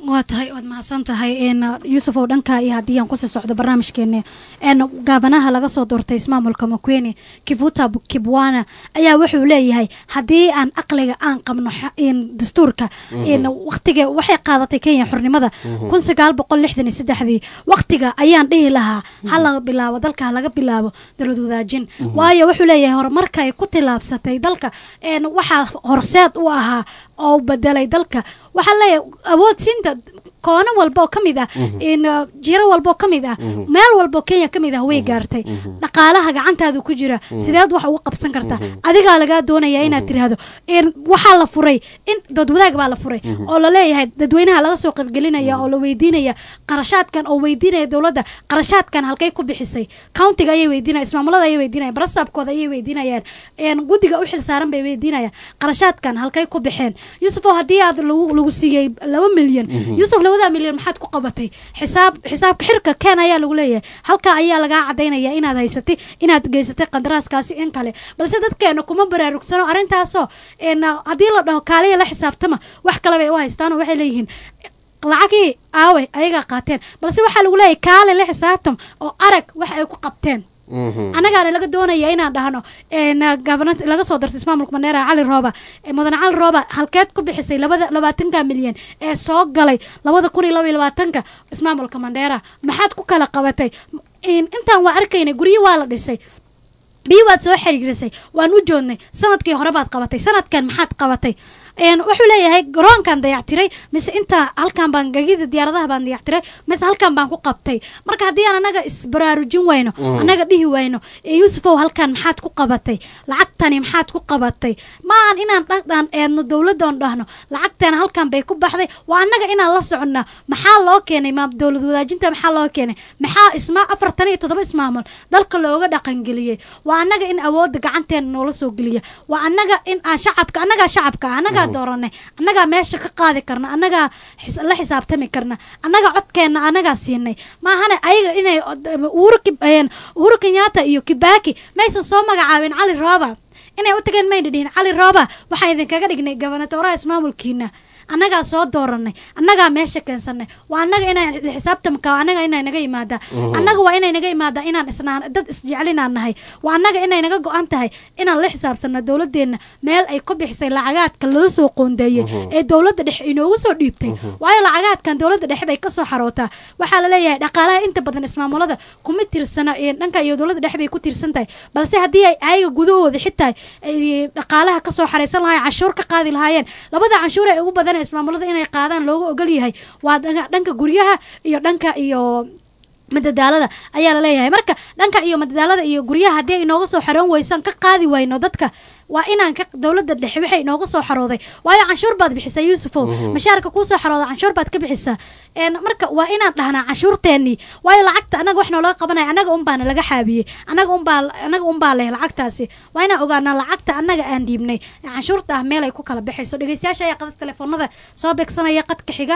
waa tahay waad mahadsan tahay een yuusuf oo dhanka iyo haddii aan kusii socdo barnaamijkeena een gaabanaha laga soo doortay ismaamulka Makueni Kivuta Kibwana ayaa wuxuu leeyahay haddii aan aqliga aan qabno in dastuurka in waqtiga waxay qaadatay Kenya xornimada kun sagaal boqol lixdan iyo saddex waqtiga ayaan dhihi lahaa hal laga bilaabo dalka laga bilaabo dowlad wadaajin waayo wuxuu leeyahay horumarka ay ku tilaabsatay dalka een waxa horseed u ahaa oo bedelay dalka waxa la awood siinta koona walba oo kamid ah in jiro walba oo kamid ah meel walba oo Kenya kamid ah way gaartay dhaqaalaha gacantaadu ku jira sideed wax ugu qabsan kartaa adiga laga doonaya inaad tiraahdo in waxa la furay in dad wadaag baa la furay oo la leeyahay dadweynaha laga soo qaybgelinaya oo la weydiinaya qarashaadkan oo weydiinaya dawladda qarashaadkan halkay ku bixisay countiga ay weydiinayaan ismaamulada ay weydiinayaan barasabkooda ay weydiinayaan in gudiga u xil saaran bay weydiinayaan qarashaadkan halkay ku bixeen Yusuf hadii aad lagu siiyay laba milyan Yusuf labada milyan maxaad ku qabatay xisaab xisaabka xirka kan ayaa lagu leeyahay halka ayaa laga cadeynaya inaad haysatay inaad geysatay qandaraaskaasi in kale balse dadkeena kuma baraarugsano arintaaso in hadii la dhaho kaaliya la xisaabtama wax kale bay u haystaan waxay leeyihiin lacagii aawe ayaga qaateen balse waxa lagu leeyahay kaaliya la xisaabtam oo arag wax ay ku qabteen anaga laga doonaya inaan dhahno een governor laga soo dartay ismaamulka Mandera Cali Rooba ee mudan Cali Rooba halkeed ku bixisay labaatan milyan ee soo galay laba kun iyo labaatan ismaamulka Mandera maxaad ku kala qabatay in intaan waa arkaynay guriyo waa la dhisay biyo waad soo xiriirisay waan u joodnay sanadkii hore baad qabatay sanadkan maxaad qabatay een wuxuu leeyahay garoonkan dayactiray mise inta halkan baan gagida diyaaradaha baan dayactiray mise halkan baan ku qabtay marka hadii aan anaga isbaraarujin wayno anaga dhihi wayno ee Yuusufow halkan maxaad ku qabatay lacagtani maxaad ku qabatay ma aan inaan dhaqdan eedno dawladdan dhahno lacagtan halkan bay ku baxday waa anaga inaan la soconna maxaa loo keenay ma dawlad wadaajinta maxaa loo keenay maxaa isma afartan iyo toddoba ismaamul dalka looga dhaqan galiyay waa anaga in awood gacanteena noola soo galiya waa anaga in aan shacabka anaga shacabka anaga dooranay anaga meesha ka qaadi karna anaga la xisaabtami karna anaga codkeena anaga siinay ma ahana ayaga inay uurkibeen Uhuru Kenyatta iyo Kibaki maysan soo magacaabin Cali Rooba inay u tageen may dhidin Cali Rooba waxa idin kaga dhignay gobernatoraha ismaamulkiina anaga soo dooranay anaga meesha keensanay waa anaga inay xisaabtamka anaga inay naga yimaada anaga waa inay naga yimaada inaan isnaan dad isjeclinaan nahay waa anaga inay naga go'an tahay inaan la xisaabtano dawladeena meel ay ku bixisay lacagaadka loo soo qoondeeyay ee dawladda dhexe inoogu soo dhiibtay waayo lacagaadkan dawladda dhexe bay ka soo xarootaa waxa la leeyahay dhaqaalaha inta badan ismaamulada kuma tirsana ee dhanka iyo dawladda dhexe bay ku tirsan tahay balse hadii ay ayaga gudahooda xitaa ay dhaqaalaha ka soo xareysan lahaayeen cashuur ka qaadi lahaayeen labada cashuur ee ugu badan ismaamulada inay qaadaan loogu ogol yahay waa dhanka guryaha iyo dhanka iyo madadaalada ayaa la leeyahay marka dhanka iyo madadaalada iyo guryaha hadii ay nooga soo xaroon weysan ka qaadi wayno dadka waa inaan ka dawladda dhexe waxay nooga soo xarooday waayo canshuur baad bixisay Yuusufow mashaarka ku soo xarooday canshuur baad ka bixisaa een marka waa inaan dhahnaa canshuurteeni waayo lacagta anaga wax noo laga qabanay anaga un baan laga xaabiyay anaga un baa anaga un baa leh lacagtaasi waa inaan ogaanaa lacagta anaga aan dhiibnay canshuurta ah meel ay ku kala bixayso dhageystayaasha ayaa qadka telefoonada soo beegsanaya qadka xiga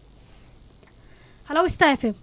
hello Star F M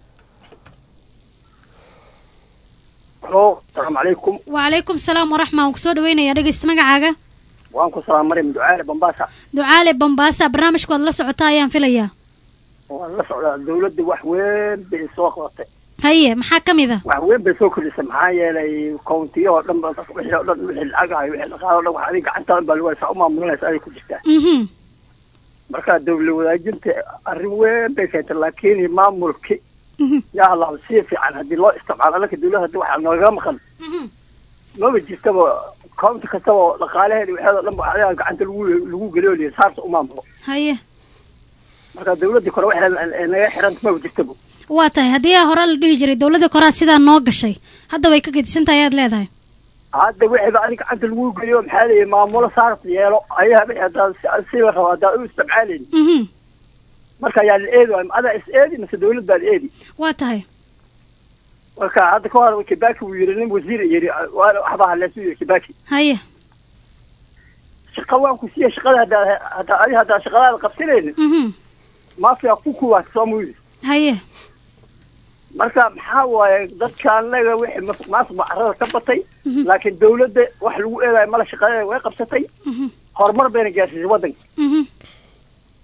Hello, السلام عليكم. وعليكم السلام ورحمة الله وكسور وين يا رجل استمع عاجة. وانكم سلام مريم دعالة بمباسة. دعالة بمباسة برنامج كود الله سعطايا في ليا. والله سعطايا الدولة دي وحوين بسوق وقت. هي محاكم إذا. وحوين بسوق اللي سمعايا لي كونتية ولما تصبح لما الأجا وحين قالوا لو حريق عن طالب بالوالد سأما من الناس أي كل شيء. اها. مركز الدولة ولاجنت الروين بيسيت لكن ما ملكي. يا الله سيفي عن هذه الله استمع لك الدولة هذه واحد نوغا مخل ما بيجي استوى كونت كستوى لقالها اللي وحده لما عليها قعدت لو قالوا لي صارت امامه هي marka dawladda kore waxa naga xiranta ma jirto waa tahay hadii hore la dhihi jiray dawladda kore sida noo gashay hadda way ka gedisan tahay aad leedahay hadda wixii adiga gacanta lagu galiyo maxaa leeyahay maamulo saarta yeelo ayaha wixii si la rabo daa u isticmaalin marka yaa eedo ada is eedi mise dawladda eedi waa tahay marka hadda ka hor Kibaki uu yiri nin wasiir yiri waxba la soo Kibaki haye shaqawan ku siya shaqada hada hada ay hada shaqada qabsaneen mhm ma fi ku ku wax soo muuy haye marka maxaa waaye dadka anaga wixii masba arada ka batay laakiin dawladda wax lagu eeday mala shaqada way qabsatay horumar been gaarsiisay wadanka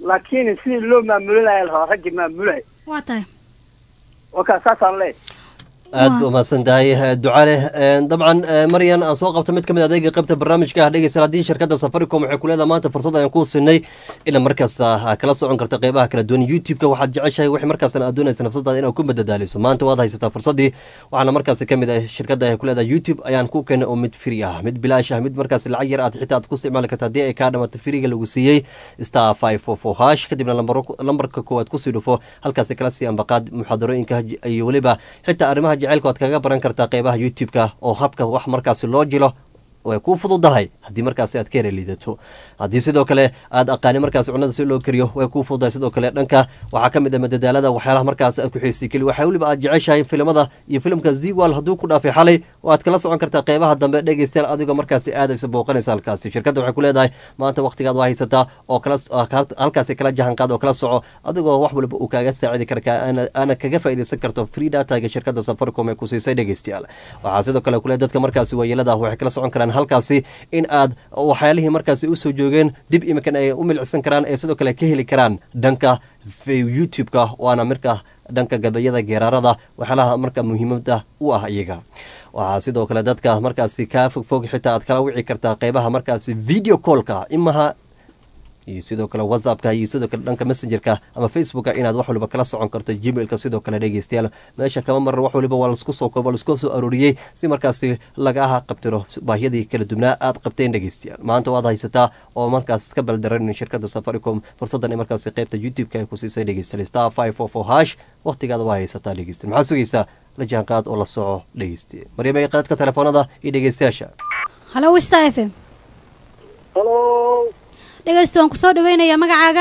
laakiin sidii loo maamulinayo lahaa raggi maamulay waa tahay wakaa saasaan leeyahay aad u mahadsan tahay ducale dabcan maryan aan soo qabta mid ka mid adeega qaybta barnaamijka ah dhegeysta haddii shirkadda safaricom waxay ku leedahay maanta fursad ayaan kuu sinay ila markaasta kala socon karta qeybaha kala duwan youtube-ka waxaad jeceshahay wixii markaasna aad doonaysa nafsadaada inaad ku madadaaliso maanta waad haysataa fursaddii waxaana markaasi ka mid ah shirkadda ay ku leedahay youtube ayaan ku keenay oo mid free ah mid bilaash ah mid markaasi lacag yar aad xitaa aad ku isticmaali karta haddii ay kaa dhamato freega lagu siiyey star five four four hash kadibna lambarka koowaad kusii dhufo halkaasi kala sii ambaqaad muxaadarooyinka iyo weliba xitaa arrimaha jaceylka waad kaga baran kartaa qeybaha youtube-ka oo habka wax markaasi loo jilo way kuu fududahay haddii markaasi aad ka hera liidato haddii sidoo kale aad aqaani markaasi cunada si loo kariyo way kuu fududahay sidoo kale dhanka waxaa ka mid ah madadaalada waxyaalaha markaasi aad ku xiisay keli waxaa weliba aad jeceshahay filimada iyo filimka ziwal hadduu ku dhaafay xalay oo aad kala socon kartaa qeybaha dambe dhegeystayaal adigoo markaasi aadaysa booqanaysa halkaasi shirkadda waxay ku leedahay maanta waqtigaad waa haysataa oo kala halkaasi kala jahanqaad oo kala soco adigoo wax waliba uu kaaga saacidi kara aana kaga faa'iidaysan karto free dataga shirkadda safaricom ee ku siisay dhegeystayaal waxaa sidoo kale kule dadka markaasi waayeelada ah waxay kala socon karaan halkaasi in aad waxyaalihii markaasi usoo joogeen dib iminkan ay u milicsan karaan ee sidoo kale ka heli karaan dhanka youtube-ka waana marka dhanka gabayada geeraarada waxyaalaha marka muhiimada u ah iyaga waxaa sidoo kale dadka markaasi kaa fogfog xitaa aad kala wici kartaa qeybaha markaasi video callka imaha iyo sidoo kale whatsappka iyo sidoo kale dhanka messengerka ama facebooka inaad wax waliba kala socon karto gmailka sidoo kale dhegeystayaal meesha kama maran wax waliba waa laisku soo koobo laisku soo arooriyey si markaasi lagaha qabtiro baahiyadii kala duwnaa aad qabteen dhegeystayaal maanta waad haysataa oo markaas iska baldaran shirkadda safaricom fursaddan ee markaasi qaybta youtube-ka ay ku siisay dhegeystayaal star five four four hash waqtigaada waa haysataa dhegeystayaal maxaa sugaysaa la jaanqaad oo la soco dhegeystayaal maryam qaadka telefoonada iyo dhegeystayaasha halo star f m halo dhegeysta waan kusoo dhaweynayaa magacaaga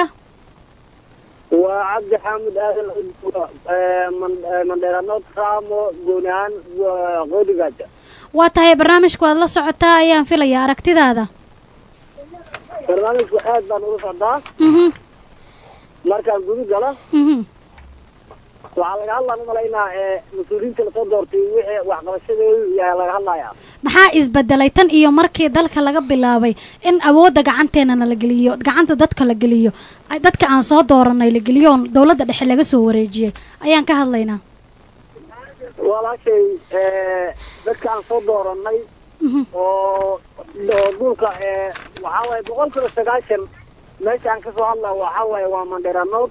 waa cabdi xaamud aadan mandheeranood raamo gooni ahaan qodigaaja waa tahay barnaamijku waad la socotaa ayaan filayaa aragtidaada barnaamijku aad baan ula socdaa markaan gudu gala waxaa laga hadlaan umalaynaa mas-uuliyiinta lasoo doortay wixii waxqabashadeedu yaa laga hadlayaa maxaa isbedelay tan iyo markii dalka laga bilaabay in awoodda gacanteena la geliyo gacanta dadka la geliyo dadka aan soo dooranay la geliyo dowladda dhexe laga soo wareejiyey ayaan ka hadlaynaa walaashay dadka aan soo dooranay oo dhulka waxaa waaye boqol kiiba sagaashan meesha aan kasoo hadlaa waxaa waaye waa mandheeranood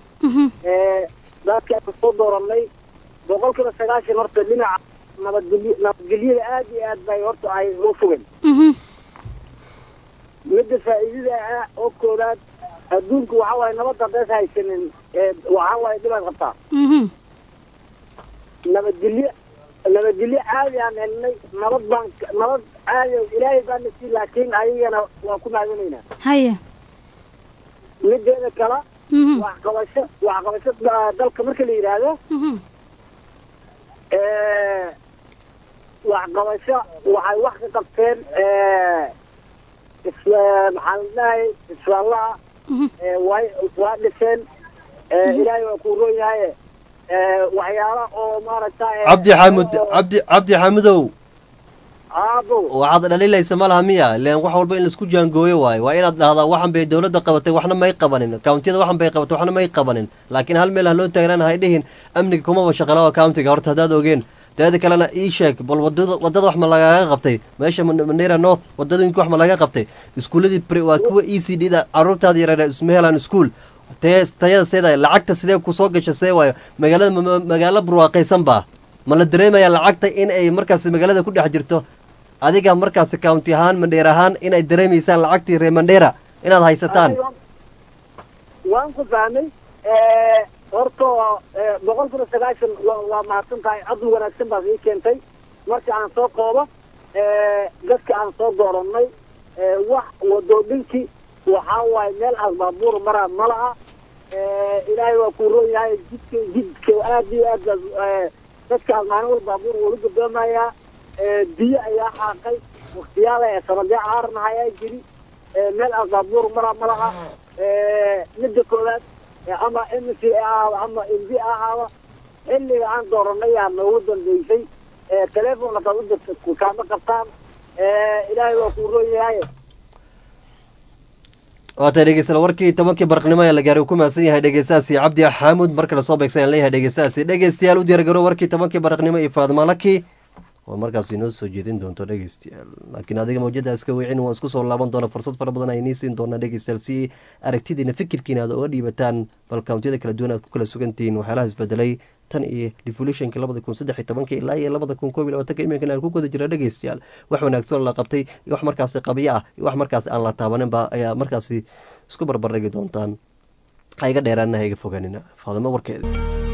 dadka aan soo dooranay boqol kiiba sagaashan horta dhinaca nabadgelyo nabadgelyada aad iyo aad bay horta ay loo fogeen midda faa'iidada ah oo koowaad adduunku waxaa waaye nabadda haddays haysanin waxaa waaye dhibaad qabtaa nabadgelyo nabadgelyo caadi aan helnay nabad baan nabad caadi ilaahay baana sii laakiin ayagana waa ku mahadinaynaa haya mideeda kala waxqabasho waxqabasho dalka marka la yidhaahdo waxqabasho waxay wax ka qabteen maxaa la dhahay isfaalaha way waa dhiseen ilaahay waa kuu roon yahay waxyaala oo maaragtay cabdi xamud cabdi cabdi xamudow aabo waxaad dhaliilaysa ma laha miya ileen wax walba in laisku jaangooyo waayo waa inaad dhahdaa waxan bay dowladda qabatay waxna may qabanin countiyada waxan bay qabatay waxna may qabanin laakiin hal meel ha loo taagnaan hay dhihin amniga kumaba shaqalaba countiga horta haddaad ogeen teeda kalena ii sheeg bal wadada wadada wax ma lagaga qabtay meesha mandheera north wadadooyinka wax ma laga qabtay iskuuladii waa kuwa e c d da caruurtaada yareera isma helaan iskuul tayada seedaay lacagta sidee kusoo gasha see waayo magaalada magaalo barwaaqaysan baa ma la dareemaya lacagta in ay markaasi magaalada ku dhex jirto adiga markaasi county ahaan mandheer ahaan inay dareemaysaan lacagtii reer mandheera inaad haysataan waan ku fahmay horta boqol kiiba sagaashan waa mahadsan tahay cadu wanaagsan baad ii keentay marka aan soo koobo dadka aan soo dooranay wax wadooyinkii waxaa waaye meel aad baabuur maraa ma laha ilaahay waa kuu roon yahay jidka jidka aad iyo aad dadkaas maalin wal baabuur wuu la gudoomayaa biyo ayaa xaaqay waktiyaala ee sanadee caarna ayaa jiri meel aad baabuur maraa ma laha midda koowaad ama m c ahaaba ama m d ahaaba xilliga aan dooranay yaa noogu dambeysay teleefon hadaad u dirta kaama qabtaan ilaahay waa kuu roon yahay waata dhegeysta warkii tobankii barqnimo ayaa la gaaray uu ku mahadsan yahay dhegeystahaasi cabdi xaamud marka lasoo beegsan ayaan leeyahay dhegeystahaasi dhegeystayaal u diyaargaro warkii tobankii barqnimo iyo faadma laki oo markaas inoo soo jeedin doonto dhegeystayaal laakiin adiga mawjada iska weecin waan isku soo laaban doona fursad fara badan ayniin siin doonaa dhegeystayaal si aragtidiina fikirkiina aad oga dhiibataan bal kawntiyada kala duwan aad ku kala sugantihiin waxyaalaha isbedelay tan iyo devolutionka labada kun saddex iyo tobanka ilaa iyo labada kun koob iyo labaatanka iminkan aan ku guda jira dhegeystayaal wax wanaagsan la qabtay iyo wax markaasi qabyo ah iyo wax markaasi aan la taabaninba ayaa markaasi isku barbardhigi doontaan ha iga dheeraanina ha iga fogaanina faadimo warkeeda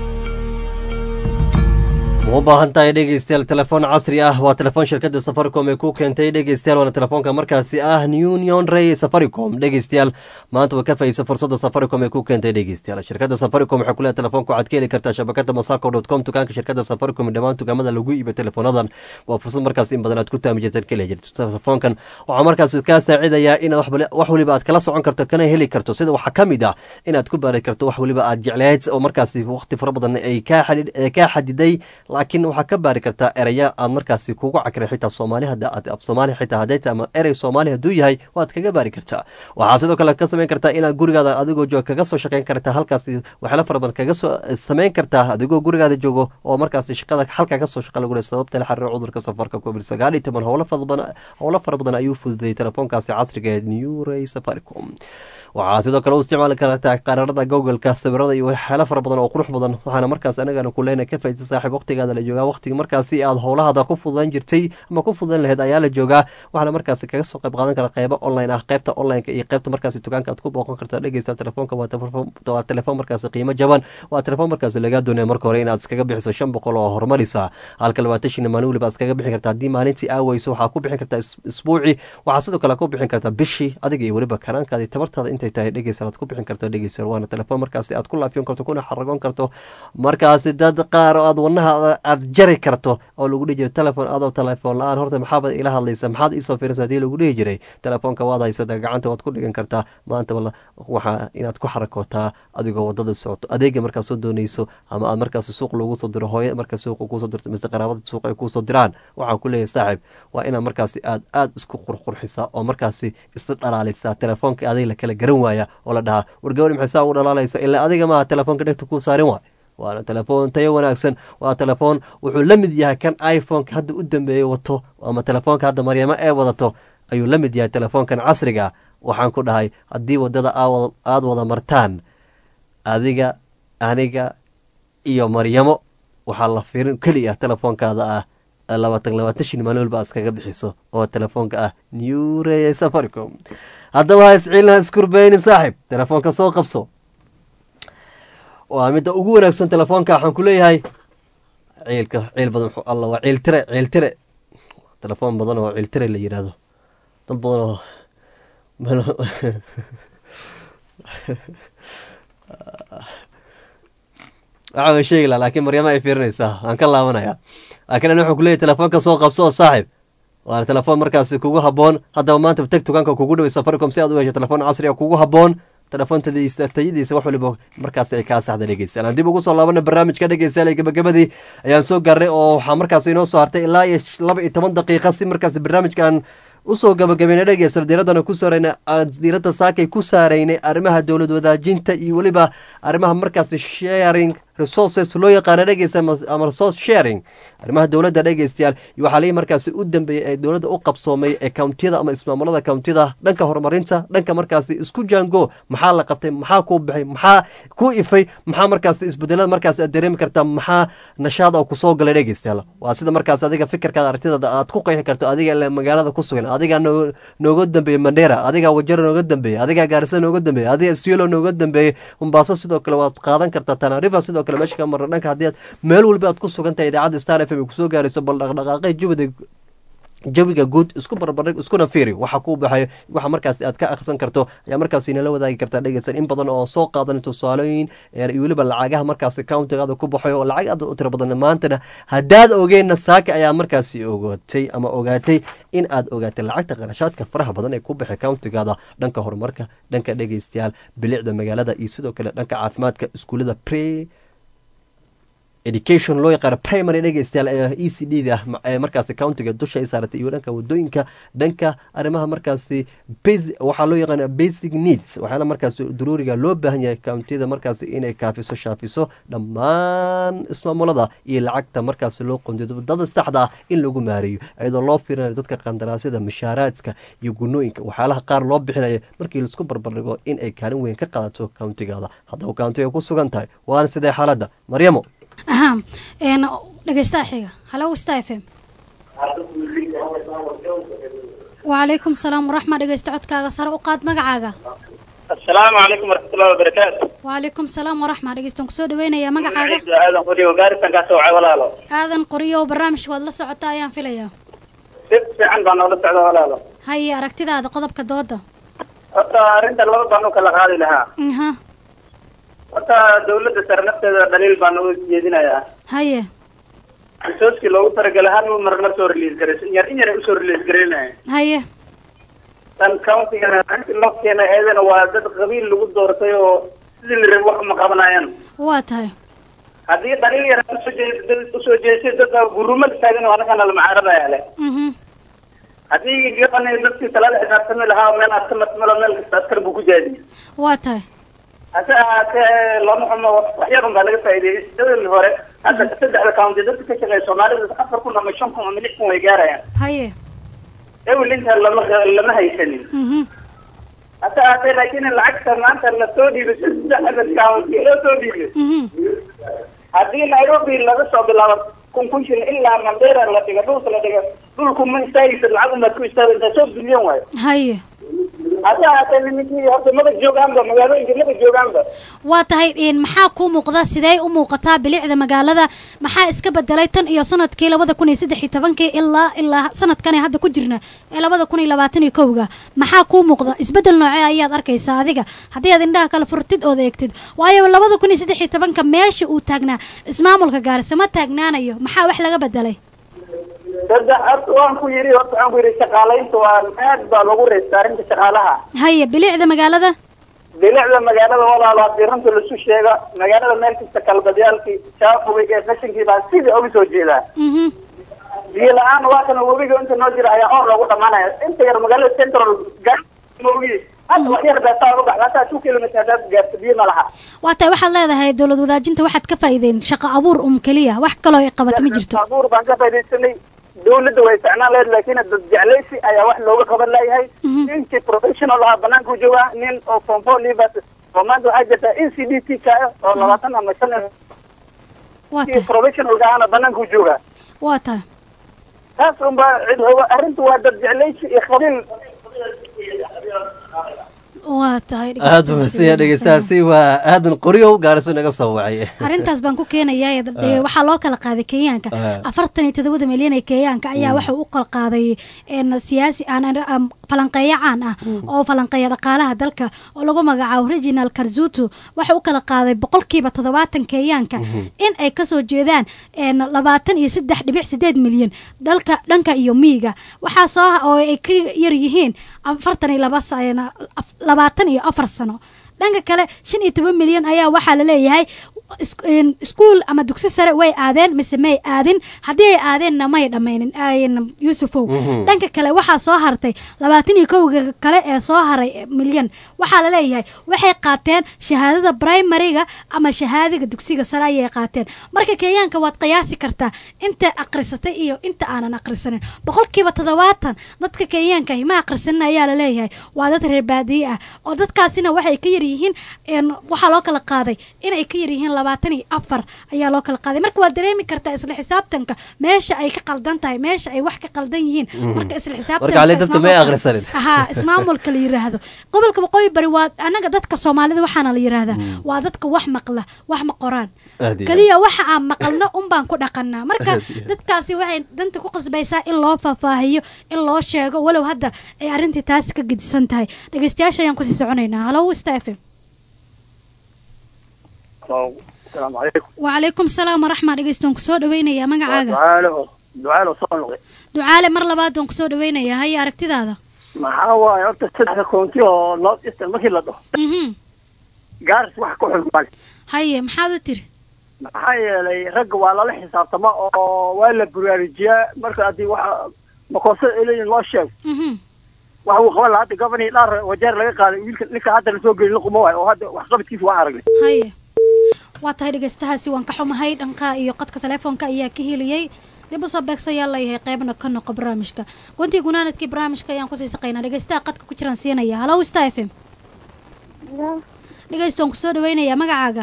ma u baahan tahay dhegeystayaal telefoon casri ah waa telefoon shirkadda safaricom ee ku keentay dhegeystayaal waana telefoonka markaasi ah union ray safaricom dhegeystayaal maanta way ka faa'iideysa fursadda safaricom ee ku keentay dhegeystayaal shirkadda safaricom waxay ku leedahay telefoonka waxaad ka heli kartaa shabakada masaco dot com dukaanka shirkadda safaricom dhammaan dukaamada lagu iibiyo teleefoonadan waa fursad markaasi in badan aad ku taami jirtaan ka heli jirto telefoonkan waxaa markaasi kaa saacidayaa inaad wax waliba aad kala socon karto kana heli karto sida waxaa ka mid ah inaad ku baari karto wax waliba aad jecleed oo markaasi waqti fara badan ay kaa xadiday laakiin waxaa ka baari kartaa eraya aad markaasi kugu cakrin xitaa soomaali hada aad af soomaali xitaa hadday tahay ama erey soomaali hadduu yahay waad kaga baari kartaa waxaa sidoo kale ka samayn kartaa inaad gurigaada adigoo joog kaga soo shaqayn kartaa halkaasi waxyaala fara badan kaga soo samayn kartaa adigoo gurigaada joogo oo markaasi shaqada halkaa kasoo shaqa lagu leh sababta la xiriira cudurka safarka covid sagaal iyo toban howlo fara badan howlo fara badan ayuu fududeeyay telefoonkaasi casriga ee new ray safaricom waxaa sidoo kale u isticmaali kartaa qaraarada googleka sawirada iyo waxyaala fara badan oo qurux badan waxaana markaas anagana ku leenahay ka faa'iidaysa saaxiib waqtigaada la joogaa waqtiga markaasi aad howlahaada ku fududan jirtay ama ku fududan lahayd ayaa la joogaa waxaana markaasi kaga soo qayb qaadan kara qeybo online ah qeybta online-ka iyo qeybta markaasi dukaanka aad ku booqan kartaa dhegeysta telefoonka waa telefoon markaasi qiimo jaban waa telefoon markaasi lagaa doonaya marka hore inaad iskaga bixiso shan boqol oo horumarisa halka labaatan shan maalin waliba iskaga bixin kartaa haddii maalintii aaweyso waxaa ku bixin kartaa isbuuci waxaa sidoo kale ku bixin kartaa bishii adiga iyo weliba karaankaada iyo tabartaada intay tahay dhegeysa aad ku bixin karto dhegeysa waana telefoon markaasi aad ku laafiyon karto kuna xaragoon karto markaasi dad qaar oo aad wadnaha aad jari karto oo lagu dhihi jiray telefoon adoo telefoon la-aan horta maxaabad ila hadlaysa maxaad iisoo fiirinsa hadii lagu dhihi jiray telefoonka waad haysata gacanta waad ku dhigan kartaa maanta waxaa inaad ku xarakootaa adigoo wadada socoto adeega markaad soo dooneyso ama aad markaasi suuq loogu soo diro hooye marka suuqa kuusoo dirto mise qaraabada suuq ay kuusoo diraan waxaan ku leeyahay saaxiib waa inaad markaasi aad aad isku qurqurxisaa oo markaasi isla dhalaalisaa telefoonka adiga la kala garan waaya oo la dhahaa wargabari maxay saa ugu dhalaalaysa ilaa adiga maaha telefoonka dhegta kuu saarin waay waana telefoon tayo wanaagsan waa telefoon wuxuu la mid yahay kan iphoneka hadda u dambeeyey wato ama telefoonka hadda maryamo ee wadato ayuu la mid yahay telefoonkan casriga waxaan ku dhahay haddii wadada aada wada martaan adiga aniga iyo maryamo waxaa la fiirin keliya telefoonkaada ah labaatan labaatan shan maalin walba iskaga bixiso oo telefoonka ah new ray safaricom haddaba ha isciilin ha iskurbeynin saaxiib telefoonka soo qabso waa midda ugu wanaagsan telefoonka waxaan ku leeyahay ciilka ciil badan alla waa ciil tire ciil tire telefoon badan oo ciil tire la yidhaahdo dad badan oo waxaa sheegi laha laakiin maryama ay fiirinaysaa waan ka laabanaya laakiin ani wuxuu ku leeyahay telefoonka soo qabso oo saaxiib waana telefoon markaasi kugu habboon haddaba maanta teg dukaanka kugu dhaway safaricom si aad u hesho telefoon casri ah kugu habboon telefoontada tayadiisa wax waliba markaasi ay kaa saxda dhegeysan aan dib ugu soo laabana barnaamijka dhegeystayaal gabagabadii ayaan soo gaarnay oo waxaa markaasi inoo soo hartay ilaa iyo laba iyo toban daqiiqa si markaasi barnaamijkan usoo gabagabeynay dhegeysta diiradana ku saarayna diiradda saakay ku saaraynay arrimaha dowlad wadaajinta iyo weliba arrimaha markaasi sharing resources loo yaqaana dhegeysta ama resource sharing arrimaha dowladda dhegeystayaal iyo waxaa lii markaasi u dambeeyey ee dowladda u qabsoomay ee kawntiyada ama ismaamulada kawntiyada dhanka horumarinta dhanka markaasi isku jaango maxaa la qabtay maxaa kuu baxay maxaa ku ifay maxaa markaasi isbedelada markaasi aad dareemi kartaa maxaa nashaad oo kusoo galay dhegeystayaal waa sida markaasi adiga fikirkaada aragtidaada aad ku qeexi karto adiga ile magaalada ku sugan adigaa nooga dambeeyey mandheera adigaa wajaro nooga dambeeyey adigaa gaarisa nooga dambeeyey adiga siolo nooga dambeeyey mombaaso sidoo kale waad qaadan kartaa tanarifa sidoo kale meesha ka marra dhanka haddii aad meel walba aad ku sugan tahay idaacadda star f m kusoo gaarayso bal dhaqdhaqaaqay jawida jawiga guud isku barbardhig iskuna fiiri waxa kuu baxay waxa markaasi aad ka akhrisan karto ayaa markaasi inala wadaagi kartaa dhegeysan in badan oo soo qaadan tusaalooyin iyo weliba lacagaha markaasi countigaada ku baxay oo lacag aad u tiro badan maantana haddaad ogeenna saaka ayaa markaasi ogaatay ama ogaatay in aad ogaatay lacagta qarashaadka faraha badan ee ku baxay countigaada dhanka horumarka dhanka dhegeystayaal bilicda magaalada iyo sidoo kale dhanka caafimaadka iskuullada pre education loo yaqaano primary dhegeystayaal ee e c d da ee markaasi countiga dusha ay saaratay iyo dhanka wadooyinka dhanka arrimaha markaasi waxaa loo yaqaana basic needs waxyaala markaasi daruuriga loo baahan yahay countiyada markaasi inay kaafiso shaafiso dhammaan ismaamulada iyo lacagta markaasi loo qondiyo wadada saxda ah in lagu maareeyo iyadoo loo fiirinayo dadka qandaraasyada mishaaraadka iyo gunooyinka waxyaalaha qaar loo bixinayo markii laisku barbardhigo in ay kaalin weyn ka qaadato countigaada haddaba countiga ku sugan tahay waana sidee xaaladda maryamo aha een dhegeystaha xiga hello star f m وعليكم السلام ورحمة الله وبركاته سر أقاد مقعاقة السلام عليكم ورحمة الله وبركاته وعليكم السلام ورحمة الله وبركاته كسود وين يا مقعاقة آذن قرية وقارسة كاسوعي ولا لا آذن قرية وبرامج والله سعودة أيام في ليا في عندنا ولا سعودة ولا لا هيا أركتي هذا قضب كدودة أتا رنت الله بانو كلا غادي لها اها أتا دولة سرنت دليل بانو جيدنا يا هيا السوسكي لو ترجلها نو مرنا سور ريليز كريس يعني يعني سور ريليز كرينا هيا tan countiga inta loo keenay ayadana waa dad qabiil lagu doortay oo sidii la wax ma qabanayaan waa tahay hadii daliil yar u soo jeesay dad gurumad taagan oo anaga la macaarada leh mhm hadii gabanay dadkii talaal xisaabtan lahaa meel astamat meel meel askar buu ku jaadi waa tahay hada ka lama xumo waxyaabo baa laga faa'iideeyay sidii hore hada saddexda county dadka ka shaqeeya Soomaalida afar kun ama shan kun ama lix kun way gaarayaan haye أول أنت لما لما هيسنين. حتى أتى لكن العكس ما أنت لا تودي بس هذا الكاونت لا تودي. هذه نيروبي لا تصاب لا كونكوشن إلا من غير لا تقدروا لا تقدروا كلكم من سايس العظمة كويس ترى أنت شوف اليوم واي. هاي. هذا هذا اللي نجي هذا ما بتجوع عنده ما قالوا إنك ما بتجوع عنده. واتهاي إن محاكو مقدار سداي ومقطع بالعذا مقالة محا إسكبت دليتن إيا سنة كي لبدا كوني سيد حيتبانك إلا إلا سنة كان هذا كجرنا إلا بدا كوني لباتني كوجا محاكو مقدار إسبدل نوعية أياد أركي سادقة هذه هذا إنها كلا فرتد أو ذيكتد وأيه ولا بدا كوني سيد حيتبانك ماشي وتاجنا اسمع ملك جالس ما تاجنا أيوه محا وحلا جبت دلي. saddex waan ku yiri horta aan ku yiri shaqaalaynta waa aad baa lagu reestaarinta shaqaalaha haya bilicda magaalada bilicda magaalada walaalo diiranta la soo sheega magaalada meel kasta kalbadyaalkii shaafuga ee fashinkii baa sidii ugu soo jeedaa mhm diilaan waa kana wabiga inta noo jira ayaa oo lagu dhamaanaya inta yar magaalada central gaarmogi hadda wax yar baa taa uga baxda two kilometer dad gaarta biyo malaha waata waxaad leedahay dawlad wadaajinta waxaad ka faa'iideen shaqo abuur um kaliya wax kale oo ay qabato ma jirto abuur baan ka faa'iideysanay dawladda way isticmaal leedahay laakiin dad jeclaysi ayaa wax looga qaban leeyahay intii professional ah banaanku jooga nin oo from four livers oo maanta waxaa jirta N C D T ka oo labaatan ama shan waata professional gaana banaanku jooga waata taas umba cid huwa arrintu waa dad jeclaysi iyo qabiil waatahay aad umasiya dhegeystaasi waa aadan qoryow gaariso naga soo wacay arrintaas baan ku keenayaa waxaa loo kala qaaday kenyaanka afartan iyo toddoba milyan ee kenyaanka ayaa waxa uu kala qaaday siyaasi aan falanqeeyo caan ah oo falanqeeya dhaqaalaha dalka oo lagu magacaabo Reginald Karzutu waxa uu kala qaaday boqolkiiba toddobaatan kenyaanka in ay ka soo jeedaan labaatan iyo saddex dhibic sideed milyan dalka dhanka iyo miyiga waxaa soo oo ay ka yar yihiin afartan iyo laba sano labaatan iyo afar sano dhanka kale shan iyo toban milyan ayaa waxaa la leeyahay iskuul ama dugsi sare way aadeen mise may aadin haddii ay aadeenna may dhammaynin yuusufow dhanka kale waxaa soo hartay labaatan iyo kowga kale ee soo haray milyan waxaa la leeyahay waxay qaateen shahaadada primariga ama shahaadiga dugsiga sare ayay qaateen marka kenyaanka waad qiyaasi kartaa inta aqrisatay iyo inta aanan aqrisanin boqolkiiba toddobaatan dadka kenyaanka ma aqrisanin ayaa la leeyahay waa dad reer baadiye ah oo dadkaasina waxay ka yar yihiin waxaa loo kala qaaday inay ka yar yihiin labaatan iyo afar ayaa loo kala qaaday marka waad dareemi kartaa isla xisaabtanka meesha ay ka qaldan tahay meesha ay wax ka qaldan yihiin marka isla xisaabtanka aha ismaamulka la yiraahdo gobolka waqooyi bari waa anaga dadka Soomaalida waxaana la yiraahdaa waa dadka wax maqla wax ma qoraan kaliya waxa aan maqalno un baan ku dhaqanaa marka dadkaasi waxay danta ku qasbaysaa in loo faahfaahiyo in loo sheego walow hadda ay arrintii taasi ka gedisan tahay dhageystayaasha ayaan ku sii soconaynaa halo Stephen السلام عليكم وعليكم السلام ورحمة الله وبركاته كسو دوينيا magacaaga ducaalo ducaalo soo noqday ducaale mar labaad aan kusoo dhaweynaya hay aragtidaada maxaa waaye horta saddex koonti oo north eastern markii la dhaho mhm gaars wax ku xun mal haye maxaad u tiri maxaa yeelay ragga waa lala xisaabtama oo waa la buraarujiyaa marka haddii waxa makoosada ay leeyihin loo sheego waxa uu qaban lahaa hadda gobanii dhaar wajeer laga qaaday wiilka ninka hadda lasoo gelin luquma waayo oo hadda waxqabadkiisa waa aragnay haye waa tahay dhegeystahaasi waan ka xumahay dhanka iyo qadka telefoonka ayaa ka heliyey dib usoo beegsayaa layahay qaybna ka noqo barnaamijka guntii gunaanadkii barnaamijka ayaan kusii saqaynaa dhegeystaha qadka ku jiraan siinaya halo star f m dhegeystoon kusoo dhaweynayaa magacaaga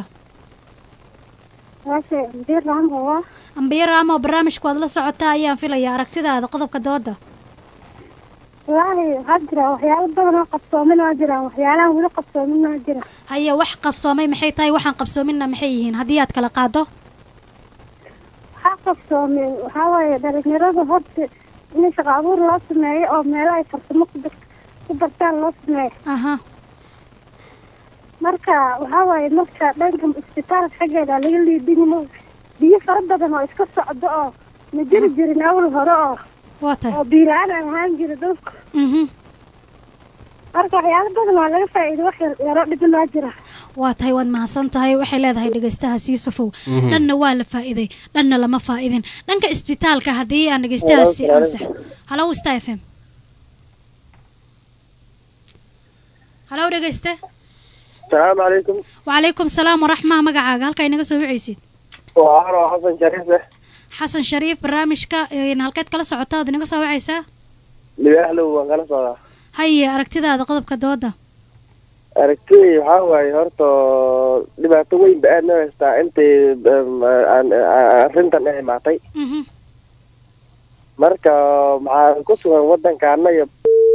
ambiye raamo barnaamijku waad la socotaa ayaan filayaa aragtidaada qodobka dooda walahi waxaa jira waxyaalo badan oo qabsoomin waa jiraan waxyaalahan weli qabsoomin waa jira haya wax qabsoomay maxay tahay waxaan qabsoominna maxay yihiin haddii aad kala qaado waxaa qabsoomin waxaa waaye dhalinyarada horta in shaqo abuur loo sameeyo oo meelo ay farsamo ku bartaan loo sameeyo aha marka waxaa waaye marka dhanka isbitaalka xaggeeda laga liidinimo biyo fara badan oo iska socdo oo ma jiri jirin awal hore oo oo biilaan aan ahaan jira dadka marka waxyaalo badan waa laga faa'iido wax yaro dhibin waa jira waa tahay waad mahadsan tahay waxay leedahay dhegeystahaas yuusufow dhanna waa la faa'iiday dhanna lama faa'idin dhanka isbitaalka haddii aan dhegeystahaasi ansax halo star f m halo dhegeyste السلام عليكم وعليكم السلام ورحمة مقعاق هلكا inaga soo wiceysid وعارو حسن شريف حسن شريف barnaamijka in halkeed kala socotaa ad inaga soo wiceysaa libaahlo waan kala socdaa haye aragtidaada qodobka dooda aragtidii waxaa waaye horta dhibaato weyn ba aadna haystaa intay arrintan ay imaatay marka maxaa ku sugan wadankaana iyo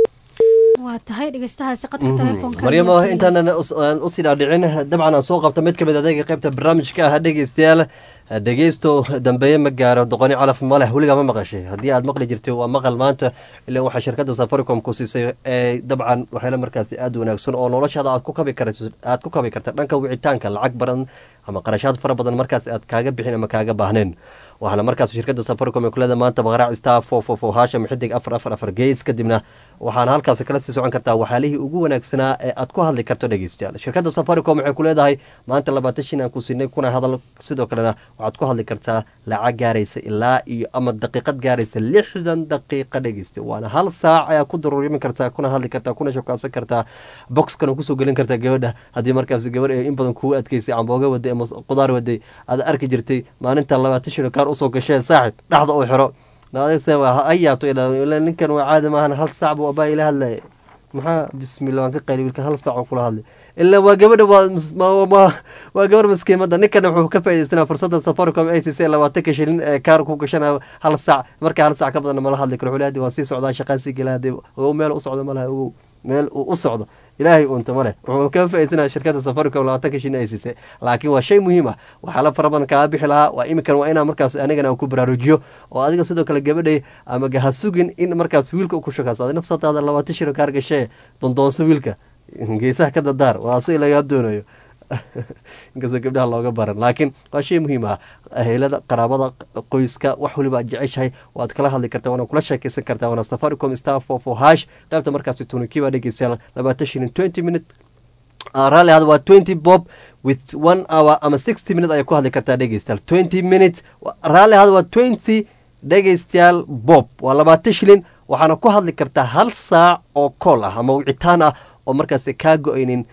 waa tahay dhegeystahaasi qadka telefoonka maryamo intaanan usii dhaadhicin dabcan aan soo qabto mid ka mid adeega qaybta barnaamijka ah dhegeystayaal dhegeysto dambeeye ma gaaro doqoni calaf ma leh weligaa ma maqashay haddii aad maqli jirtay waa maqal maanta ilaa waxaa shirkadda safaricom ku siisay ee dabcan waxyaala markaasi aad u wanaagsan oo noloshaada aad ku kabi karto aad ku kabi karta dhanka wicitaanka lacag badan ama qarashaad fara badan markaas aad kaaga bixin ama kaaga baahneen waxaana markaas shirkadda safaricom ee kulada maanta baqraac star four four four hasham xidig afar afar afar gees kadibna waxaana halkaasi kala sii socon kartaa waxyaalihii ugu wanaagsanaa ee aad ku hadli karto dhegeystayaal shirkadda safaricom waxay ku leedahay maanta labaatan shin aan ku siinay kuna hadal sidoo kalena waxaad ku hadli kartaa lacag gaaraysa ilaa iyo ama daqiiqad gaaraysa lixdan daqiiqa dhegeysta waana hal saac ayaa ku daruurimi kartaa kuna hadli kartaa kuna shokaasan kartaa boxkana kusoo gelin kartaa gabadha haddii markaas gabar in badan kugu adkeysay ambooga waday ama qudaar waday aad arki jirtay maalinta labaatan shin kaar usoo gashee saaxib dhaxda u xiro ayaato ilaa ninkan waa caadi maahan hal saac buu abaa ila hadlaya maxaa bismillah waan ka qayli wiilkan hal saac oo kula hadlay ilaa waa gabadha waa waa gabar maskiimada ninkan wuxuu ka faa'iideysanaa fursadda safaricom ay siisay labaatanka shilin ee kaar ku gashana hal saac marka hal saac ka badan mala hadli karo xulaadi waan sii socdaa shaqaan sii gelaa hadii oo meel u socdo malaha ogow meel uu u socdo ilaahay uunta ma leh wuxuu ka faa'iideysanaa shirkadda safaricom labaatanka shilin ay siisay laakiin waa shay muhiim ah waxyaala fara badan kaa bixi lahaa waa iminkan waa inaa markaas anigana aan ku baraarujiyo oo adiga sidoo kale gabadhay ama ha sugin in markaas wiilka u ku shakaaso adi nafsadaada labaatan shilin kaar gashee dondoonso wiilka geesaha ka dadaar waa si lagaa doonayo inkastoo gabdhaha looga baran laakiin waa shay muhiim ah ehelada qaraabada qoyska wax waliba aad jeceshahay waad kala hadli kartaa waana kula sheekeysan kartaa waana safaricom star four four hash qaybta markaasi tunikiba dhegeystayaal labaatan shilin twenty minute raalli hada waa twenty bob with one hour ama sixty minute ayay ku hadli kartaa dhegeystayaal twenty minutes raalli hada waa twenty dhegeystayaal bob waa labaatan shilin waxaana ku hadli kartaa hal saac oo kool ah ama wicitaan ah oo markaas kaa go-aynin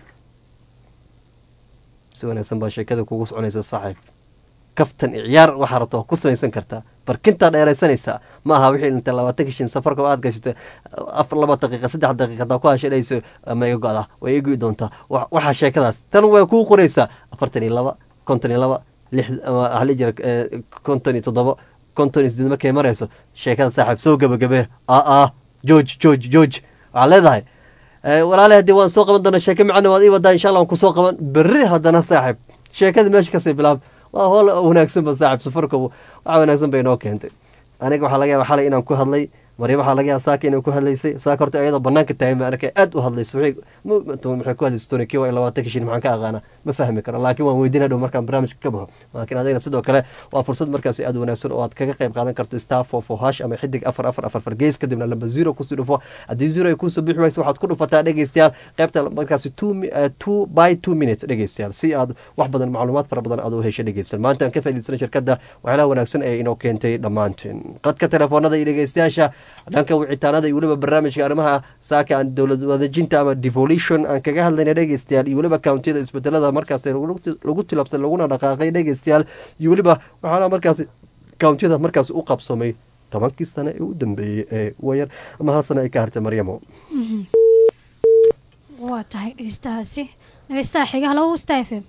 si wanaagsan baa sheekada kugu soconaysa saaxiib kaftan ciyaar waxaa rabto ku samaysan kartaa barkintaa dheeraysanaysaa ma aha wixii inta labaatanka shin safarka aad gashata afar laba daqiiqa saddex daqiiqa hadaa ku hashadhayso ama iga go-da way igi doontaa waxaa sheekadaas tan way kuu qoraysaa afartan iyo laba konton iyo laba lix waxaa la jira konton iyo toddoba konton iyo sideed markay marayso sheekada saaxiib soo gabagabee aa george george george waxaa leedahay walaale haddii waan soo qaban doona sheeke macana waad ii wadaa insha allah waan kusoo qaban berri haddana saaxiib sheekada meesha kasii bilaab waa hool wanaagsan ba saaxiib safarka waxa wanaagsan bay inoo keentay aniga waxaa laga yaaba xalay inaan ku hadlay Maryam waxaa laga yaabaa saaka inay ku hadlaysay saaka horta iyadoo banaanka tahay ma arkay aad u hadlayso waxay maxay ku hadlaysay toban kiiba labaatan kishin maxaan ka aqaana ma fahmi karo laakiin waan weydiinaa dhow markaan barnaamijka ka baxo laakiin adigana sidoo kale waa fursad markaasi aad wanaagsan oo aad kaga qayb qaadan karto star four four hash ama xidig afar afar afar afar gees kadibna lamba zero kusii dhufo haddii zero ay kuusoo bixi wayso waxaad ku dhufataa dhegeystayaal qaybta markaasi two two by two minutes dhegeystayaal si aad wax badan macluumaad fara badan aad u hesho dhegeystayaal maanta aan ka faa'iidaysanay shirkadda waxyaalaha wanaagsan ee inoo keentay dhammaanteen qadka telefoonada iyo dhegeystayaasha dhanka wicitaanada iyo weliba barnaamijka arrimaha saaka aan dowlad wadajinta ama devolution aan kaga hadlayna dhegeystayaal iyo weliba countiyada isbedelada markaas lagu tilabsan laguna dhaqaaqay dhegeystayaal iyo weliba waxaana markaas countiyada markaas u qabsoomay tobankii sano ee u dambeeyey ee wayar ama hal sano ay ka hartay maryamo waa tahay dhegeystahaasi dhegeystaha xiga halo star f m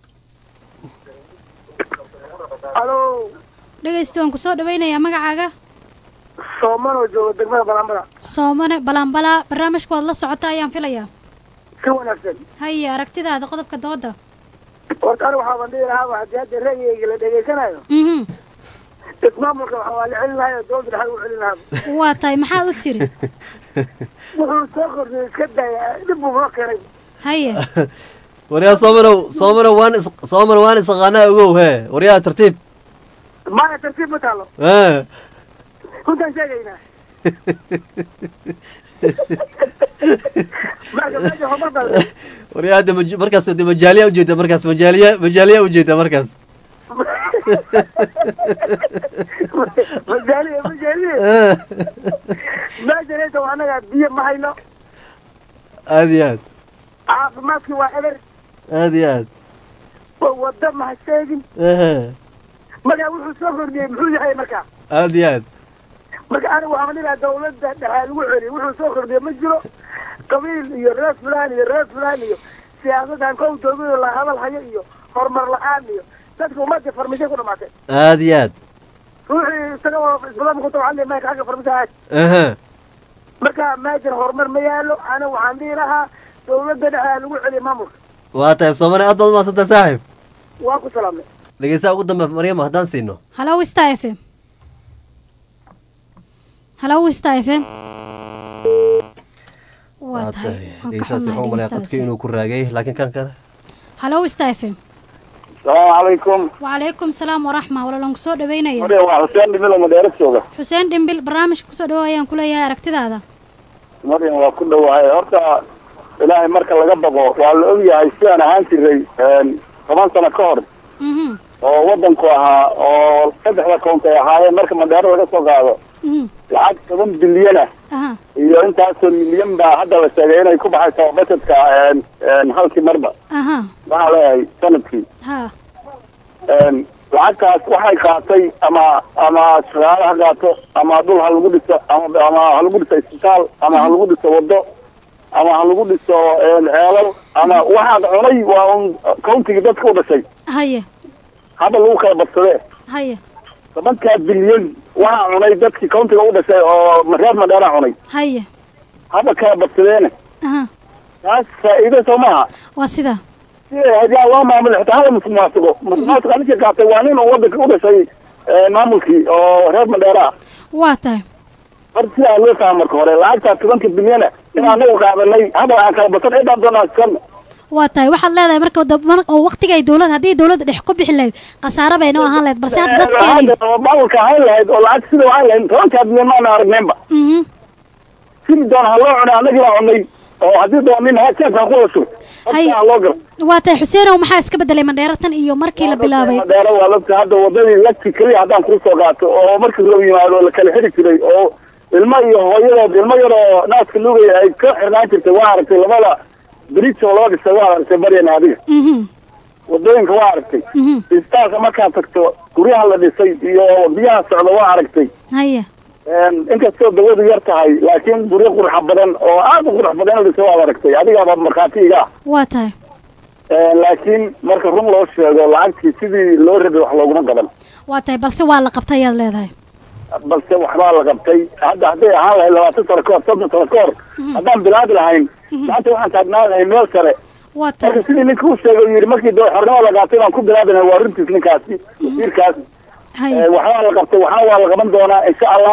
halo dhegeysta waan kusoo dhaweynayaa magacaaga soomano jooga degmada balanbala soomane balanbala barnaamijku waad la socota ayaan filayaa si wanaagsan haye aragtidaada qodobka dooda horta ani waxaa bandhigi lahaaba haddii hadda ra'yigayga la dhegeysanayo ismaamulka waxa waa la celin lahay oo dowladda dhaxal u celin lahaa waa tahay maxaad u tiri wuxuu soo kordhiyay iska daya dib buu noo keenay haye waryaa soomanow soomanow waan is soomanow waan isaqaanaa ogow hee waryaa tartiib maya tartiib ma taalo runtaan sheegaynaa waryaa hadda markaas de majaaliya ujeeda markaas majaaliya majaaliya ujeeda markaas majaaliya majaaliya meeshanaysa waa anaga biyo ma hayno aad iyo aad caafimaadkii waa eber aad iyo aad wado maha sheegin markaa wuxuu soo kordhiyey muxuu yahay markaa aad iyo aad marka aniga waxaan dhigaa dawladda dhexaa lagu celiy wuxuu soo kordhiyey ma jiro qabiil iyo reer fulaan iyo reer fulaan iyo siyaasaddan kow dowlada la hadal hayo iyo horumar la-aan iyo dadka ummadda farmishay ku dhamaatay aad iyo aad ruuxii isaga islaamku tabcan mayka xagga farmishaha marka meeshan horumar ma yaalo aniga waxaan dhihi lahaa dawladda dhexaa lagu celiy maamulka waa tahay soomane aad baad umaadsantahay saaxiib waa ku salaamnay dhegeystaha ugu dambe maryamo haddaan siino halo star f m halo star f m waa tahay dhegeystahaasi waxuu malaya qadka inuu ku raagay laakiin kan kale halo star f m السلام عليكم وعليكم السلام ورحمة الله لون كسر دبينا يا مريم حسين دمبل ومديرة سوقة حسين دمبل برامج كسر دوايان كله يا ركتي هذا مريم وكل وهاي أرتا إلهي مركز لقبضه والأولياء هايستان هانتي ري كمان سنة كور ووضن كوها وفتح لكم كي هاي مركز مديرة سوقة هذا لعد كمان بليونة iyo intaasoo milyan baa hadda la sheegay inay ku baxayso bajetka halkii marba waxaa leeyahay sanadkii lacagtaas waxay qaatay ama ama shaqaale ha qaato ama dhul ha lagu dhiso ama ama ha lagu dhiso isbitaal ama ha lagu dhiso wado ama ha lagu dhiso ceelal ama waxaad cunay waa un countiga dadka u dhashay haye hadda lagu kala badsadee haye tobankaa bilyan waxaa cunay dadkii countiga u dhashay oo reer madheera cunay haye hadda kala badsadeene taas faa'iido soo maaha waa sida sidaa loo maamulay xitaa hala musuqmaasuqo musuqmaasuqa ninkii qaatay waa nin oo wadanka u dhashay maamulkii oo reer madheera ah waa tahay horta sidaa loo fahma marka hore lacagtaa tobanka bilyana in anagu qaadanay hadda aan kala badsan cidaan doonaa kan waa tahay waxaad leedahay marka oo waqtiga ay dawladda haddii dawladda dhex ku bixi lahayd khasaare bay noo ahaan lahayd balse hadda dadkeeni maamulka ahaan lahayd oo lacag sida ahaan lahayd tobankaa bilyan maana aragnaynba sidi doon ha loo cunay annagii baa cunay oo haddii doon nin hajeefkaan ku waso horta loo galo waa tahay xuseenow maxaa iska bedelay mandheero tan iyo markii la bilaabay mandheero waa lagta hadda wadadii lagti keliya haddaan kuu soo qaato oo markii loo yimaado la kala xiri jiray oo ilmo iyo hooyadood ilmo yaroo naaska lugaya ay ka xirnaan jirtay waa aragtay labada bridge oo loo dhisay waa aragtay baryana adiga wadooyinka waa aragtay isbitaalka markaad tagto guryaha la dhisay iyo biyaha socda waa aragtay haya inkastoo dawadu yar tahay laakiin guryo qurxa badan oo aad u qurux badan la dhisay waad aragtay adigaaba markhaatiga ah waa tahay laakiin marka run loo sheego lacagtii sidii loo rabay wax looguma gaban waa tahay balse waa la qabtay ayaad leedahay balse waxbaa la qabtay hadda hadday ahaan lahayd labaatan sano kahor soddon sano kahor haddaan bilaabi lahayn maanta waxaan taagnaan lahay meel sare marka sidii ninka u sheegay yidhi markii doo xornimo la qaatay baan ku bilaabi lahay waa runtiis ninkaasi wasiirkaas waxbaa la qabtay waxaa waa la qaban doonaa insha allah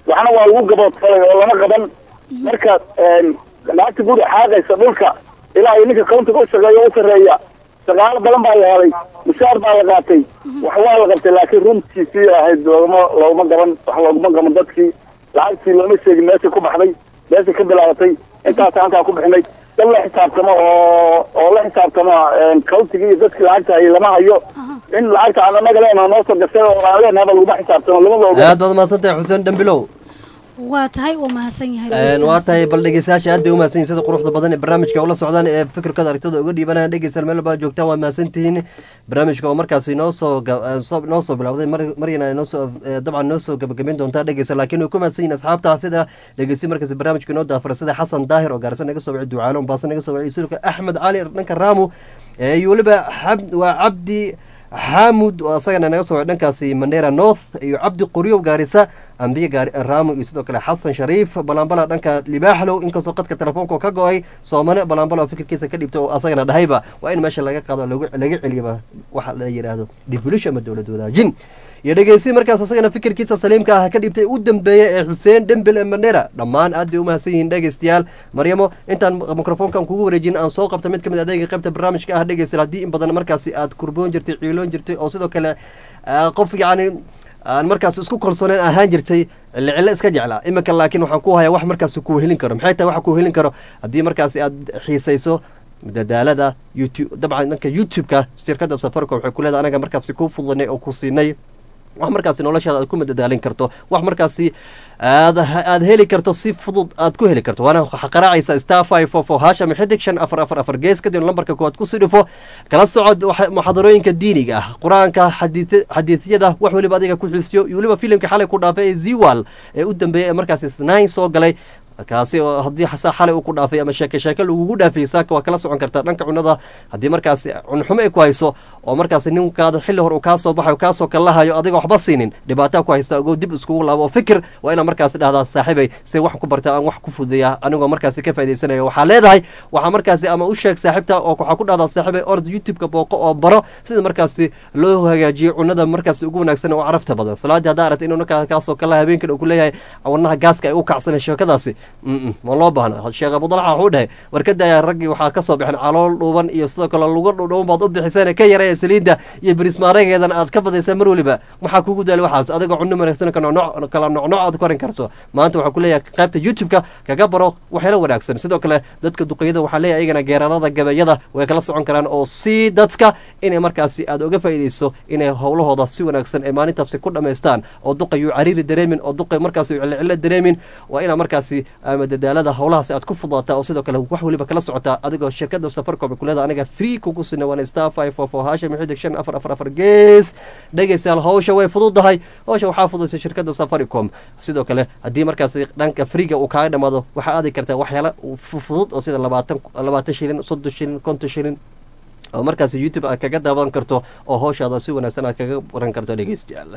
waxna waa lagu gaboodfalay oo lama qaban marka lacagta guri xaaqaysa dhulka ilaa iyo ninka countiga u shaqeeya u sarreeya shaqaalo badan baa la helay mushaar baa la qaatay wax waa la qabtay laakiin runtiisii ahayd loogama loogama gaban wax loogama gaban dadkii lacagtii looma sheegin meesha ku baxday meesha ka bilaabatay intaas halkaa ku bixinay dad la xisaabtamo oo oo la xisaabtamo countiga iyo dadkii lacagta hayay lama hayo in lacagta aan anaga leenaha noo soo gashay oo aan leenahaba laguma xisaabtamo lama looga aad baad mahadsantahay xuseen dambilow waa tahay uu mahadsan yahay waa tahay bal dhegeystayaasha aad bay u mahadsan yihiin sida quruxda badan ee barnaamijka ula socdaan ee fikirkooda aragtida uga dhiibanayaan dhegeystayaal meel baa joogtaan waa mahadsantihiin barnaamijka oo markaasi noo soo noo soo bilowday maryana noo soo dabcan noo soo gabagabayn doontaa dhegeystayaal laakiin way ku mahadsan yihiin asxaabta sida dhegeysi markaasi barnaamijka noo daafara sida xasan daahir oo gaarsan naga soo wacay ducaalo baasa naga soo wacay sidoo axmed cali dhanka raamu iyo weliba waa cabdi xaamud oo asagana naga soo wacay dhankaasi mandera north iyo cabdi qoryow gaarisa ambiye gaari raamo iyo sidoo kale xasan shariif balaambala dhanka libaaxlow inkastoo qadka telefoonka ka go-ay soomane balaambala oo fikirkiisa ka dhibtay oo asagana dhahayba waa in meesha laga qaado laga celiyaba waxa la yidhaahdo devolution ama dowlad wadaajin iyo dhegeysi markaas asagana fikirkiisa saliimka ah ka dhibtay u dambeeya ee xuseen dembel ee mandera dhammaan aad bay u mahadsan yihiin dhegeystayaal maryamo intaan mikrofoonkan kugu wareejin aan soo qabta mid ka mid adeega qaybta barnaamijka ah dhegeystayaal haddii in badan markaasi aad kurboon jirtay ciiloon jirtay oo sidoo kale qof yacni aan markaas isku kalsooneen ahaan jirtay cille cille iska jeclaa iminka laakiin waxaan ku hayaa wax markaas ku helin karo maxay tahay waxa ku helin karo haddii markaasi aad xiisayso dadaalada youtube dabcan dhanka youtube-ka shirkadda safaricom waxay ku leedahay anaga markaasi ku fududanay oo ku siinay wax markaasi noloshaada aad ku madadaalin karto wax markaasi aad aad heli karto si fudud aad ku heli karto waana qaraacaysa star five four four hasham xidig shan afar afar afar gees kadib lambarka koowaad kusii dhifo kala socod muxaadarooyinka diiniga ah qur-aanka xadiisyada wax weliba adiga ku xiisiyo iyo weliba filimka xalay ku dhaafay ee ziwal ee u dambeeyay ee markaasi nine soo galay kaasi oo haddii xasaa xalay uu ku dhaafay ama sheeke sheeke lagugu dhaafay saaka waa kala socon kartaa dhanka cunada haddii markaasi cunxumo ay ku hayso oo markaasi ninkaada xilli hore uu kaa soo baxayo kaasoo kalahayo adiga waxba siinin dhibaataa ku haysta ogoo dib iskugu laabo oo fikir waa inaa markaasi dhahdaa saaxiibay se wax ku barta aan wax ku fudeeya anigoo markaasi ka faa'idaysanayo waxaa leedahay waxaa markaasi ama u sheeg saaxiibta oo waxaa ku dhahdaa saaxiibay ord youtube-ka booqo oo baro sida markaasi loo hagaajiyo cunada markaasi ugu wanaagsan oo carafta badan salaadii haddaa aragta inuu markaa kaasoo kala habeenkan uu ku leeyahay wadnaha gaaska ay u kacsanay sheekadaasi ma loo baahna sheekh abudalxa wuxuu dhahay warkadaya raggii waxaa ka soo bixin calool dhuuban iyo sidoo kale luga dhuudhuban baad u bixiseen ka yaraya saliidda iyo birismaaregeedan aad ka badaysaa mar weliba maxaa kugu daali waxaas adigoo cunno wanaagsan kala nocnoc aad korin karto maanta waxaa ku leeyahay qaybta youtube-ka kaga baro waxyaalo wanaagsan sidoo kale dadka duqeyada waxaa leeyahay iyagana geerarada gabayada way kala socon karaan oo si dadka inay markaasi aad uga faa'iidayso inay howlahooda si wanaagsan ee maalintaasi ku dhammaystaan oo duqayuu cariiri dareemin oo duqay markaasi cilcilo dareemin waa inaa markaasi dadaalada howlahaas aad ku fudaataa oo sidoo kale wax weliba kala socotaa adigoo shirkada safaricom ku leedahay aniga free kugu sina waan star five four four hasham xidig shan afar afar afar gees dhegeystayaal howsha way fududahay howsha waxaa fududaysa shirkada safaricom sidoo kale haddii markaasi dhanka freega uu kaaga dhamaado waxaa aadi kartaa waxyaala fudud oo sida labaatan labaatan shilin soddon shilin konton shilin oo markaasi youtube aad kaga daawan karto oo howshaada si wanaagsan aad kaga baran karto dhegeystayaal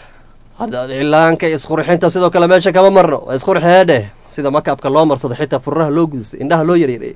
cilaanka isqurxinta sidoo kale meesha kama marno waa isqurxeedhe sida makaabka loo marsado xitaa furraha loo gudistay indhaha loo yareeray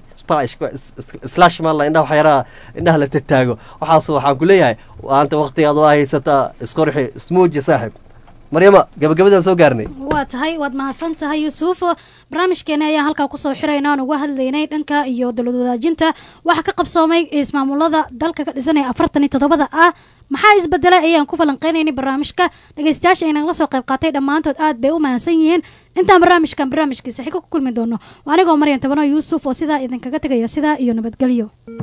slash maalla indhaha waxyaaraha indhaha la tagtaago waxaas waxaan ku leeyahay maanta waqtigaad waa haysataa isqurxi ismuuji saaxib maryama gabagabadaan soo gaarnay waa tahay waad mahadsan tahay yuusuf barnaamijkeena ayaan halkaa kusoo xiraynaa aan uga hadlaynay dhanka iyo dowlad wadaajinta waxaa ka qabsoomay ismaamulada dalka ka dhisanaya afartan iyo toddobada ah maxaa isbedelay ayaan ku falanqeynaynay barnaamijka dhegeystayaasha inaan la soo qayb qaatay dhammaantood aad bay u mahadsan yihiin intaan barnaamijkan barnaamijkiisa xigo ku kulmi doono waa anigoo maryan tabano yuusuf oo sidaa idinkaga tegaya sidaa iyo nabadgelyo